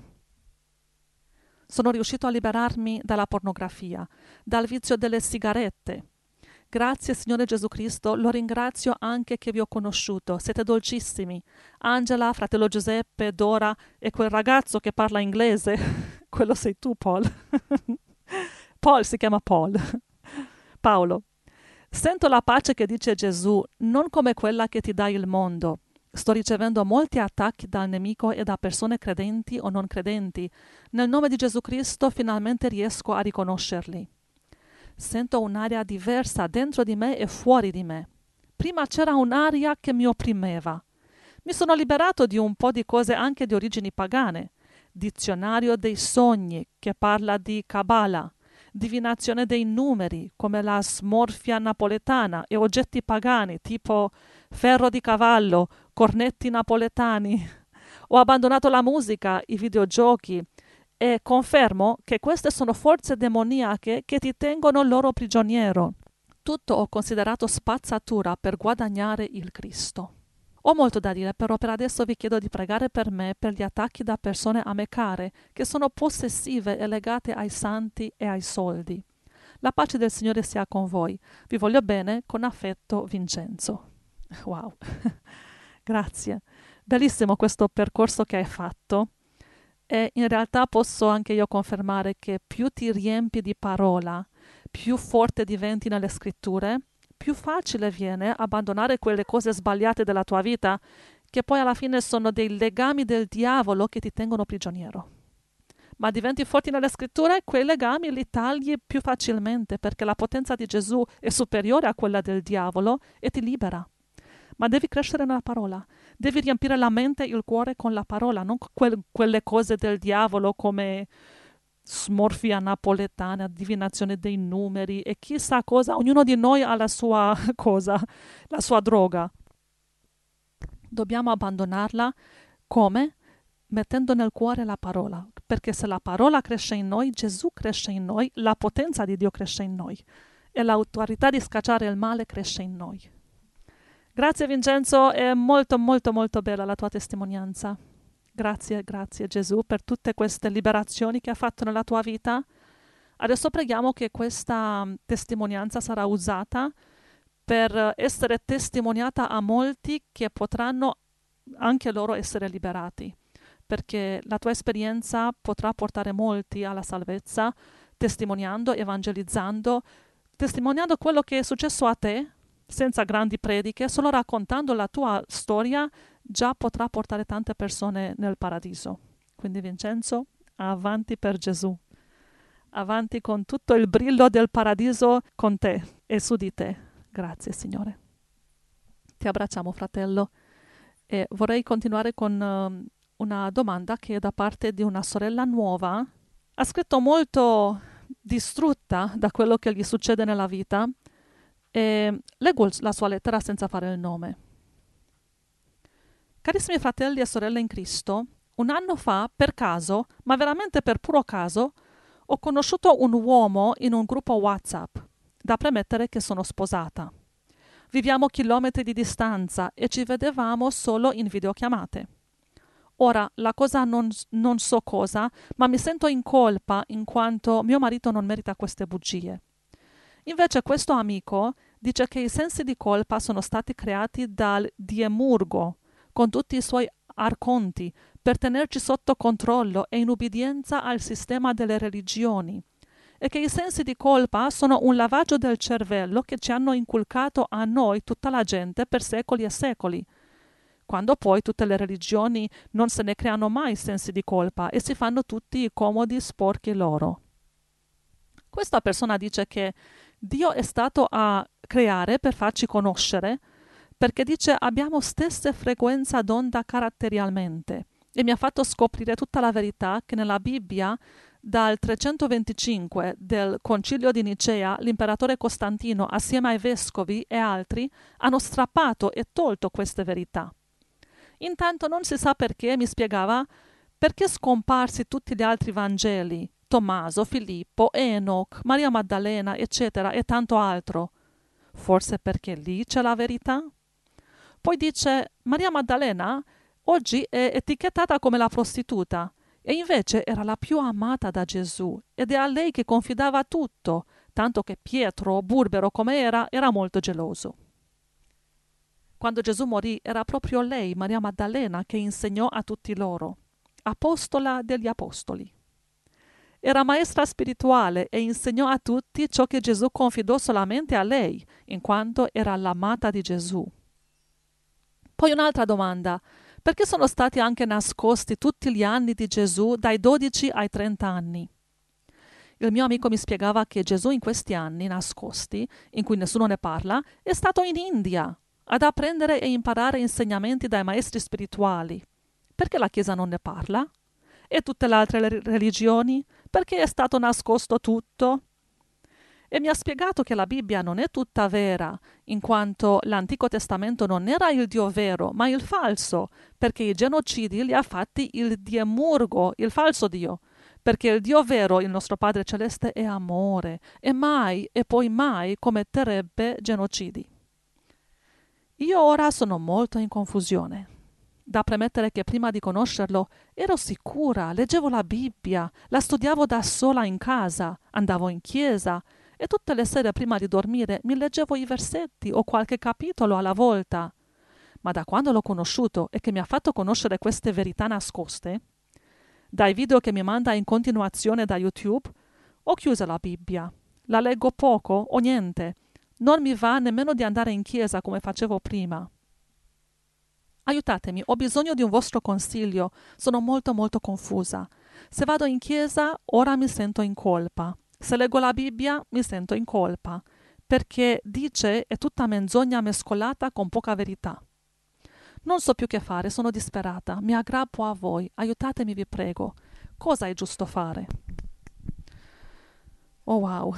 Speaker 3: Sono riuscito a liberarmi dalla pornografia, dal vizio delle sigarette. Grazie Signore Gesù Cristo, lo ringrazio anche che vi ho conosciuto, siete dolcissimi. Angela, fratello Giuseppe, Dora e quel ragazzo che parla inglese, quello sei tu Paul. Paul si chiama Paul. Paolo. Sento la pace che dice Gesù, non come quella che ti dà il mondo. Sto ricevendo molti attacchi dal nemico e da persone credenti o non credenti. Nel nome di Gesù Cristo finalmente riesco a riconoscerli. Sento un'aria diversa dentro di me e fuori di me. Prima c'era un'aria che mi opprimeva. Mi sono liberato di un po' di cose anche di origini pagane. Dizionario dei sogni, che parla di Kabbalah, divinazione dei numeri, come la smorfia napoletana, e oggetti pagani, tipo ferro di cavallo, cornetti napoletani. Ho abbandonato la musica, i videogiochi, e confermo che queste sono forze demoniache che ti tengono loro prigioniero. Tutto ho considerato spazzatura per guadagnare il Cristo. Ho molto da dire, però per adesso vi chiedo di pregare per me per gli attacchi da persone a me care, che sono possessive e legate ai santi e ai soldi. La pace del Signore sia con voi. Vi voglio bene, con affetto, Vincenzo. Wow, grazie. Bellissimo questo percorso che hai fatto. E in realtà posso anche io confermare che più ti riempi di parola, più forte diventi nelle scritture, più facile viene abbandonare quelle cose sbagliate della tua vita, che poi alla fine sono dei legami del diavolo che ti tengono prigioniero. Ma diventi forti nelle scritture, quei legami li tagli più facilmente, perché la potenza di Gesù è superiore a quella del diavolo e ti libera. ma devi crescere nella parola. Devi riempire la mente e il cuore con la parola, non quel, quelle cose del diavolo come smorfia napoletana, divinazione dei numeri e chissà cosa. Ognuno di noi ha la sua cosa, la sua droga. Dobbiamo abbandonarla come? Mettendo nel cuore la parola, perché se la parola cresce in noi, Gesù cresce in noi, la potenza di Dio cresce in noi e l'autorità di scacciare il male cresce in noi. Grazie Vincenzo, è molto molto molto bella la tua testimonianza. Grazie, grazie Gesù per tutte queste liberazioni che ha fatto nella tua vita. Adesso preghiamo che questa testimonianza sarà usata per essere testimoniata a molti che potranno anche loro essere liberati, perché la tua esperienza potrà portare molti alla salvezza, testimoniando, evangelizzando, testimoniando quello che è successo a te, senza grandi prediche, solo raccontando la tua storia, già potrà portare tante persone nel paradiso. Quindi Vincenzo, avanti per Gesù, avanti con tutto il brillo del paradiso con te e su di te. Grazie Signore. Ti abbracciamo fratello e vorrei continuare con uh, una domanda che è da parte di una sorella nuova. Ha scritto molto distrutta da quello che gli succede nella vita e leggo la sua lettera senza fare il nome. Carissimi fratelli e sorelle in Cristo, un anno fa, per caso, ma veramente per puro caso, ho conosciuto un uomo in un gruppo WhatsApp. Da premettere che sono sposata. Viviamo chilometri di distanza e ci vedevamo solo in videochiamate. Ora, la cosa non, non so cosa, ma mi sento in colpa in quanto mio marito non merita queste bugie. Invece questo amico dice che i sensi di colpa sono stati creati dal Diemurgo, con tutti i suoi arconti, per tenerci sotto controllo e in ubbidienza al sistema delle religioni, e che i sensi di colpa sono un lavaggio del cervello che ci hanno inculcato a noi, tutta la gente, per secoli e secoli, quando poi tutte le religioni non se ne creano mai sensi di colpa e si fanno tutti i comodi sporchi loro. Questa persona dice che Dio è stato a creare per farci conoscere, perché dice abbiamo stesse frequenza d'onda caratterialmente, e mi ha fatto scoprire tutta la verità che nella Bibbia dal trecentoventicinque del Concilio di Nicea l'imperatore Costantino assieme ai vescovi e altri hanno strappato e tolto queste verità. Intanto non si sa perché, mi spiegava, perché scomparsi tutti gli altri Vangeli, Tommaso, Filippo, Enoch, Maria Maddalena, eccetera, e tanto altro. Forse perché lì c'è la verità? Poi dice, Maria Maddalena oggi è etichettata come la prostituta, e invece era la più amata da Gesù, ed è a lei che confidava tutto, tanto che Pietro, burbero come era, era molto geloso. Quando Gesù morì era proprio lei, Maria Maddalena, che insegnò a tutti loro, apostola degli apostoli. Era maestra spirituale e insegnò a tutti ciò che Gesù confidò solamente a lei, in quanto era l'amata di Gesù. Poi un'altra domanda. Perché sono stati anche nascosti tutti gli anni di Gesù dai dodici ai trenta anni? Il mio amico mi spiegava che Gesù in questi anni nascosti, in cui nessuno ne parla, è stato in India ad apprendere e imparare insegnamenti dai maestri spirituali. Perché la Chiesa non ne parla? E tutte le altre religioni? Perché è stato nascosto tutto? E mi ha spiegato che la Bibbia non è tutta vera, in quanto l'Antico Testamento non era il Dio vero, ma il falso, perché i genocidi li ha fatti il Diemurgo, il falso Dio, perché il Dio vero, il nostro Padre Celeste, è amore, e mai e poi mai commetterebbe genocidi. Io ora sono molto in confusione. Da premettere che prima di conoscerlo ero sicura, leggevo la Bibbia, la studiavo da sola in casa, andavo in chiesa, e tutte le sere prima di dormire mi leggevo i versetti o qualche capitolo alla volta. Ma da quando l'ho conosciuto e che mi ha fatto conoscere queste verità nascoste, dai video che mi manda in continuazione da YouTube, ho chiuso la Bibbia. La leggo poco o niente. Non mi va nemmeno di andare in chiesa come facevo prima. Aiutatemi, ho bisogno di un vostro consiglio. Sono molto molto confusa. Se vado in chiesa, ora mi sento in colpa. Se leggo la Bibbia, mi sento in colpa. perché dice è tutta menzogna mescolata con poca verità. Non so più che fare, sono disperata, mi aggrappo a voi, aiutatemi vi prego. Cosa è giusto fare? Oh wow.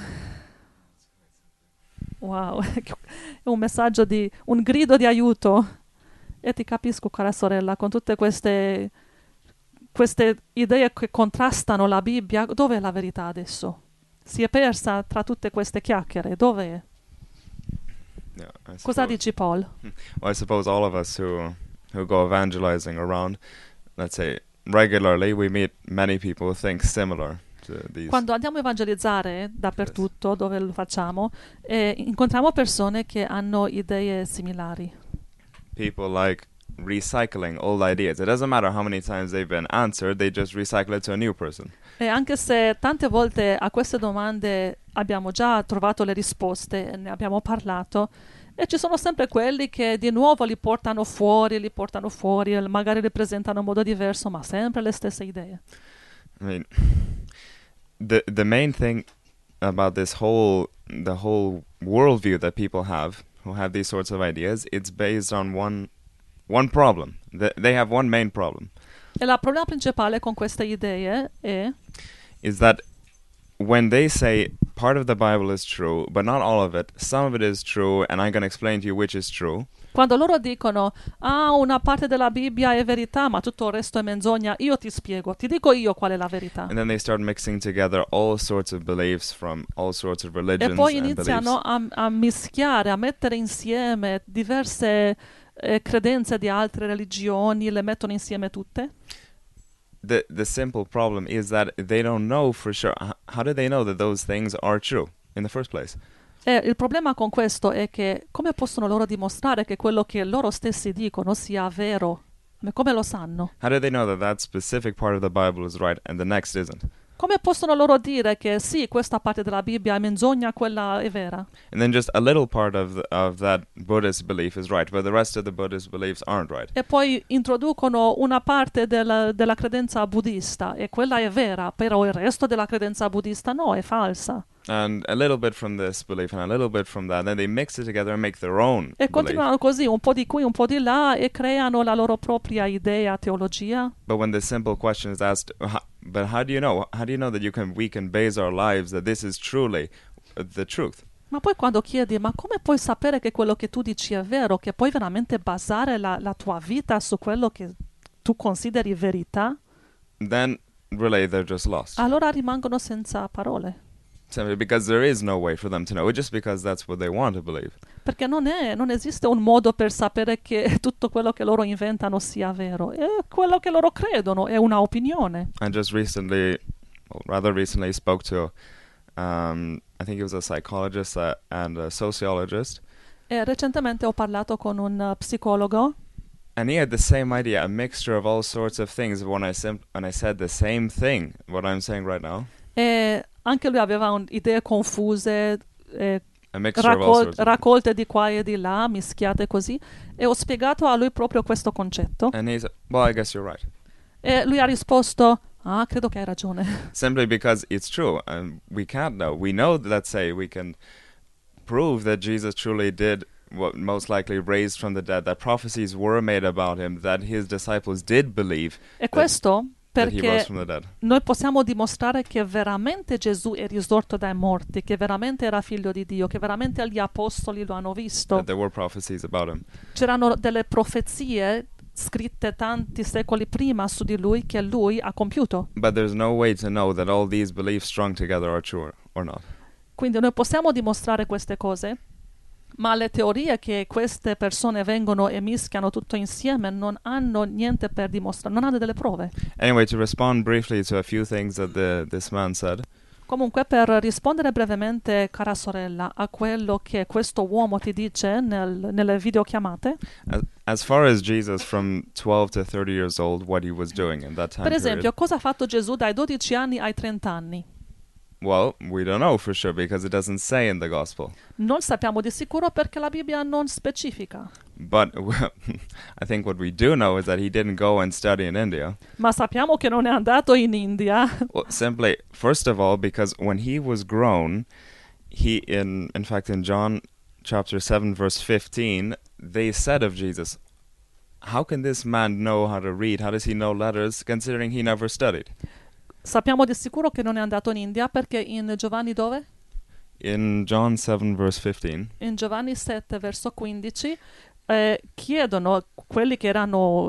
Speaker 3: Wow, è un messaggio di, un grido di aiuto. E ti capisco, cara sorella, con tutte queste, queste idee che contrastano la Bibbia, dov'è la verità adesso? Si è persa tra tutte queste chiacchiere, dov'è?
Speaker 6: Yeah, I
Speaker 3: Cosa
Speaker 6: suppose-
Speaker 3: dici, Paul?
Speaker 6: Well, I suppose all of us who who go evangelizing around, let's say regularly, we meet many people who think similar to these.
Speaker 3: Quando andiamo a evangelizzare dappertutto, dove lo facciamo, eh, incontriamo persone che hanno idee similari.
Speaker 6: People like recycling old ideas. It doesn't matter how many times they've been answered; they just recycle it to a new person.
Speaker 3: E anche se tante volte a queste domande abbiamo già trovato le risposte, ne abbiamo parlato, e ci sono sempre quelli che di nuovo li portano fuori, li portano fuori, e magari li presentano in modo diverso, ma sempre le stesse idee.
Speaker 6: I mean, the the main thing about this whole the whole worldview that people have who have these sorts of ideas, it's based on one one problem. Th- they have one main problem,
Speaker 3: E il problema principale con queste idee è
Speaker 6: is that when they say part of the Bible is true, but not all of it, some of it is true, and I'm going to explain to you which is true.
Speaker 3: quando loro dicono ah, una parte della Bibbia è verità, ma tutto il resto è menzogna, io ti spiego, ti dico io qual è la verità.
Speaker 6: And then they start mixing together all sorts of beliefs from all sorts of
Speaker 3: E
Speaker 6: religions
Speaker 3: poi
Speaker 6: and
Speaker 3: iniziano
Speaker 6: beliefs.
Speaker 3: a, a mischiare, a mettere insieme diverse eh, credenze di altre religioni, le mettono insieme tutte.
Speaker 6: The the simple problem is that they don't know for sure. H- how do they know that those things are true in the first place?
Speaker 3: E il problema con questo è che come possono loro dimostrare che quello che loro stessi dicono sia vero? Ma come lo sanno?
Speaker 6: How do they know that that specific part of the Bible is right and the next isn't?
Speaker 3: Come possono loro dire che sì, questa parte della Bibbia è menzogna, quella è vera?
Speaker 6: And then just a little part of the, of that Buddhist belief is right, but the rest of the Buddhist beliefs aren't right.
Speaker 3: E poi introducono una parte del- della credenza buddista e quella è vera, però il resto della credenza buddista no, è falsa.
Speaker 6: And a little bit from this belief and a little bit from that. Then they mix it together and make their own
Speaker 3: E
Speaker 6: belief.
Speaker 3: continuano così, un po' di qui, un po' di là, e creano la loro propria idea, teologia.
Speaker 6: But when the simple question is asked, "Ho- but how do you know? How do you know that you can we can base our lives that this is truly uh, the truth?
Speaker 3: Ma poi quando chiedi, ma come puoi sapere che quello che tu dici è vero, che puoi veramente basare la, la tua vita su quello che tu consideri verità?
Speaker 6: Then really they're just lost.
Speaker 3: Allora rimangono senza parole.
Speaker 6: Simply because there is no way for them to know, just because that's what they want to believe.
Speaker 3: Perché non, è, non esiste un modo per sapere che tutto quello che loro inventano sia vero. È quello che loro credono, è una opinione.
Speaker 6: I just recently, well, rather recently, spoke to, um, I think he was a psychologist uh, and a sociologist,
Speaker 3: E recentemente ho parlato con un uh, psicologo
Speaker 6: and he had the same idea, a mixture of all sorts of things. When I sim- when I said the same thing, what I'm saying right now,
Speaker 3: e anche lui aveva un- idee confuse, eh,
Speaker 6: a mixture of all
Speaker 3: raccol-
Speaker 6: sorts. Of
Speaker 3: raccolte di qua e di là, mischiate così. E ho spiegato a lui proprio questo concetto.
Speaker 6: and he said, "Well, I guess you're right."
Speaker 3: E lui ha risposto, ah, credo che hai ragione.
Speaker 6: Simply because it's true, and we can't know. We know, that, let's say, we can prove that Jesus truly did what most likely raised from the dead, that prophecies were made about him, that his disciples did believe
Speaker 3: E questo
Speaker 6: that he rose
Speaker 3: perché
Speaker 6: from the dead.
Speaker 3: noi possiamo dimostrare che veramente Gesù è risorto dai morti, che veramente era figlio di Dio, che veramente gli apostoli lo hanno visto.
Speaker 6: That there were prophecies about him.
Speaker 3: C'erano delle profezie scritte tanti secoli prima su di lui che lui ha compiuto.
Speaker 6: But there's no way to know that all these beliefs strung together are true or not.
Speaker 3: Quindi noi possiamo dimostrare queste cose, ma le teorie che queste persone vengono e mischiano tutto insieme non hanno niente per dimostrare, non hanno delle prove.
Speaker 6: Anyway, to respond briefly to a few things that the, this man said,
Speaker 3: Comunque, per rispondere brevemente, cara sorella, a quello che questo uomo ti dice nel- nelle videochiamate,
Speaker 6: as, as far as Jesus from twelve to thirty years old, what he was doing in that time
Speaker 3: per esempio,
Speaker 6: period,
Speaker 3: cosa ha fatto Gesù dai dodici anni ai trenta anni?
Speaker 6: well, we don't know for sure because it doesn't say in the gospel.
Speaker 3: Non sappiamo di sicuro perché la Bibbia non specifica,
Speaker 6: But I think what we do know is that he didn't go and study in India.
Speaker 3: ma sappiamo che non è andato in India.
Speaker 6: Well, simply, first of all, because when he was grown, he in in fact in John chapter seven verse fifteen, they said of Jesus, how can this man know how to read? How does he know letters, considering he never studied?
Speaker 3: Sappiamo di sicuro che non è andato in India, perché in Giovanni dove?
Speaker 6: In John seven verse fifteen,
Speaker 3: In Giovanni sette verso quindici eh, chiedono quelli che erano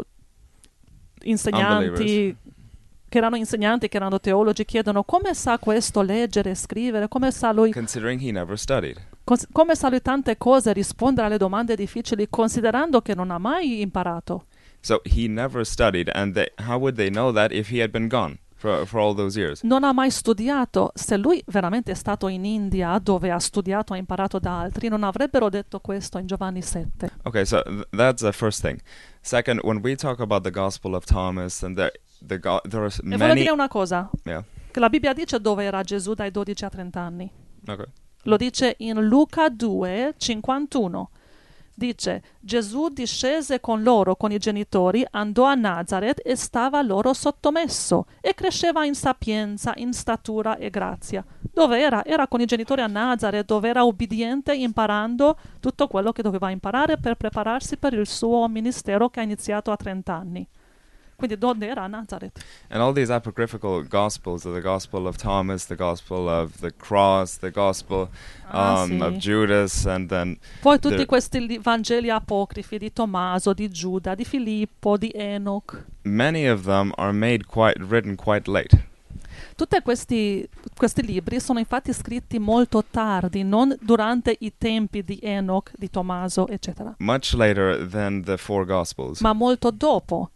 Speaker 3: insegnanti,
Speaker 6: Unbelievers.
Speaker 3: che erano insegnanti, che erano teologi, chiedono come sa questo leggere e scrivere, come sa lui,
Speaker 6: considering he never studied.
Speaker 3: cos- come sa lui tante cose, rispondere alle domande difficili, considerando che non ha mai imparato.
Speaker 6: So he never studied, and they, how would they know that if he had been gone for for all those years?
Speaker 3: Non ha mai studiato. Se lui veramente è stato in India, dove ha studiato, ha imparato da altri, non avrebbero detto questo in Giovanni sette.
Speaker 6: Okay, so th- that's the first thing. Second, when we talk about the Gospel of Thomas, and the the go- there are s-
Speaker 3: E voglio
Speaker 6: many.
Speaker 3: dire una cosa,
Speaker 6: Yeah.
Speaker 3: che la Bibbia dice dove era Gesù dai dodici a trenta anni.
Speaker 6: Okay.
Speaker 3: Lo dice in Luca due cinquantuno. Dice, Gesù discese con loro, con i genitori, andò a Nazareth e stava loro sottomesso e cresceva in sapienza, in statura e grazia. Dove era? Era con i genitori a Nazareth, dove era ubbidiente, imparando tutto quello che doveva imparare per prepararsi per il suo ministero che ha iniziato a trenta anni. Quindi dove era? A Nazareth.
Speaker 6: And all these apocryphal gospels, the Gospel of Thomas, the Gospel of the Cross, the Gospel
Speaker 3: Ah,
Speaker 6: um,
Speaker 3: sì.
Speaker 6: of Judas, and then
Speaker 3: Poi tutti
Speaker 6: the-
Speaker 3: questi li- Vangeli apocrifi di Tommaso, di Giuda, di Filippo, di Enoch.
Speaker 6: many of them are made quite written quite late.
Speaker 3: Tutti questi, questi libri sono infatti scritti molto tardi, non durante i tempi di Enoch, di Tommaso, eccetera,
Speaker 6: Much later than the four Gospels.
Speaker 3: ma molto dopo.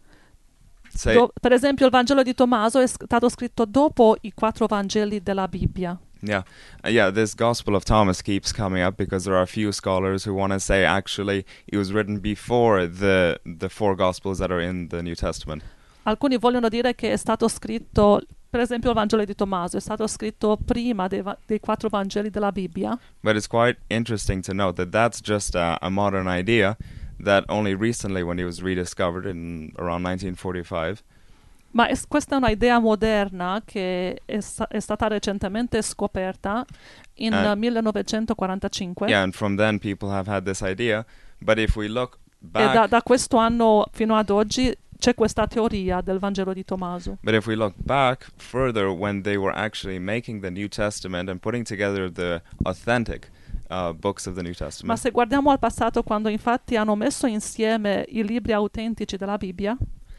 Speaker 6: Say,
Speaker 3: Do- per esempio il Vangelo di Tommaso è stato scritto dopo i quattro Vangeli della Bibbia.
Speaker 6: yeah, uh, yeah. This Gospel of Thomas keeps coming up because there are a few scholars who want to say actually it was written before the the four Gospels that are in the New Testament.
Speaker 3: Alcuni vogliono dire che è stato scritto, per esempio il Vangelo di Tommaso, è stato scritto prima dei, va- dei quattro Vangeli della Bibbia.
Speaker 6: But it's quite interesting to note that that's just a, a modern idea that only recently, when it was rediscovered in around nineteen forty-five,
Speaker 3: Ma es- questa è un'idea moderna che è, sta- è stata recentemente scoperta in
Speaker 6: Eh.
Speaker 3: eh, millenovecentoquarantacinque.
Speaker 6: yeah, and from then people have had this idea. But if we look
Speaker 3: E
Speaker 6: back,
Speaker 3: da, da questo anno fino ad oggi c'è questa teoria del Vangelo di Tommaso.
Speaker 6: but if we look back further, when they were actually making the New Testament and putting together the authentic uh, books of the New
Speaker 3: Ma
Speaker 6: Testament,
Speaker 3: se guardiamo al passato, quando infatti hanno messo insieme i libri autentici della Bibbia,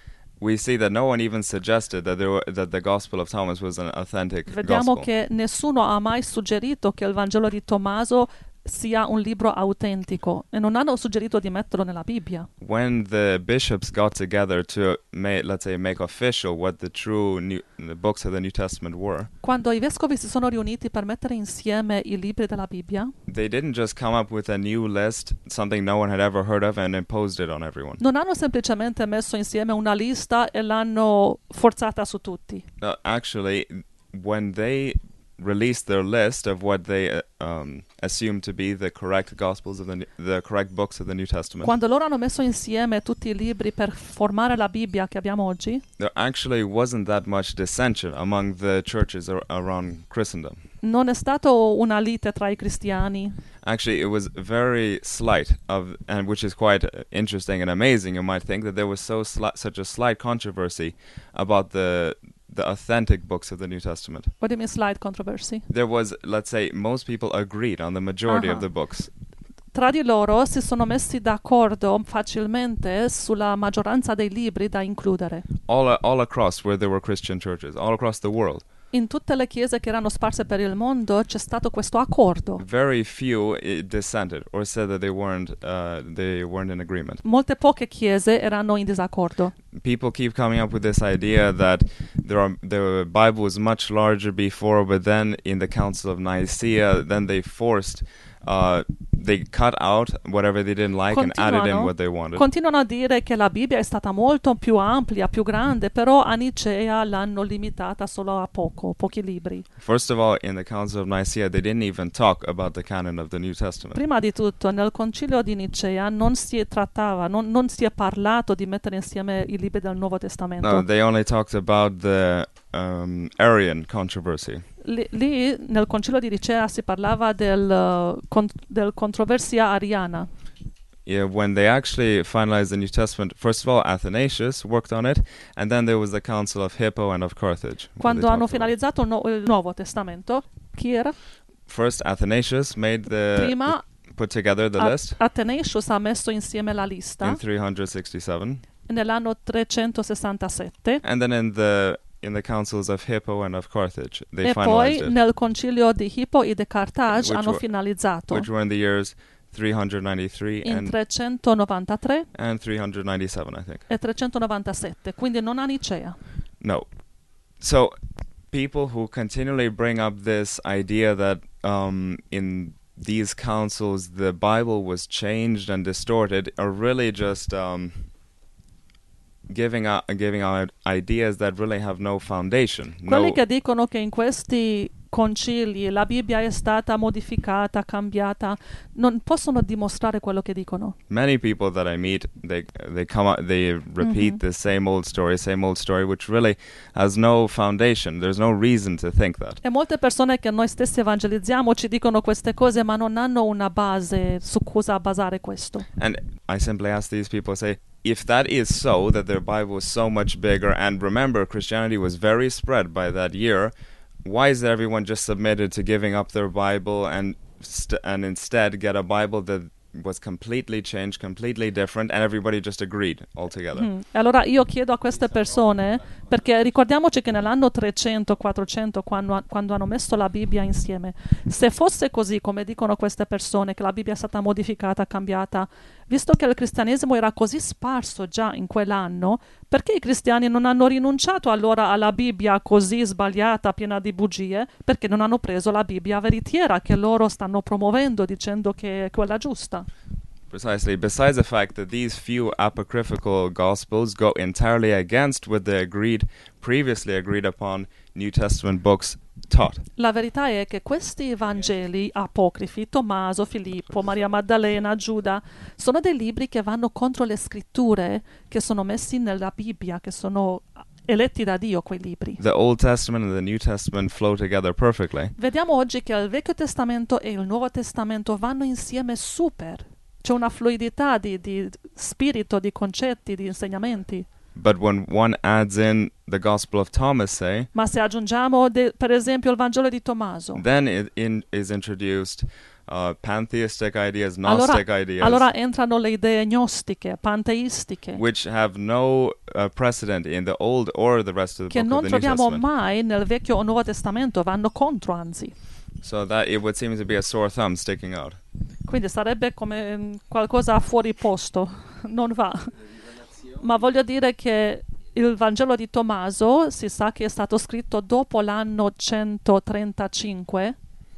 Speaker 6: we see that no one even suggested that there were, that the Gospel of Thomas was an authentic
Speaker 3: vediamo
Speaker 6: gospel.
Speaker 3: che nessuno ha mai suggerito che il Vangelo di Tommaso sia un libro autentico e non hanno suggerito di metterlo nella Bibbia.
Speaker 6: When the bishops got together to make, let's say, make official what the true new, the books of the New Testament were,
Speaker 3: Quando i vescovi si sono riuniti per mettere insieme i libri della Bibbia,
Speaker 6: they didn't just come up with a new list, something no one had ever heard of, and imposed it on everyone.
Speaker 3: non hanno semplicemente messo insieme una lista e l'hanno forzata su tutti.
Speaker 6: No, actually, when they released their list of what they uh, um, assumed to be the correct gospels of the New- the correct books of the New Testament,
Speaker 3: Quando loro hanno messo insieme tutti i libri per formare la Bibbia che abbiamo oggi,
Speaker 6: there actually wasn't that much dissension among the churches ar- around Christendom.
Speaker 3: non è stato una lite tra i cristiani.
Speaker 6: Actually, it was very slight, of, and which is quite uh, interesting and amazing. You might think that there was so sli- such a slight controversy about the the authentic books of the New Testament.
Speaker 3: What do you mean slight controversy?
Speaker 6: There was, let's say, most people agreed on the majority
Speaker 3: Uh-huh.
Speaker 6: of the books.
Speaker 3: Tra di loro si sono messi d'accordo facilmente sulla maggioranza dei libri da includere.
Speaker 6: All uh, all across where there were Christian churches, all across the world.
Speaker 3: In tutte le chiese che erano sparse per il mondo c'è stato questo accordo.
Speaker 6: Very few uh, dissented or said that they weren't uh, they weren't in agreement.
Speaker 3: Molte poche chiese erano in disaccordo.
Speaker 6: People keep coming up with this idea that there are, the Bible was much larger before, but then in the Council of Nicaea, then they forced, uh, they cut out whatever they didn't like and added in
Speaker 3: Continuano,
Speaker 6: what they wanted.
Speaker 3: continuano a dire che la Bibbia è stata molto più ampia, più grande, però a Nicea l'hanno limitata solo a poco, pochi libri.
Speaker 6: First of all, in the Council of Nicaea, they didn't even talk about the canon of the New Testament.
Speaker 3: Prima di tutto, nel concilio di Nicea non si trattava, non, non si è parlato di mettere insieme i libri del Nuovo Testamento.
Speaker 6: No, they only talked about the um, Arian controversy.
Speaker 3: lì, lì nel concilio di Nicea si parlava del, uh, con, del controversia ariana.
Speaker 6: Yeah, when they actually finalized the New Testament, first of all, Athanasius worked on it, and then there was the Council of Hippo and of Carthage. where
Speaker 3: Quando
Speaker 6: they
Speaker 3: hanno
Speaker 6: talked about it.
Speaker 3: finalizzato il, nu- il Nuovo Testamento, chi era?
Speaker 6: First, Athanasius made the
Speaker 3: Prima
Speaker 6: put together the
Speaker 3: A-
Speaker 6: list
Speaker 3: Athanasius ha messo insieme la lista
Speaker 6: in three sixty-seven,
Speaker 3: nell'anno trecentosessantasette
Speaker 6: and then in the in the councils of Hippo and of Carthage, they
Speaker 3: e
Speaker 6: finalized
Speaker 3: poi
Speaker 6: it,
Speaker 3: nel concilio di Hippo e di Carthage
Speaker 6: Which
Speaker 3: hanno
Speaker 6: were-
Speaker 3: finalizzato
Speaker 6: which were in the years three ninety-three
Speaker 3: in
Speaker 6: and
Speaker 3: trecentonovantatré
Speaker 6: and three ninety-seven, I think.
Speaker 3: e trecentonovantasette, quindi non a Nicea.
Speaker 6: No. So, people who continually bring up this idea that um, in these councils the Bible was changed and distorted are really just um, giving out giving out ideas that really have no foundation.
Speaker 3: Quelli
Speaker 6: No,
Speaker 3: che dicono che in questi concili la Bibbia è stata modificata, cambiata, non possono dimostrare quello che dicono.
Speaker 6: many people that I meet, they they come out, they repeat
Speaker 3: Mhm.
Speaker 6: the same old story, same old story, which really has no foundation. There's no reason to think that.
Speaker 3: E molte persone che noi stessi evangelizziamo ci dicono queste cose, ma non hanno una base su cosa basare questo.
Speaker 6: And I simply ask these people, say, if that is so, that their Bible is so much bigger, and remember, Christianity was very spread by that year, why is everyone just submitted to giving up their Bible and st- and instead get a Bible that was completely changed, completely different, and everybody just agreed altogether?
Speaker 3: Mm. E allora io chiedo a queste persone, perché ricordiamoci che nell'anno trecento quattrocento, quando, quando hanno messo la Bibbia insieme, se fosse così come dicono queste persone, che la Bibbia è stata modificata, cambiata, visto che il cristianesimo era così sparso già in quell'anno, perché i cristiani non hanno rinunciato allora alla Bibbia così sbagliata, piena di bugie? Perché non hanno preso la Bibbia veritiera che loro stanno promuovendo, dicendo che è quella giusta.
Speaker 6: Precisely. Besides the fact that these few apocryphal gospels go entirely against what the agreed, previously agreed upon New Testament books taught.
Speaker 3: La verità è che questi Vangeli apocrifi, Tommaso, Filippo, Maria Maddalena, Giuda, sono dei libri che vanno contro le scritture che sono messi nella Bibbia, che sono eletti da Dio quei libri.
Speaker 6: The Old Testament and the New Testament flow together perfectly.
Speaker 3: Vediamo oggi che il Vecchio Testamento e il Nuovo Testamento vanno insieme super. C'è una fluidità di, di spirito, di concetti, di insegnamenti.
Speaker 6: But when one adds in the Gospel of Thomas, say,
Speaker 3: Ma se aggiungiamo de- per esempio il Vangelo di Tommaso,
Speaker 6: then it in, is introduced uh, pantheistic ideas,
Speaker 3: allora,
Speaker 6: Gnostic ideas,
Speaker 3: allora entrano le idee gnostiche, panteistiche,
Speaker 6: which have no uh, precedent in the Old or the rest of the
Speaker 3: che
Speaker 6: book
Speaker 3: non
Speaker 6: of the New
Speaker 3: troviamo
Speaker 6: Testament.
Speaker 3: mai nel Vecchio o Nuovo Testamento, vanno contro anzi.
Speaker 6: So that it would seem to be a sore thumb sticking out.
Speaker 3: Quindi sarebbe come mm, qualcosa fuori posto, non va. Ma voglio dire che il Vangelo di Tommaso si sa che è stato scritto dopo l'anno centotrentacinque,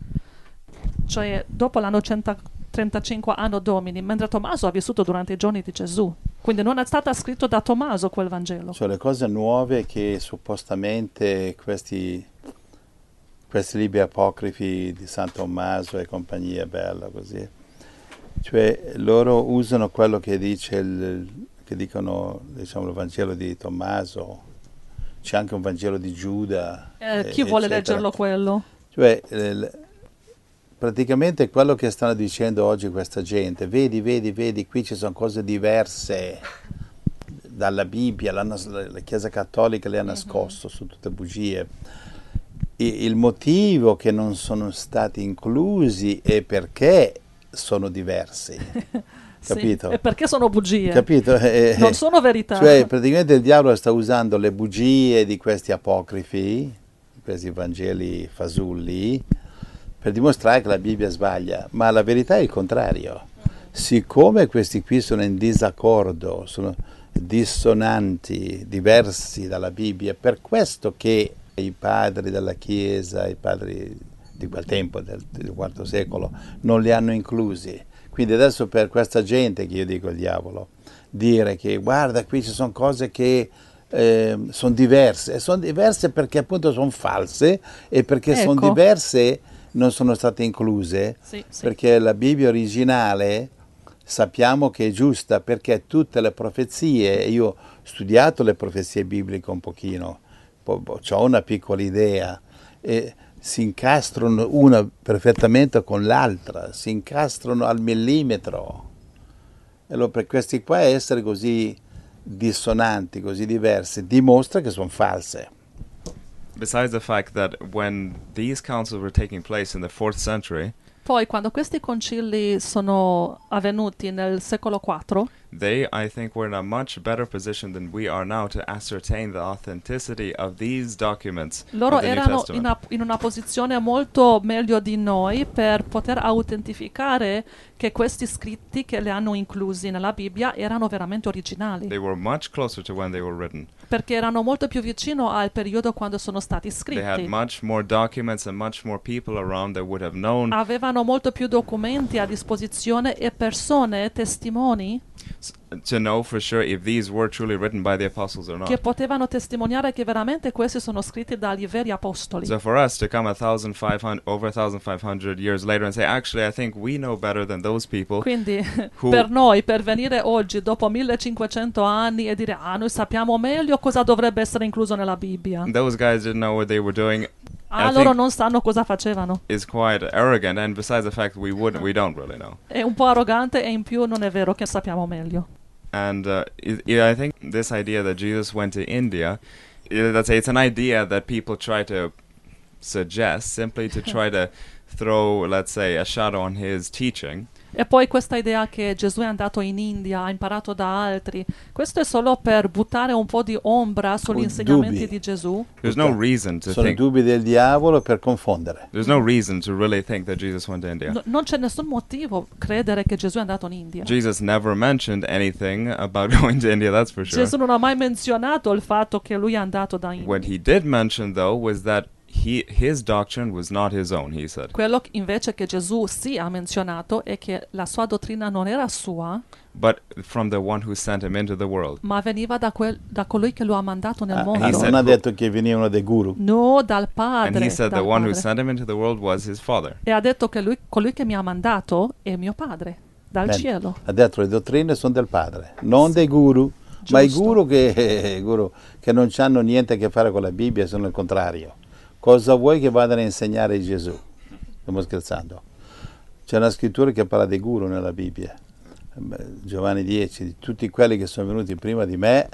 Speaker 3: cioè dopo l'anno centotrentacinque anno Domini, mentre Tommaso ha vissuto durante i giorni di Gesù. Quindi non è stato scritto da Tommaso quel Vangelo.
Speaker 4: Cioè le cose nuove che suppostamente questi, questi libri apocrifi di San Tommaso e compagnia bella così, cioè loro usano quello che dice il, che dicono diciamo il Vangelo di Tommaso, c'è anche un Vangelo di Giuda.
Speaker 3: Eh,
Speaker 4: e-
Speaker 3: chi vuole
Speaker 4: eccetera.
Speaker 3: leggerlo quello?
Speaker 4: Cioè, il- praticamente quello che stanno dicendo oggi questa gente, vedi, vedi, vedi, qui ci sono cose diverse dalla Bibbia, la, nas- la Chiesa Cattolica le ha nascosto, sono tutte bugie. I- il motivo che non sono stati inclusi è perché sono diversi, capito?
Speaker 3: Sì. E perché sono bugie?
Speaker 4: Capito? Eh,
Speaker 3: Non sono verità.
Speaker 4: Cioè, praticamente il diavolo sta usando le bugie di questi apocrifi, questi Vangeli fasulli, per dimostrare che la Bibbia sbaglia, ma la verità è il contrario. Siccome questi qui sono in disaccordo, sono dissonanti, diversi dalla Bibbia, è per questo che i padri della Chiesa, i padri di quel tempo, del, del quarto secolo, non li hanno inclusi. Quindi adesso per questa gente, che io dico il diavolo, dire che guarda qui ci sono cose che eh, sono diverse, e sono diverse perché appunto sono false e perché sono
Speaker 3: Ecco.
Speaker 4: diverse non sono state incluse,
Speaker 3: Sì, sì.
Speaker 4: perché la Bibbia originale sappiamo che è giusta, perché tutte le profezie, io ho studiato le profezie bibliche un pochino, ho una piccola idea, e si incastrano una perfettamente con l'altra, si incastrano al millimetro. E allora per questi qua essere così dissonanti, così diversi, dimostra che sono false.
Speaker 6: Besides the fact that when these councils were taking place in the fourth century,
Speaker 3: Poi, quando questi concili sono avvenuti nel secolo quattro,
Speaker 6: they, I think, were in a much better position than we are now to ascertain the authenticity of these documents
Speaker 3: loro
Speaker 6: of the New
Speaker 3: erano in
Speaker 6: Testament.
Speaker 3: una, in una posizione molto meglio di noi per poter autentificare che questi scritti che li hanno inclusi nella Bibbia erano veramente originali,
Speaker 6: They were much closer to when they were written.
Speaker 3: perché erano molto più vicino al periodo quando sono stati
Speaker 6: They had
Speaker 3: scritti.
Speaker 6: much more documents and much more people around that would have known
Speaker 3: Avevano molto più documenti a disposizione e persone, testimoni,
Speaker 6: s- to know for sure if these were truly written by the apostles or
Speaker 3: che
Speaker 6: not.
Speaker 3: potevano testimoniare che veramente questi sono scritti dagli veri apostoli.
Speaker 6: So for us to come a thousand five hundred over a thousand five hundred years later and say, actually, I think we know better than those people.
Speaker 3: Quindi
Speaker 6: who-
Speaker 3: per noi, per venire oggi dopo millecinquecento anni e dire ah, noi sappiamo meglio cosa dovrebbe essere incluso nella Bibbia,
Speaker 6: Those guys didn't know what they were doing.
Speaker 3: ah,
Speaker 6: I
Speaker 3: loro
Speaker 6: think
Speaker 3: non sanno cosa facevano.
Speaker 6: is quite arrogant, and besides the fact we wouldn't, we don't really know.
Speaker 3: È un po' arrogante e in più non è vero che sappiamo meglio.
Speaker 6: And uh, i yeah, I think this idea that Jesus went to India, i- let's say it's an idea that people try to suggest simply to try to throw, let's say, a shadow on his teaching.
Speaker 3: E poi questa idea che Gesù è andato in India, ha imparato da altri, questo è solo per buttare un po' di ombra sugli
Speaker 4: O
Speaker 3: insegnamenti
Speaker 4: dubbi.
Speaker 3: di Gesù.
Speaker 6: There's no reason to
Speaker 4: Sono i
Speaker 6: think.
Speaker 4: dubbi del diavolo per confondere.
Speaker 6: There's no reason to really think that Jesus went to India.
Speaker 3: No- non c'è nessun motivo credere che Gesù è andato in India.
Speaker 6: Jesus never mentioned anything about going to India, that's for sure.
Speaker 3: Gesù non ha mai menzionato il fatto che lui è andato da India.
Speaker 6: What he did mention, though, was that he his doctrine was not his own, he said.
Speaker 3: Quello che invece che Gesù sì ha menzionato è che la sua dottrina non era sua,
Speaker 6: But from the one who sent him into the world.
Speaker 3: ma veniva da, quel- da colui che lo ha mandato nel
Speaker 4: Ah,
Speaker 3: mondo.
Speaker 6: he
Speaker 4: non
Speaker 6: said-
Speaker 4: ha detto che venivano dei guru.
Speaker 3: No, dal
Speaker 6: And
Speaker 3: padre.
Speaker 6: he said the
Speaker 3: dal
Speaker 6: one who
Speaker 3: padre.
Speaker 6: sent him into the world was his father.
Speaker 3: E ha detto che lui, colui che mi ha mandato è mio padre, dal
Speaker 4: Bene.
Speaker 3: cielo.
Speaker 4: Ha detto le dottrine sono del padre, non dei guru. Ma i
Speaker 3: Giusto.
Speaker 4: guru che, eh, guru che non hanno niente a che fare con la Bibbia sono il contrario. Cosa vuoi che vadano a insegnare Gesù? Stiamo scherzando. C'è una scrittura che parla dei guru nella Bibbia. Beh, Giovanni dieci, di tutti quelli che sono venuti prima di me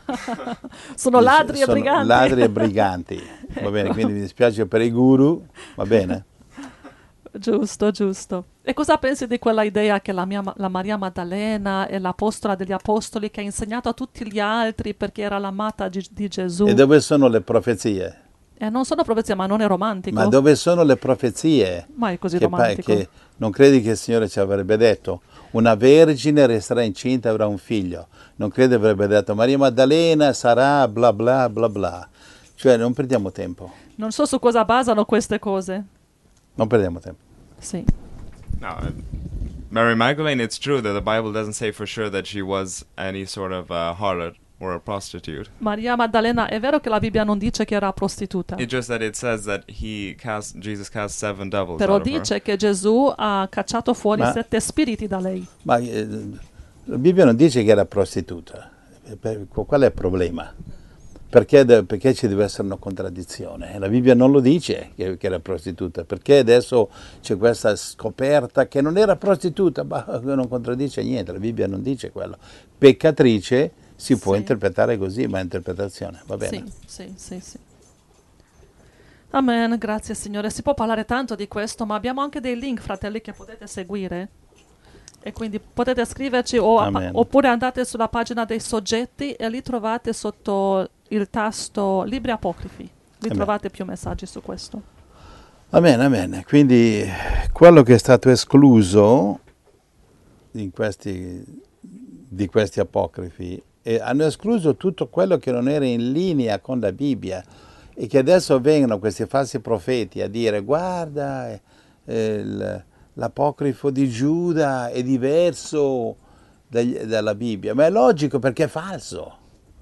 Speaker 3: Sono ladri e
Speaker 4: sono
Speaker 3: briganti.
Speaker 4: ladri e briganti. Va bene, quindi mi dispiace per i guru, va bene?
Speaker 3: Giusto, giusto. E cosa pensi di quella idea che la, mia, ma- la Maria Maddalena è l'apostola degli apostoli che ha insegnato a tutti gli altri perché era l'amata di, di Gesù?
Speaker 4: E dove sono le profezie?
Speaker 3: E non sono profezie, ma non è romantico.
Speaker 4: Ma dove sono le profezie?
Speaker 3: Ma è così
Speaker 4: Che, pa-
Speaker 3: romantico.
Speaker 4: che non credi che il Signore ci avrebbe detto una vergine resterà incinta e avrà un figlio? Non credi avrebbe detto Maria Maddalena sarà bla bla bla bla. Cioè non perdiamo tempo,
Speaker 3: Non so su cosa basano queste cose.
Speaker 4: non perdiamo tempo.
Speaker 3: Sì.
Speaker 6: No, uh, Mary Magdalene, it's true that the Bible doesn't say for sure that she was any sort of uh, harlot or a prostitute.
Speaker 3: Maria Maddalena, è vero che la Bibbia non dice che era prostituta,
Speaker 6: It's just that it says that he cast, Jesus cast seven devils
Speaker 3: però
Speaker 6: out of her.
Speaker 3: dice che Gesù ha cacciato fuori
Speaker 4: Ma-
Speaker 3: sette spiriti da lei.
Speaker 4: Ma eh, la Bibbia non dice che era prostituta. Eh, per- Qual è il problema? Perché, de- perché ci deve essere una contraddizione? La Bibbia non lo dice che, che era prostituta. Perché adesso c'è questa scoperta che non era prostituta? Ma non contraddice niente, la Bibbia non dice quello. Peccatrice si può
Speaker 3: Sì.
Speaker 4: interpretare così, ma è interpretazione, va bene?
Speaker 3: Sì, sì, sì, sì. Amen, grazie Signore. Si può parlare tanto di questo, ma abbiamo anche dei link, fratelli, che potete seguire. E quindi potete scriverci o-
Speaker 4: Amen.
Speaker 3: oppure andate sulla pagina dei soggetti e lì trovate sotto il tasto Libri Apocrifi. Lì
Speaker 4: Amen.
Speaker 3: trovate più messaggi su questo.
Speaker 4: Amen, amen. Quindi quello che è stato escluso in questi, di questi apocrifi, eh, hanno escluso tutto quello che non era in linea con la Bibbia e che adesso vengono questi falsi profeti a dire guarda, eh, il- l'apocrifo di Giuda è diverso dagli- dalla Bibbia, ma è logico perché è falso.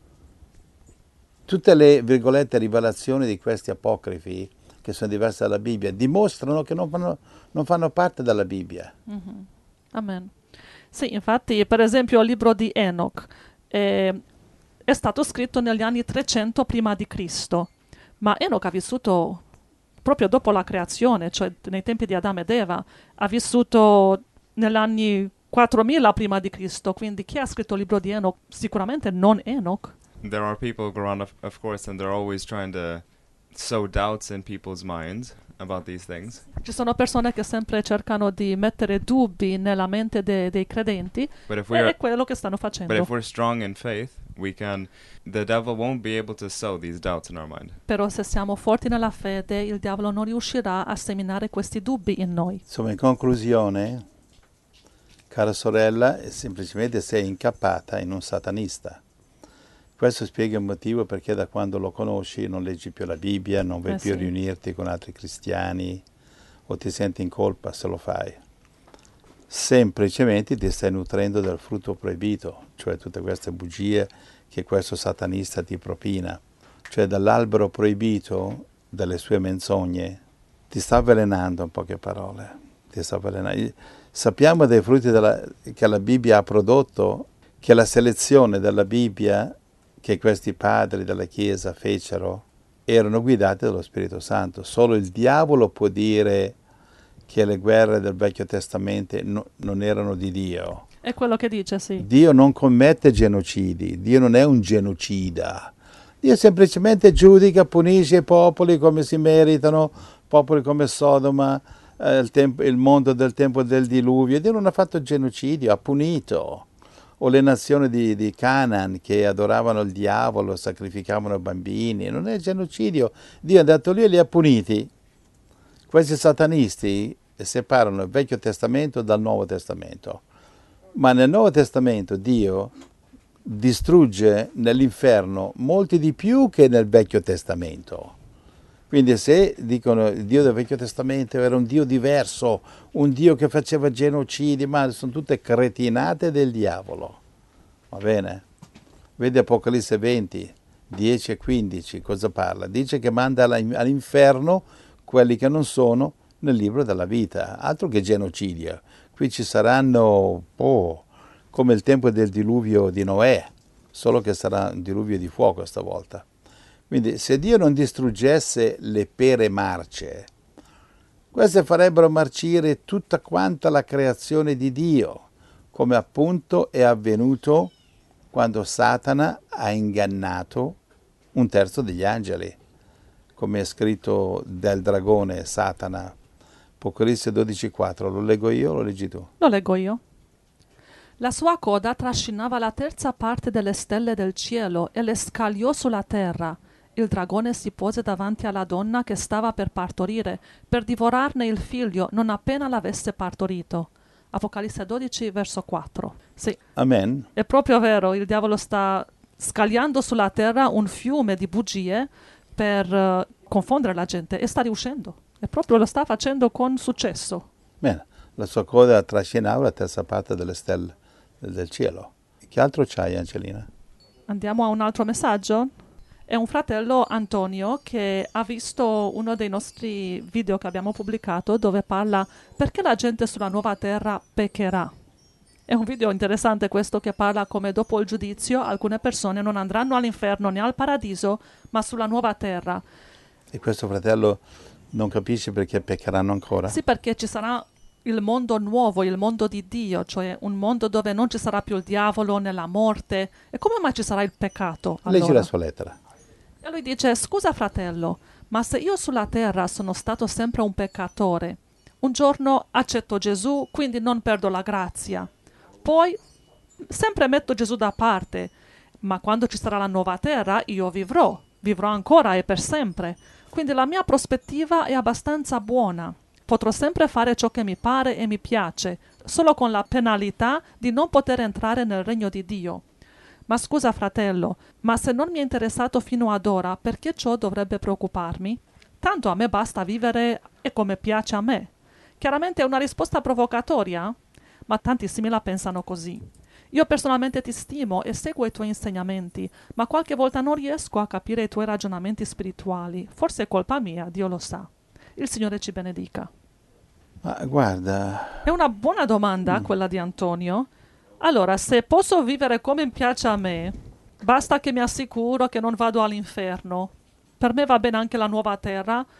Speaker 4: Tutte le virgolette rivelazioni di questi apocrifi che sono diverse dalla Bibbia dimostrano che non fanno, non fanno parte della Bibbia.
Speaker 3: Mhm. Amen. Sì, infatti, per esempio, il libro di Enoch eh, è stato scritto negli anni trecento prima di Cristo, ma Enoch ha vissuto proprio dopo la creazione, cioè nei tempi di Adamo ed Eva, ha vissuto negli anni quattromila prima di Cristo, quindi chi ha scritto il libro di Enoch? Sicuramente non Enoch.
Speaker 6: There are people go around, of, of course, and they're always trying to sow doubts in people's minds about these things.
Speaker 3: Ci sono persone che sempre cercano di mettere dubbi nella mente de- dei credenti,
Speaker 6: But if
Speaker 3: e
Speaker 6: we're
Speaker 3: è quello che stanno facendo.
Speaker 6: but if we're strong in faith, we can. The devil won't be able to sow these doubts in our mind.
Speaker 3: Però se siamo forti nella fede, il diavolo non riuscirà a seminare questi dubbi in noi.
Speaker 4: Insomma, in conclusione, cara sorella, è semplicemente sei incappata in un satanista. Questo spiega il motivo perché da quando lo conosci non leggi più la Bibbia, non vai
Speaker 3: Eh
Speaker 4: più a
Speaker 3: sì.
Speaker 4: riunirti con altri cristiani o ti senti in colpa se lo fai. Semplicemente ti stai nutrendo del frutto proibito, cioè tutte queste bugie che questo satanista ti propina. Cioè dall'albero proibito, dalle sue menzogne, ti sta avvelenando, in poche parole. Ti sta avvelenando. Sappiamo dei frutti della, che la Bibbia ha prodotto, che la selezione della Bibbia che questi padri della Chiesa fecero erano guidati dallo Spirito Santo. Solo il diavolo può dire che le guerre del Vecchio Testamento no, non erano di Dio.
Speaker 3: È quello che dice, sì.
Speaker 4: Dio non commette genocidi, Dio non è un genocida. Dio semplicemente giudica, punisce i popoli come si meritano, popoli come Sodoma, eh, il, tempo, il mondo del tempo del diluvio. Dio non ha fatto genocidio, ha punito. O le nazioni di, di Canaan che adoravano il diavolo, sacrificavano bambini. Non è genocidio. Dio è andato lì e li ha puniti. Questi satanisti separano il Vecchio Testamento dal Nuovo Testamento. Ma nel Nuovo Testamento Dio distrugge nell'inferno molti di più che nel Vecchio Testamento. Quindi se dicono il Dio del Vecchio Testamento era un Dio diverso, un Dio che faceva genocidi, ma sono tutte cretinate del diavolo. Va bene? Vedi Apocalisse venti, dieci e quindici, cosa parla? Dice che manda all'inferno quelli che non sono nel libro della vita, altro che genocidio. Qui ci saranno, oh, come il tempo del diluvio di Noè, solo che sarà un diluvio di fuoco stavolta. Quindi se Dio non distruggesse le pere marce, queste farebbero marcire tutta quanta la creazione di Dio, come appunto è avvenuto quando Satana ha ingannato un terzo degli angeli, come è scritto del dragone Satana, Apocalisse dodici quattro. Lo leggo io o lo leggi tu?
Speaker 3: Lo leggo io. La sua coda trascinava la terza parte delle stelle del cielo e le scagliò sulla terra. Il dragone si pose davanti alla donna che stava per partorire, per divorarne il figlio non appena l'avesse partorito. Apocalisse dodici, verso quattro. Sì,
Speaker 4: Amen.
Speaker 3: è proprio vero, il diavolo sta scagliando sulla terra un fiume di bugie per uh, confondere la gente e sta riuscendo. E proprio lo sta facendo con successo.
Speaker 4: Bene, la sua coda trascinava la terza parte delle stelle del cielo. Che altro c'hai, Angelina?
Speaker 3: Andiamo a un altro messaggio? È un fratello, Antonio, che ha visto uno dei nostri video che abbiamo pubblicato dove parla perché la gente sulla nuova terra peccherà. È un video interessante questo che parla come dopo il giudizio alcune persone non andranno all'inferno né al paradiso, ma sulla nuova terra.
Speaker 4: E questo fratello non capisce perché peccheranno ancora?
Speaker 3: Sì, perché ci sarà il mondo nuovo, il mondo di Dio, cioè un mondo dove non ci sarà più il diavolo né la morte. E come mai ci sarà il peccato?
Speaker 4: Leggi
Speaker 3: allora?
Speaker 4: la sua lettera.
Speaker 3: E lui dice, scusa fratello, ma se io sulla terra sono stato sempre un peccatore, un giorno accetto Gesù, quindi non perdo la grazia. Poi sempre metto Gesù da parte, ma quando ci sarà la nuova terra io vivrò, vivrò ancora e per sempre. Quindi la mia prospettiva è abbastanza buona. Potrò sempre fare ciò che mi pare e mi piace, solo con la penalità di non poter entrare nel regno di Dio. Ma scusa fratello, ma se non mi è interessato fino ad ora, perché ciò dovrebbe preoccuparmi? Tanto a me basta vivere e come piace a me. Chiaramente è una risposta provocatoria, ma tantissimi la pensano così. Io personalmente ti stimo e seguo i tuoi insegnamenti, ma qualche volta non riesco a capire i tuoi ragionamenti spirituali. Forse è colpa mia, Dio lo sa. Il Signore ci benedica.
Speaker 4: Ma guarda,
Speaker 3: È una buona domanda quella di Antonio. Allora, se posso vivere come mi piace a me, basta che mi assicuro che non vado all'inferno. Per me va bene anche la nuova terra,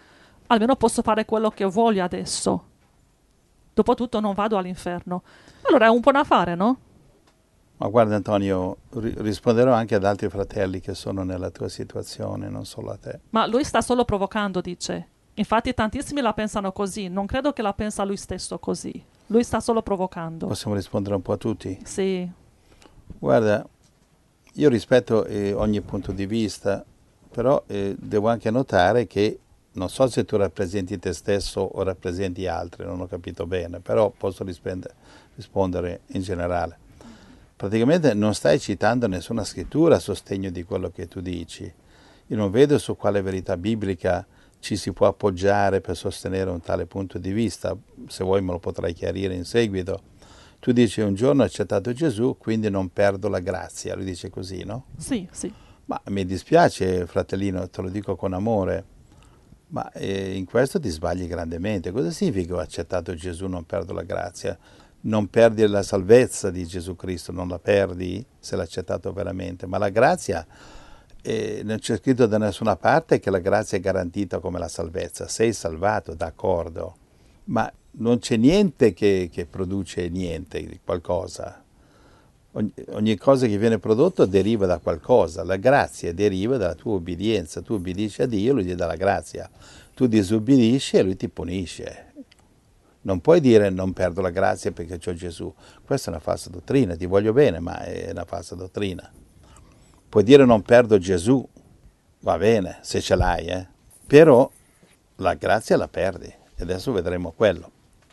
Speaker 3: almeno posso fare quello che voglio adesso. Dopotutto non vado all'inferno. Allora è un buon affare, no?
Speaker 4: Ma guarda Antonio, ri- risponderò anche ad altri fratelli che sono nella tua situazione, non solo a te.
Speaker 3: Ma lui sta solo provocando, dice. Infatti tantissimi la pensano così, non credo che la pensa lui stesso così. Lui sta solo provocando.
Speaker 4: Possiamo rispondere un po' a tutti?
Speaker 3: Sì.
Speaker 4: Guarda, io rispetto eh, ogni punto di vista, però eh, devo anche notare che non so se tu rappresenti te stesso o rappresenti altri, non ho capito bene, però posso rispondere, rispondere in generale. Praticamente non stai citando nessuna scrittura a sostegno di quello che tu dici. Io non vedo su quale verità biblica ci si può appoggiare per sostenere un tale punto di vista. Se vuoi me lo potrai chiarire in seguito. Tu dici un giorno ho accettato Gesù, quindi non perdo la grazia. Lui dice così, no?
Speaker 3: Sì, sì.
Speaker 4: Ma mi dispiace, fratellino, te lo dico con amore, ma eh, in questo ti sbagli grandemente. Cosa significa ho accettato Gesù, non perdo la grazia? Non perdi la salvezza di Gesù Cristo, non la perdi se l'hai accettato veramente, ma la grazia, eh, non c'è scritto da nessuna parte che la grazia è garantita come la salvezza. Sei salvato, d'accordo, ma non c'è niente che, che produce niente, qualcosa. Ogni, ogni cosa che viene prodotto deriva da qualcosa. La grazia deriva dalla tua obbedienza. Tu obbedisci a Dio, Lui ti dà la grazia. Tu disobbedisci e Lui ti punisce. Non puoi dire non perdo la grazia perché c'ho Gesù. Questa è una falsa dottrina, ti voglio bene, ma è una falsa dottrina. Puoi dire non perdo Gesù, va bene, se ce l'hai, eh? Però la grazia la perdi. E adesso vedremo quello.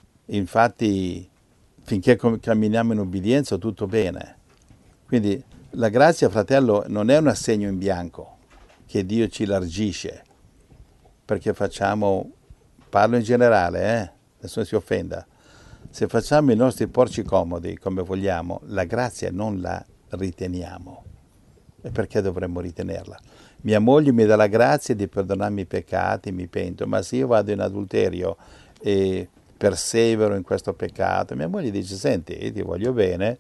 Speaker 4: Infatti, finché camminiamo in obbedienza, tutto bene. Quindi la grazia, fratello, non è un assegno in bianco che Dio ci largisce perché facciamo, parlo in generale, eh? Nessuno si offenda. Se facciamo i nostri porci comodi come vogliamo, la grazia non la riteniamo. E perché dovremmo ritenerla? Mia moglie mi dà la grazia di perdonarmi i peccati, mi pento, ma se io vado in adulterio e persevero in questo peccato, mia moglie dice, senti, ti voglio bene,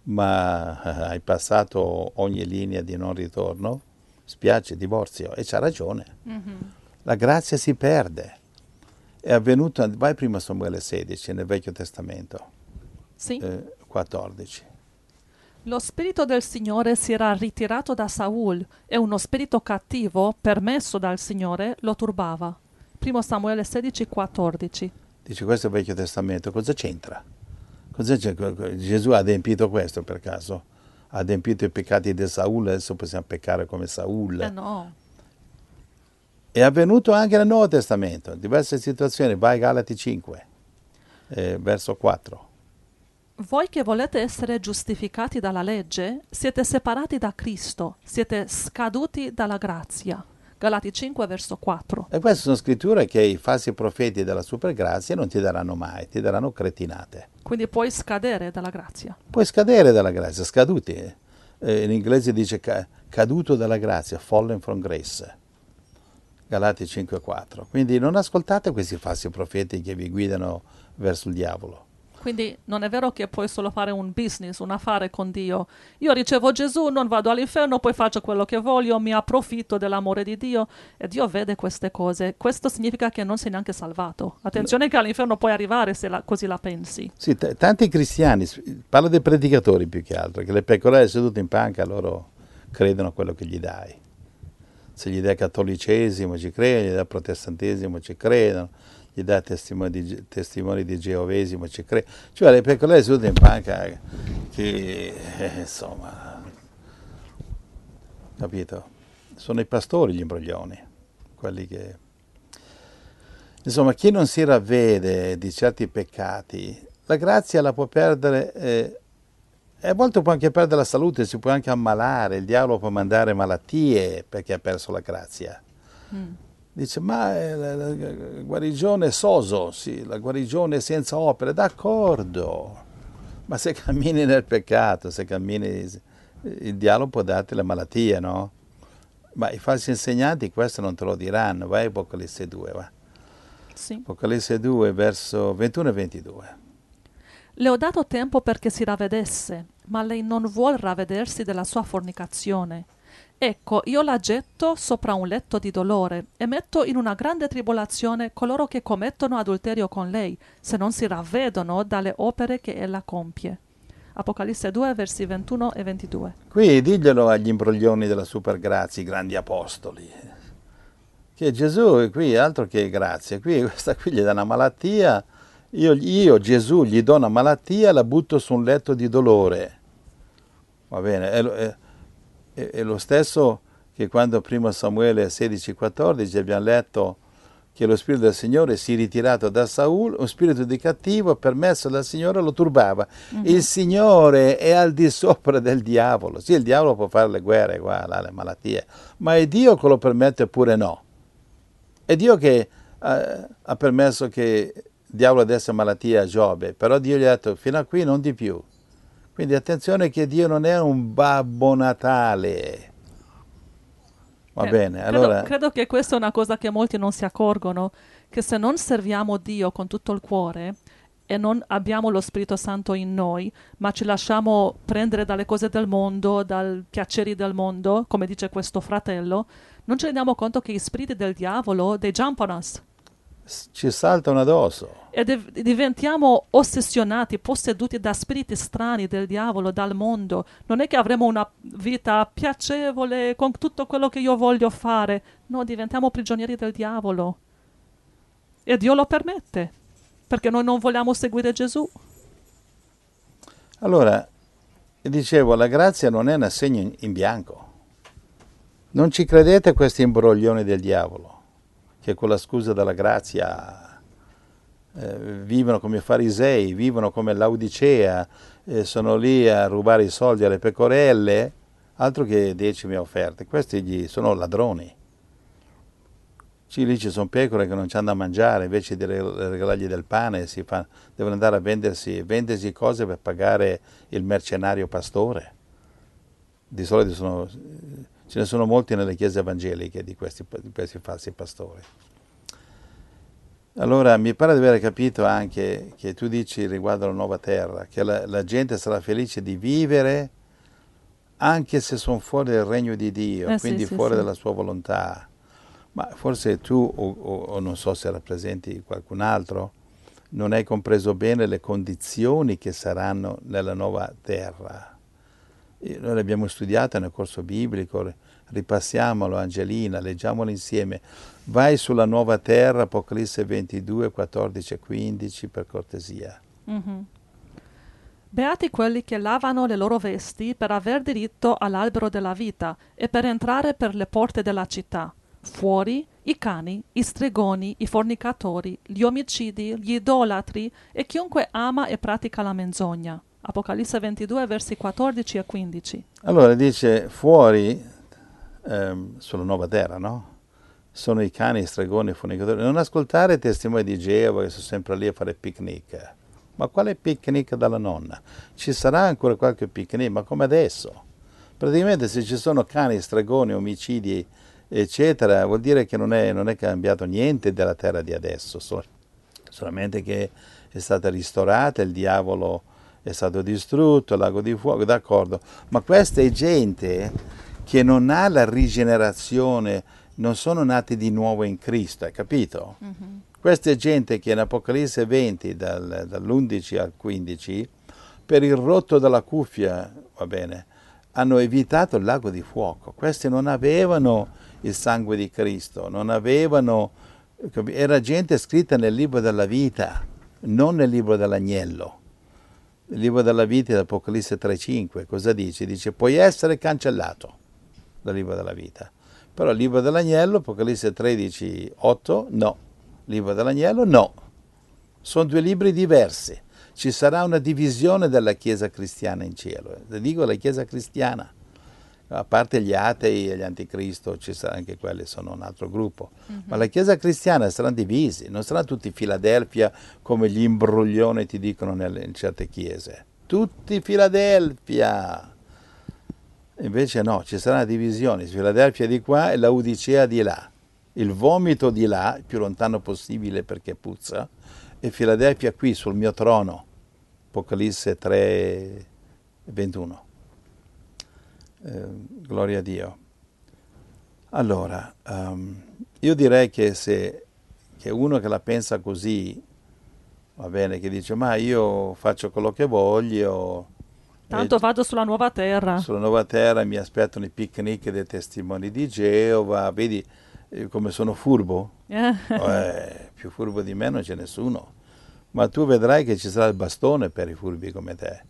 Speaker 4: ma hai passato ogni linea di non ritorno, spiace, divorzio, e c'ha ragione. Mm-hmm. La grazia si perde. È avvenuto, vai prima a Samuele sedici, nel Vecchio Testamento,
Speaker 3: sì.
Speaker 4: eh, quattordici.
Speaker 3: Lo spirito del Signore si era ritirato da Saul e uno spirito cattivo, permesso dal Signore, lo turbava. Primo Samuele sedici, quattordici.
Speaker 4: Dice, questo è il Vecchio Testamento, cosa c'entra? Cosa c'entra? Gesù ha adempito questo per caso? Ha adempito i peccati di Saul, adesso possiamo peccare come Saul?
Speaker 3: Eh no.
Speaker 4: È avvenuto anche nel Nuovo Testamento, in diverse situazioni. Vai Galati cinque, eh, verso quattro.
Speaker 3: Voi che volete essere giustificati dalla legge, siete separati da Cristo, siete scaduti dalla grazia. Galati cinque, verso quattro.
Speaker 4: E queste sono scritture che i falsi profeti della supergrazia non ti daranno mai, ti daranno cretinate.
Speaker 3: Quindi puoi scadere dalla grazia.
Speaker 4: Puoi scadere dalla grazia, scaduti. Eh, in inglese dice ca- caduto dalla grazia, fallen from grace. Galati cinque quattro. Quindi non ascoltate questi falsi profeti che vi guidano verso il diavolo.
Speaker 3: Quindi non è vero che puoi solo fare un business, un affare con Dio. Io ricevo Gesù, non vado all'inferno, poi faccio quello che voglio, mi approfitto dell'amore di Dio e Dio vede queste cose. Questo significa che non sei neanche salvato. Attenzione che all'inferno puoi arrivare se la, così la pensi.
Speaker 4: Sì, t- tanti cristiani, parlo dei predicatori più che altro, che le pecorelle sedute in panca loro credono a quello che gli dai. Se gli dai cattolicesimo ci credono, gli dai protestantesimo ci credono, gli dai testimoni di, testimoni di geovesimo ci credono. Cioè le pecorelle sedute in panca che, eh, insomma, capito? Sono i pastori gli imbroglioni, quelli che... Insomma, chi non si ravvede di certi peccati, la grazia la può perdere... Eh, E a volte può anche perdere la salute, si può anche ammalare, il diavolo può mandare malattie perché ha perso la grazia. Mm. Dice, ma la, la, la guarigione è soso, sì, la guarigione è senza opere, d'accordo, ma se cammini nel peccato, se cammini, il diavolo può darti le malattie, no? Ma i falsi insegnanti questo non te lo diranno, vai a Apocalisse due, va.
Speaker 3: Sì.
Speaker 4: Apocalisse due, verso ventuno e ventidue.
Speaker 3: Le ho dato tempo perché si ravvedesse, ma lei non vuol ravvedersi della sua fornicazione. Ecco, io la getto sopra un letto di dolore e metto in una grande tribolazione coloro che commettono adulterio con lei, se non si ravvedono dalle opere che ella compie. Apocalisse due, versi ventuno e ventidue.
Speaker 4: Qui diglielo agli imbroglioni della supergrazia, i grandi apostoli, che Gesù è qui altro che grazia, qui questa qui gli dà una malattia, io, io Gesù gli do una malattia, la butto su un letto di dolore. Va bene, è, è, è, è lo stesso che quando primo Samuele sedici quattordici abbiamo letto che lo Spirito del Signore si è ritirato da Saul, un spirito di cattivo permesso dal Signore lo turbava. Mm-hmm. Il Signore è al di sopra del diavolo. Sì, il diavolo può fare le guerre, qua, là, le malattie, ma è Dio che lo permette oppure no? È Dio che eh, ha permesso che il diavolo desse malattie a Giobbe, però Dio gli ha detto fino a qui non di più. Quindi attenzione che Dio non è un Babbo Natale. Va
Speaker 3: eh,
Speaker 4: bene,
Speaker 3: credo,
Speaker 4: allora...
Speaker 3: credo che questa è una cosa che molti non si accorgono, che se non serviamo Dio con tutto il cuore e non abbiamo lo Spirito Santo in noi, ma ci lasciamo prendere dalle cose del mondo, dai piaceri del mondo, come dice questo fratello, non ci rendiamo conto che gli spiriti del diavolo, they jump on us.
Speaker 4: Ci saltano addosso.
Speaker 3: E div- diventiamo ossessionati, posseduti da spiriti strani del diavolo, dal mondo. Non è che avremo una vita piacevole con tutto quello che io voglio fare. No, diventiamo prigionieri del diavolo. E Dio lo permette, perché noi non vogliamo seguire Gesù.
Speaker 4: Allora, dicevo, la grazia non è un assegno in, in bianco. Non ci credete a questi imbroglioni del diavolo, che con la scusa della grazia eh, vivono come farisei, vivono come Laodicea, eh, sono lì a rubare i soldi alle pecorelle, altro che decime offerte. Questi gli sono ladroni. Ci, lì ci sono pecore che non ci hanno da mangiare, invece di regalargli del pane si fa, devono andare a vendersi, vendersi cose per pagare il mercenario pastore. Di solito sono... Ce ne sono molti nelle chiese evangeliche di questi, di questi falsi pastori. Allora mi pare di aver capito anche che tu dici riguardo alla nuova terra, che la, la gente sarà felice di vivere anche se sono fuori del regno di Dio,
Speaker 3: eh
Speaker 4: quindi
Speaker 3: sì,
Speaker 4: fuori
Speaker 3: sì,
Speaker 4: dalla sua volontà. Ma forse tu, o, o, o non so se rappresenti qualcun altro, non hai compreso bene le condizioni che saranno nella nuova terra. Noi l'abbiamo studiato nel corso biblico, ripassiamolo Angelina, leggiamolo insieme. Vai sulla nuova terra, Apocalisse ventidue, quattordici e quindici, per cortesia.
Speaker 3: Mm-hmm. Beati quelli che lavano le loro vesti per aver diritto all'albero della vita e per entrare per le porte della città. Fuori i cani, i stregoni, i fornicatori, gli omicidi, gli idolatri e chiunque ama e pratica la menzogna. Apocalisse ventidue, versi quattordici e quindici.
Speaker 4: Allora dice, fuori, ehm, sulla nuova terra, no? Sono i cani, i stregoni, i fornicatori. Non ascoltare i testimoni di Geova che sono sempre lì a fare picnic. Ma quale picnic dalla nonna? Ci sarà ancora qualche picnic, ma come adesso? Praticamente se ci sono cani, stregoni, omicidi, eccetera, vuol dire che non è, non è cambiato niente della terra di adesso, sol- solamente che è stata ristorata, il diavolo è stato distrutto, il lago di fuoco, d'accordo, ma questa è gente che non ha la rigenerazione, non sono nati di nuovo in Cristo, hai capito? Mm-hmm. Questa è gente che in Apocalisse venti, dal, dall'undici al quindici, per il rotto della cuffia, va bene, hanno evitato il lago di fuoco. Questi non avevano il sangue di Cristo, non avevano, era gente scritta nel libro della vita, non nel libro dell'agnello. Il libro della vita d'Apocalisse tre cinque, cosa dice? Dice, puoi essere cancellato dal libro della vita. Però il libro dell'agnello, Apocalisse tredici otto, no. Il libro dell'agnello, no. Sono due libri diversi. Ci sarà una divisione della Chiesa cristiana in cielo. Dico la Chiesa cristiana. A parte gli atei e gli anticristo, ci sarà anche quelli, sono un altro gruppo. Mm-hmm. Ma la Chiesa cristiana sarà divisi, non saranno tutti Filadelfia come gli imbroglioni ti dicono nelle, in certe chiese. Tutti Filadelfia! Invece no, ci sarà una divisione, Filadelfia di qua e Laodicea di là. Il vomito di là, il più lontano possibile perché puzza, e Filadelfia qui sul mio trono, Apocalisse tre ventuno. Eh, gloria a Dio. Allora, ehm, io direi che se che uno che la pensa così, va bene, che dice ma io faccio quello che voglio,
Speaker 3: Tanto
Speaker 4: e
Speaker 3: vado sulla nuova terra.
Speaker 4: sulla nuova terra mi aspettano i picnic dei testimoni di Geova, vedi eh, come sono furbo?
Speaker 3: Eh.
Speaker 4: Eh, più furbo di me non c'è nessuno, ma tu vedrai che ci sarà il bastone per i furbi come te.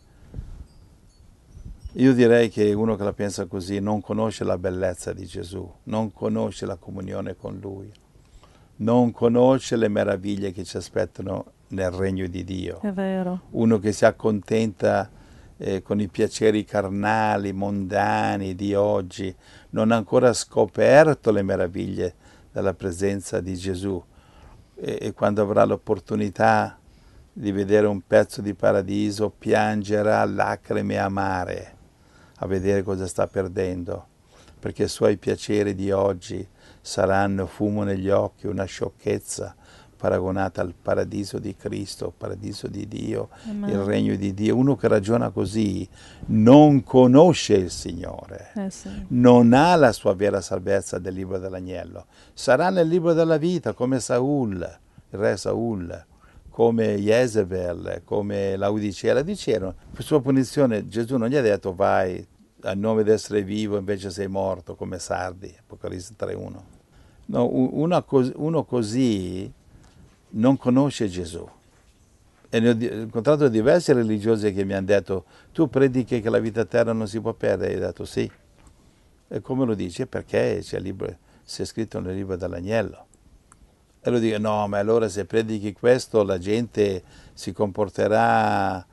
Speaker 4: Io direi che uno che la pensa così non conosce la bellezza di Gesù, non conosce la comunione con Lui, non conosce le meraviglie che ci aspettano nel regno di Dio.
Speaker 3: È vero.
Speaker 4: Uno che si accontenta eh, con i piaceri carnali, mondani di oggi, non ha ancora scoperto le meraviglie della presenza di Gesù. E, e quando avrà l'opportunità di vedere un pezzo di paradiso, piangerà lacrime amare a vedere cosa sta perdendo, perché i suoi piaceri di oggi saranno fumo negli occhi, una sciocchezza paragonata al paradiso di Cristo, il paradiso di Dio,
Speaker 3: Amen.
Speaker 4: Il regno di Dio. Uno che ragiona così non conosce il Signore,
Speaker 3: Eh sì.
Speaker 4: non ha la sua vera salvezza del libro dell'agnello. Sarà nel libro della vita come Saul, il re Saul, come Jezebel, come Laodicea. Laodicea, per sua punizione, Gesù non gli ha detto vai a nome di essere vivo, invece sei morto come Sardi, Apocalisse tre uno. No, uno, cos- uno così non conosce Gesù. E ne ho di- incontrato diversi religiosi che mi hanno detto tu predichi che la vita eterna non si può perdere. E io ho detto sì. E come lo dici? Perché c'è, libro, c'è scritto nel libro dell'agnello. E lo dico, no, ma allora se predichi questo la gente si comporterà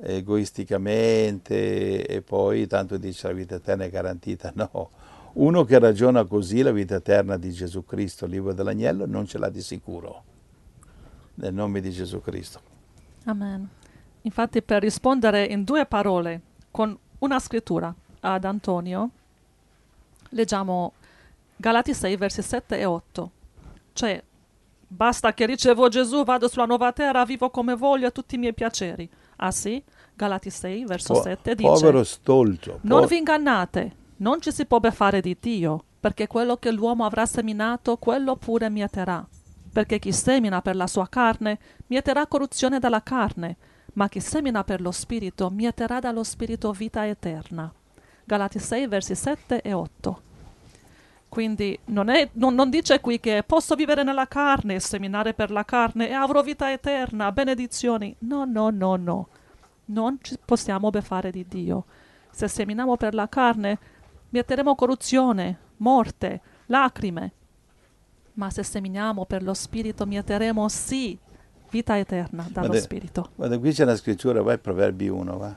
Speaker 4: egoisticamente e poi tanto dice la vita eterna è garantita. No, uno che ragiona così la vita eterna di Gesù Cristo, il libro dell'agnello, non ce l'ha di sicuro. Nel nome di Gesù Cristo.
Speaker 3: Amen. Infatti per rispondere in due parole con una scrittura ad Antonio, leggiamo Galati sei, versi sette e otto. Cioè, basta che ricevo Gesù, vado sulla nuova terra, vivo come voglio, tutti i miei piaceri. Ah sì? Galati sei, verso
Speaker 4: Po-
Speaker 3: sette dice
Speaker 4: povero stolto.
Speaker 3: non
Speaker 4: po-
Speaker 3: vi ingannate, non ci si può beffare di Dio, perché quello che l'uomo avrà seminato, quello pure mieterà. Perché chi semina per la sua carne, mieterà corruzione dalla carne, ma chi semina per lo Spirito, mieterà dallo Spirito vita eterna. Galati sei, versi sette e otto. Quindi non, è, non, non dice qui che posso vivere nella carne, seminare per la carne e avrò vita eterna, benedizioni. No, no, no, no. Non ci possiamo beffare di Dio. Se seminiamo per la carne, mieteremo corruzione, morte, lacrime. Ma se seminiamo per lo Spirito, mieteremo sì vita eterna dallo
Speaker 4: Guarda-
Speaker 3: Spirito.
Speaker 4: Guarda, qui c'è una scrittura, vai Proverbi uno, va.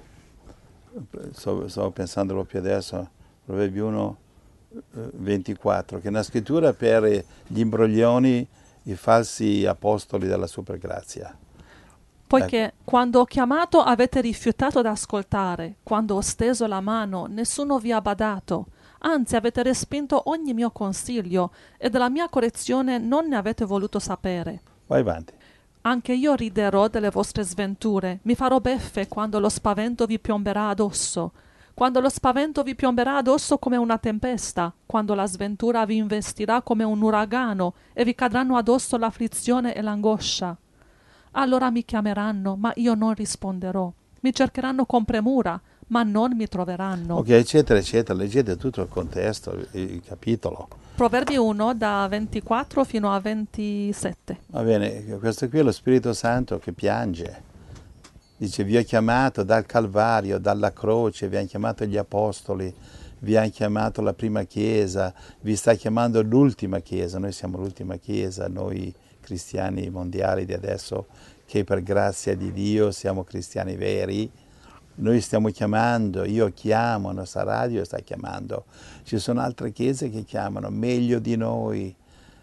Speaker 4: Stavo, stavo pensando proprio adesso, Proverbi uno, eh, ventiquattro, che è una scrittura per gli imbroglioni, i falsi apostoli della supergrazia.
Speaker 3: Poiché quando ho chiamato avete rifiutato ad ascoltare, quando ho steso la mano nessuno vi ha badato, anzi avete respinto ogni mio consiglio e della mia correzione non ne avete voluto sapere.
Speaker 4: Vai avanti.
Speaker 3: Anche io riderò delle vostre sventure, mi farò beffe quando lo spavento vi piomberà addosso, quando lo spavento vi piomberà addosso come una tempesta, quando la sventura vi investirà come un uragano e vi cadranno addosso l'afflizione e l'angoscia. Allora mi chiameranno, ma io non risponderò. Mi cercheranno con premura, ma non mi troveranno.
Speaker 4: Ok, eccetera, eccetera. Leggete tutto il contesto, il, il capitolo.
Speaker 3: Proverbi uno da ventiquattro fino a ventisette.
Speaker 4: Va bene, questo qui è lo Spirito Santo che piange. Dice, vi ho chiamato dal Calvario, dalla croce, vi hanno chiamato gli Apostoli, vi hanno chiamato la prima Chiesa, vi sta chiamando l'ultima Chiesa. Noi siamo l'ultima Chiesa, noi cristiani mondiali di adesso, che per grazia di Dio siamo cristiani veri. Noi stiamo chiamando, io chiamo, la nostra radio sta chiamando. Ci sono altre chiese che chiamano meglio di noi.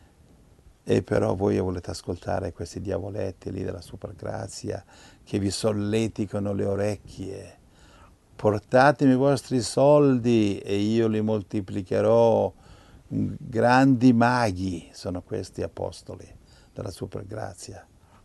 Speaker 4: E però voi volete ascoltare questi diavoletti lì della supergrazia che vi solleticano le orecchie. Portatemi i vostri soldi e io li moltiplicherò. Grandi maghi sono questi apostoli della supergrazia.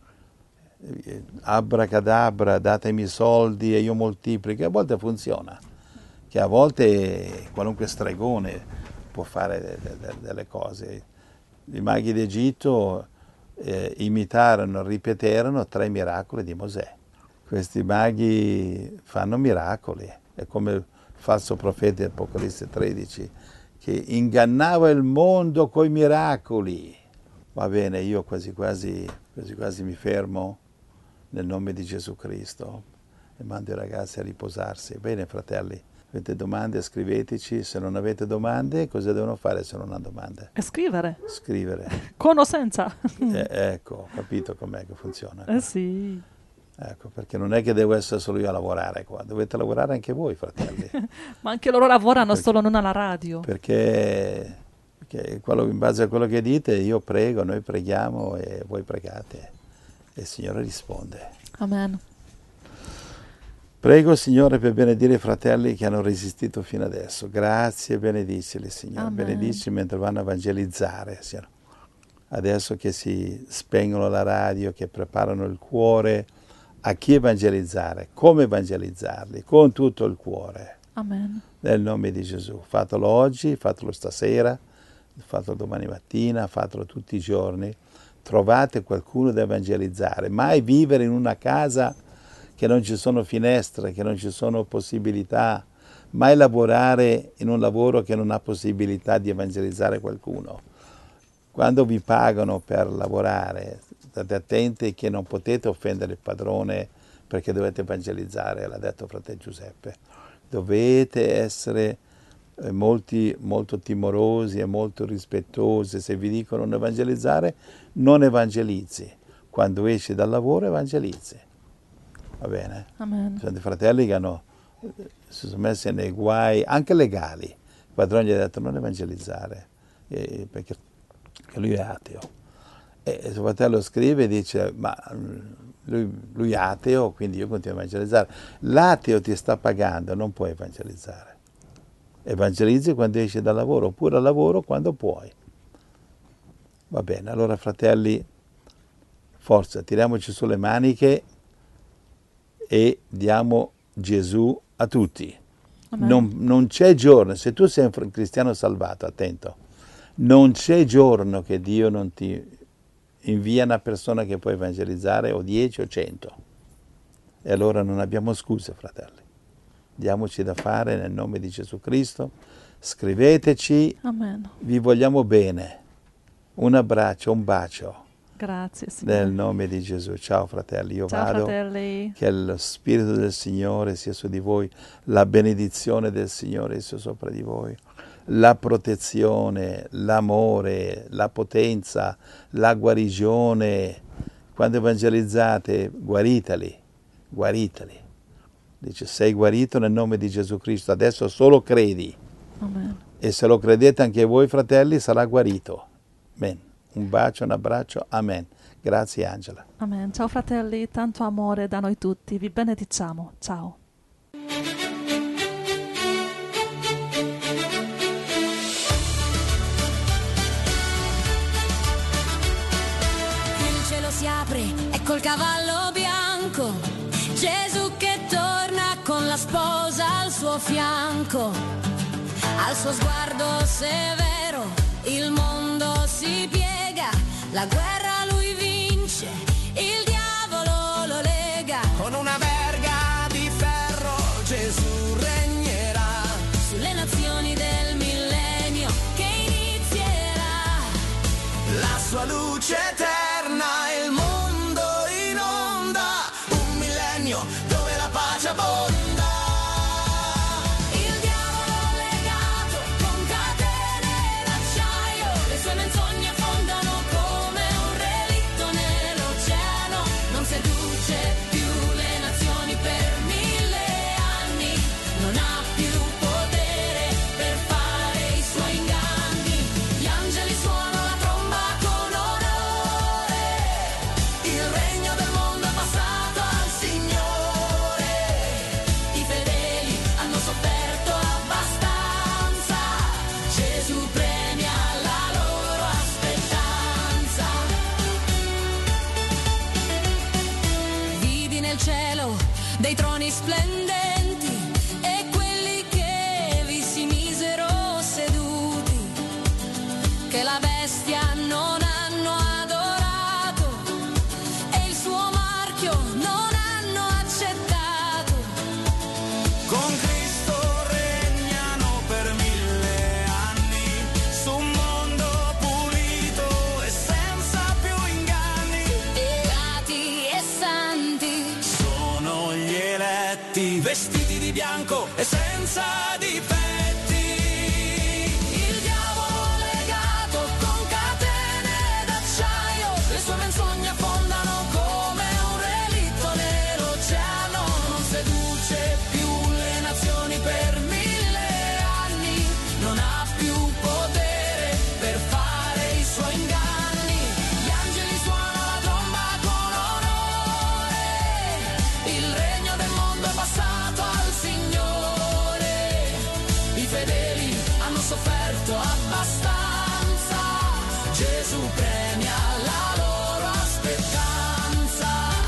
Speaker 4: Abracadabra, datemi i soldi e io moltiplico. A volte funziona, che a volte qualunque stregone può fare de- de- de- delle cose. I maghi d'Egitto eh, imitarono, ripeterono tre miracoli di Mosè. Questi maghi fanno miracoli, è come il falso profeta di Apocalisse tredici, che ingannava il mondo coi miracoli. Va bene, io quasi quasi, quasi quasi mi fermo nel nome di Gesù Cristo e mando i ragazzi a riposarsi. Bene, fratelli, avete domande? Scriveteci. Se non avete domande, cosa devono fare se non hanno domande?
Speaker 3: E scrivere,
Speaker 4: Scrivere.
Speaker 3: con o senza.
Speaker 4: Eh, ecco, ho capito com'è che funziona.
Speaker 3: Eh sì.
Speaker 4: Ecco, perché non è che devo essere solo io a lavorare qua, dovete lavorare anche voi, fratelli.
Speaker 3: Ma anche loro lavorano
Speaker 4: Perché-
Speaker 3: solo non alla radio.
Speaker 4: Perché, perché quello- in base a quello che dite, io prego, noi preghiamo e voi pregate e il Signore risponde.
Speaker 3: Amen.
Speaker 4: Prego, Signore, per benedire i fratelli che hanno resistito fino adesso. Grazie, benedicili, Signore.
Speaker 3: Amen.
Speaker 4: Benedici mentre vanno a evangelizzare, Signore. Adesso che si spengono la radio, che preparano il cuore a chi evangelizzare, come evangelizzarli, con tutto il cuore.
Speaker 3: Amen.
Speaker 4: Nel nome di Gesù. Fatelo oggi, fatelo stasera, fatelo domani mattina, fatelo tutti i giorni. Trovate qualcuno da evangelizzare. Mai vivere in una casa che non ci sono finestre, che non ci sono possibilità. Mai lavorare in un lavoro che non ha possibilità di evangelizzare qualcuno. Quando vi pagano per lavorare, state attenti che non potete offendere il padrone perché dovete evangelizzare, l'ha detto fratello Giuseppe. Dovete essere eh, molti, molto timorosi e molto rispettosi. Se vi dicono non evangelizzare, non evangelizzi. Quando esci dal lavoro, evangelizzi. Va bene?
Speaker 3: Amen.
Speaker 4: Ci sono dei fratelli che hanno, eh, si sono messi nei guai, anche legali. Il padrone gli ha detto non evangelizzare, eh, perché, perché lui è ateo. E il suo fratello scrive e dice, ma lui, lui è ateo, quindi io continuo a evangelizzare. L'ateo ti sta pagando, non puoi evangelizzare. Evangelizzi quando esci dal lavoro, oppure al lavoro quando puoi. Va bene, allora fratelli, forza, tiriamoci sulle maniche e diamo Gesù a tutti.
Speaker 3: Amen.
Speaker 4: Non, non c'è giorno, se tu sei un cristiano salvato, attento, non c'è giorno che Dio non ti invia una persona che può evangelizzare, o dieci o cento. E allora non abbiamo scuse, fratelli. Diamoci da fare nel nome di Gesù Cristo. Scriveteci,
Speaker 3: Amen.
Speaker 4: vi vogliamo bene. Un abbraccio, un bacio
Speaker 3: Grazie, Signore.
Speaker 4: nel nome di Gesù. Ciao fratelli, io
Speaker 3: Ciao
Speaker 4: vado.
Speaker 3: fratelli.
Speaker 4: Che lo Spirito del Signore sia su di voi, la benedizione del Signore sia sopra di voi, la protezione, l'amore, la potenza, la guarigione. Quando evangelizzate, guariteli, guariteli. Dice, sei guarito nel nome di Gesù Cristo, adesso solo credi.
Speaker 3: Amen.
Speaker 4: E se lo credete anche voi, fratelli, sarà guarito. Amen. Un bacio, un abbraccio. Amen. Grazie Angela.
Speaker 3: Amen. Ciao fratelli, tanto amore da noi tutti. Vi benediciamo. Ciao.
Speaker 2: Il cielo si apre, ecco il cavallo bianco, Gesù che torna con la sposa al suo fianco. Al suo sguardo severo il mondo si piega, la guerra lui vince, il diavolo lo lega.
Speaker 8: Con una verga di ferro Gesù regnerà
Speaker 2: Sulle nazioni del millennio che inizierà.
Speaker 8: la sua luce eterna, il mondo in onda, un millennio dove la pace abbonda.
Speaker 2: Il diavolo legato con catene d'acciaio, le sue menzogne affondano come un relitto nell'oceano. Non seduce più le nazioni per mille anni, non ha più potere per fare i suoi inganni. Gli angeli suonano la tromba con onore,
Speaker 8: Il regno del mondo è passato al Signore.
Speaker 2: i fedeli hanno sofferto abbastanza, Gesù premia la loro aspettanza. Vidi nel cielo dei troni splendenti e quelli che vi si misero seduti. non hanno accettato.
Speaker 8: Con Cristo regnano per mille anni su un mondo pulito e senza più inganni.
Speaker 2: Beati e santi
Speaker 8: Sono gli eletti, vestiti di bianco e senza difetti.
Speaker 2: il diavolo legato con catene d'acciaio, le sue menzogne affondano come un relitto nell'oceano. Non seduce più le nazioni per mille anni, non ha più potere per fare i suoi inganni. Gli angeli suonano la tromba con onore, il regno del mondo è passato al Signore. I fedeli hanno sofferto abbastanza, Gesù premia la loro aspettanza.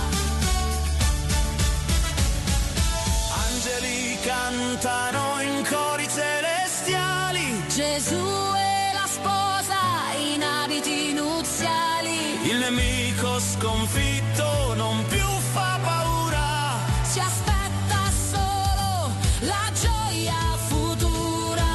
Speaker 8: Angeli cantano in cori celestiali,
Speaker 2: Gesù e la sposa in abiti nuziali,
Speaker 8: il nemico sconfitto non più fa paura.
Speaker 2: si aspetta solo la gioia futura.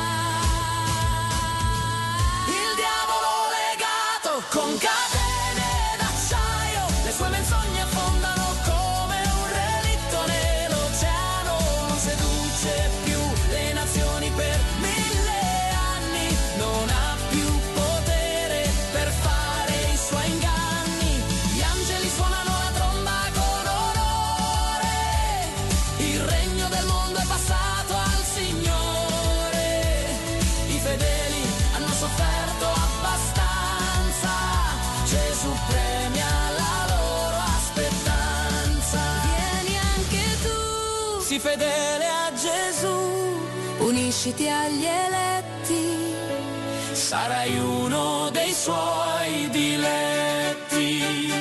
Speaker 2: Il diavolo legato con catene d'acciaio, le sue menzogne affondano come un relitto nell'oceano. Non seduce più le nazioni per mille anni, non ha più potere per fare i suoi inganni. Gli angeli suonano la tromba con onore, il regno del mondo è passato al Signore. I fedeli hanno sofferto abbastanza, Gesù premia la loro aspettanza. Vieni anche tu, sii fedele a Gesù, unisciti agli eletti,
Speaker 8: Sarai uno dei suoi diletti.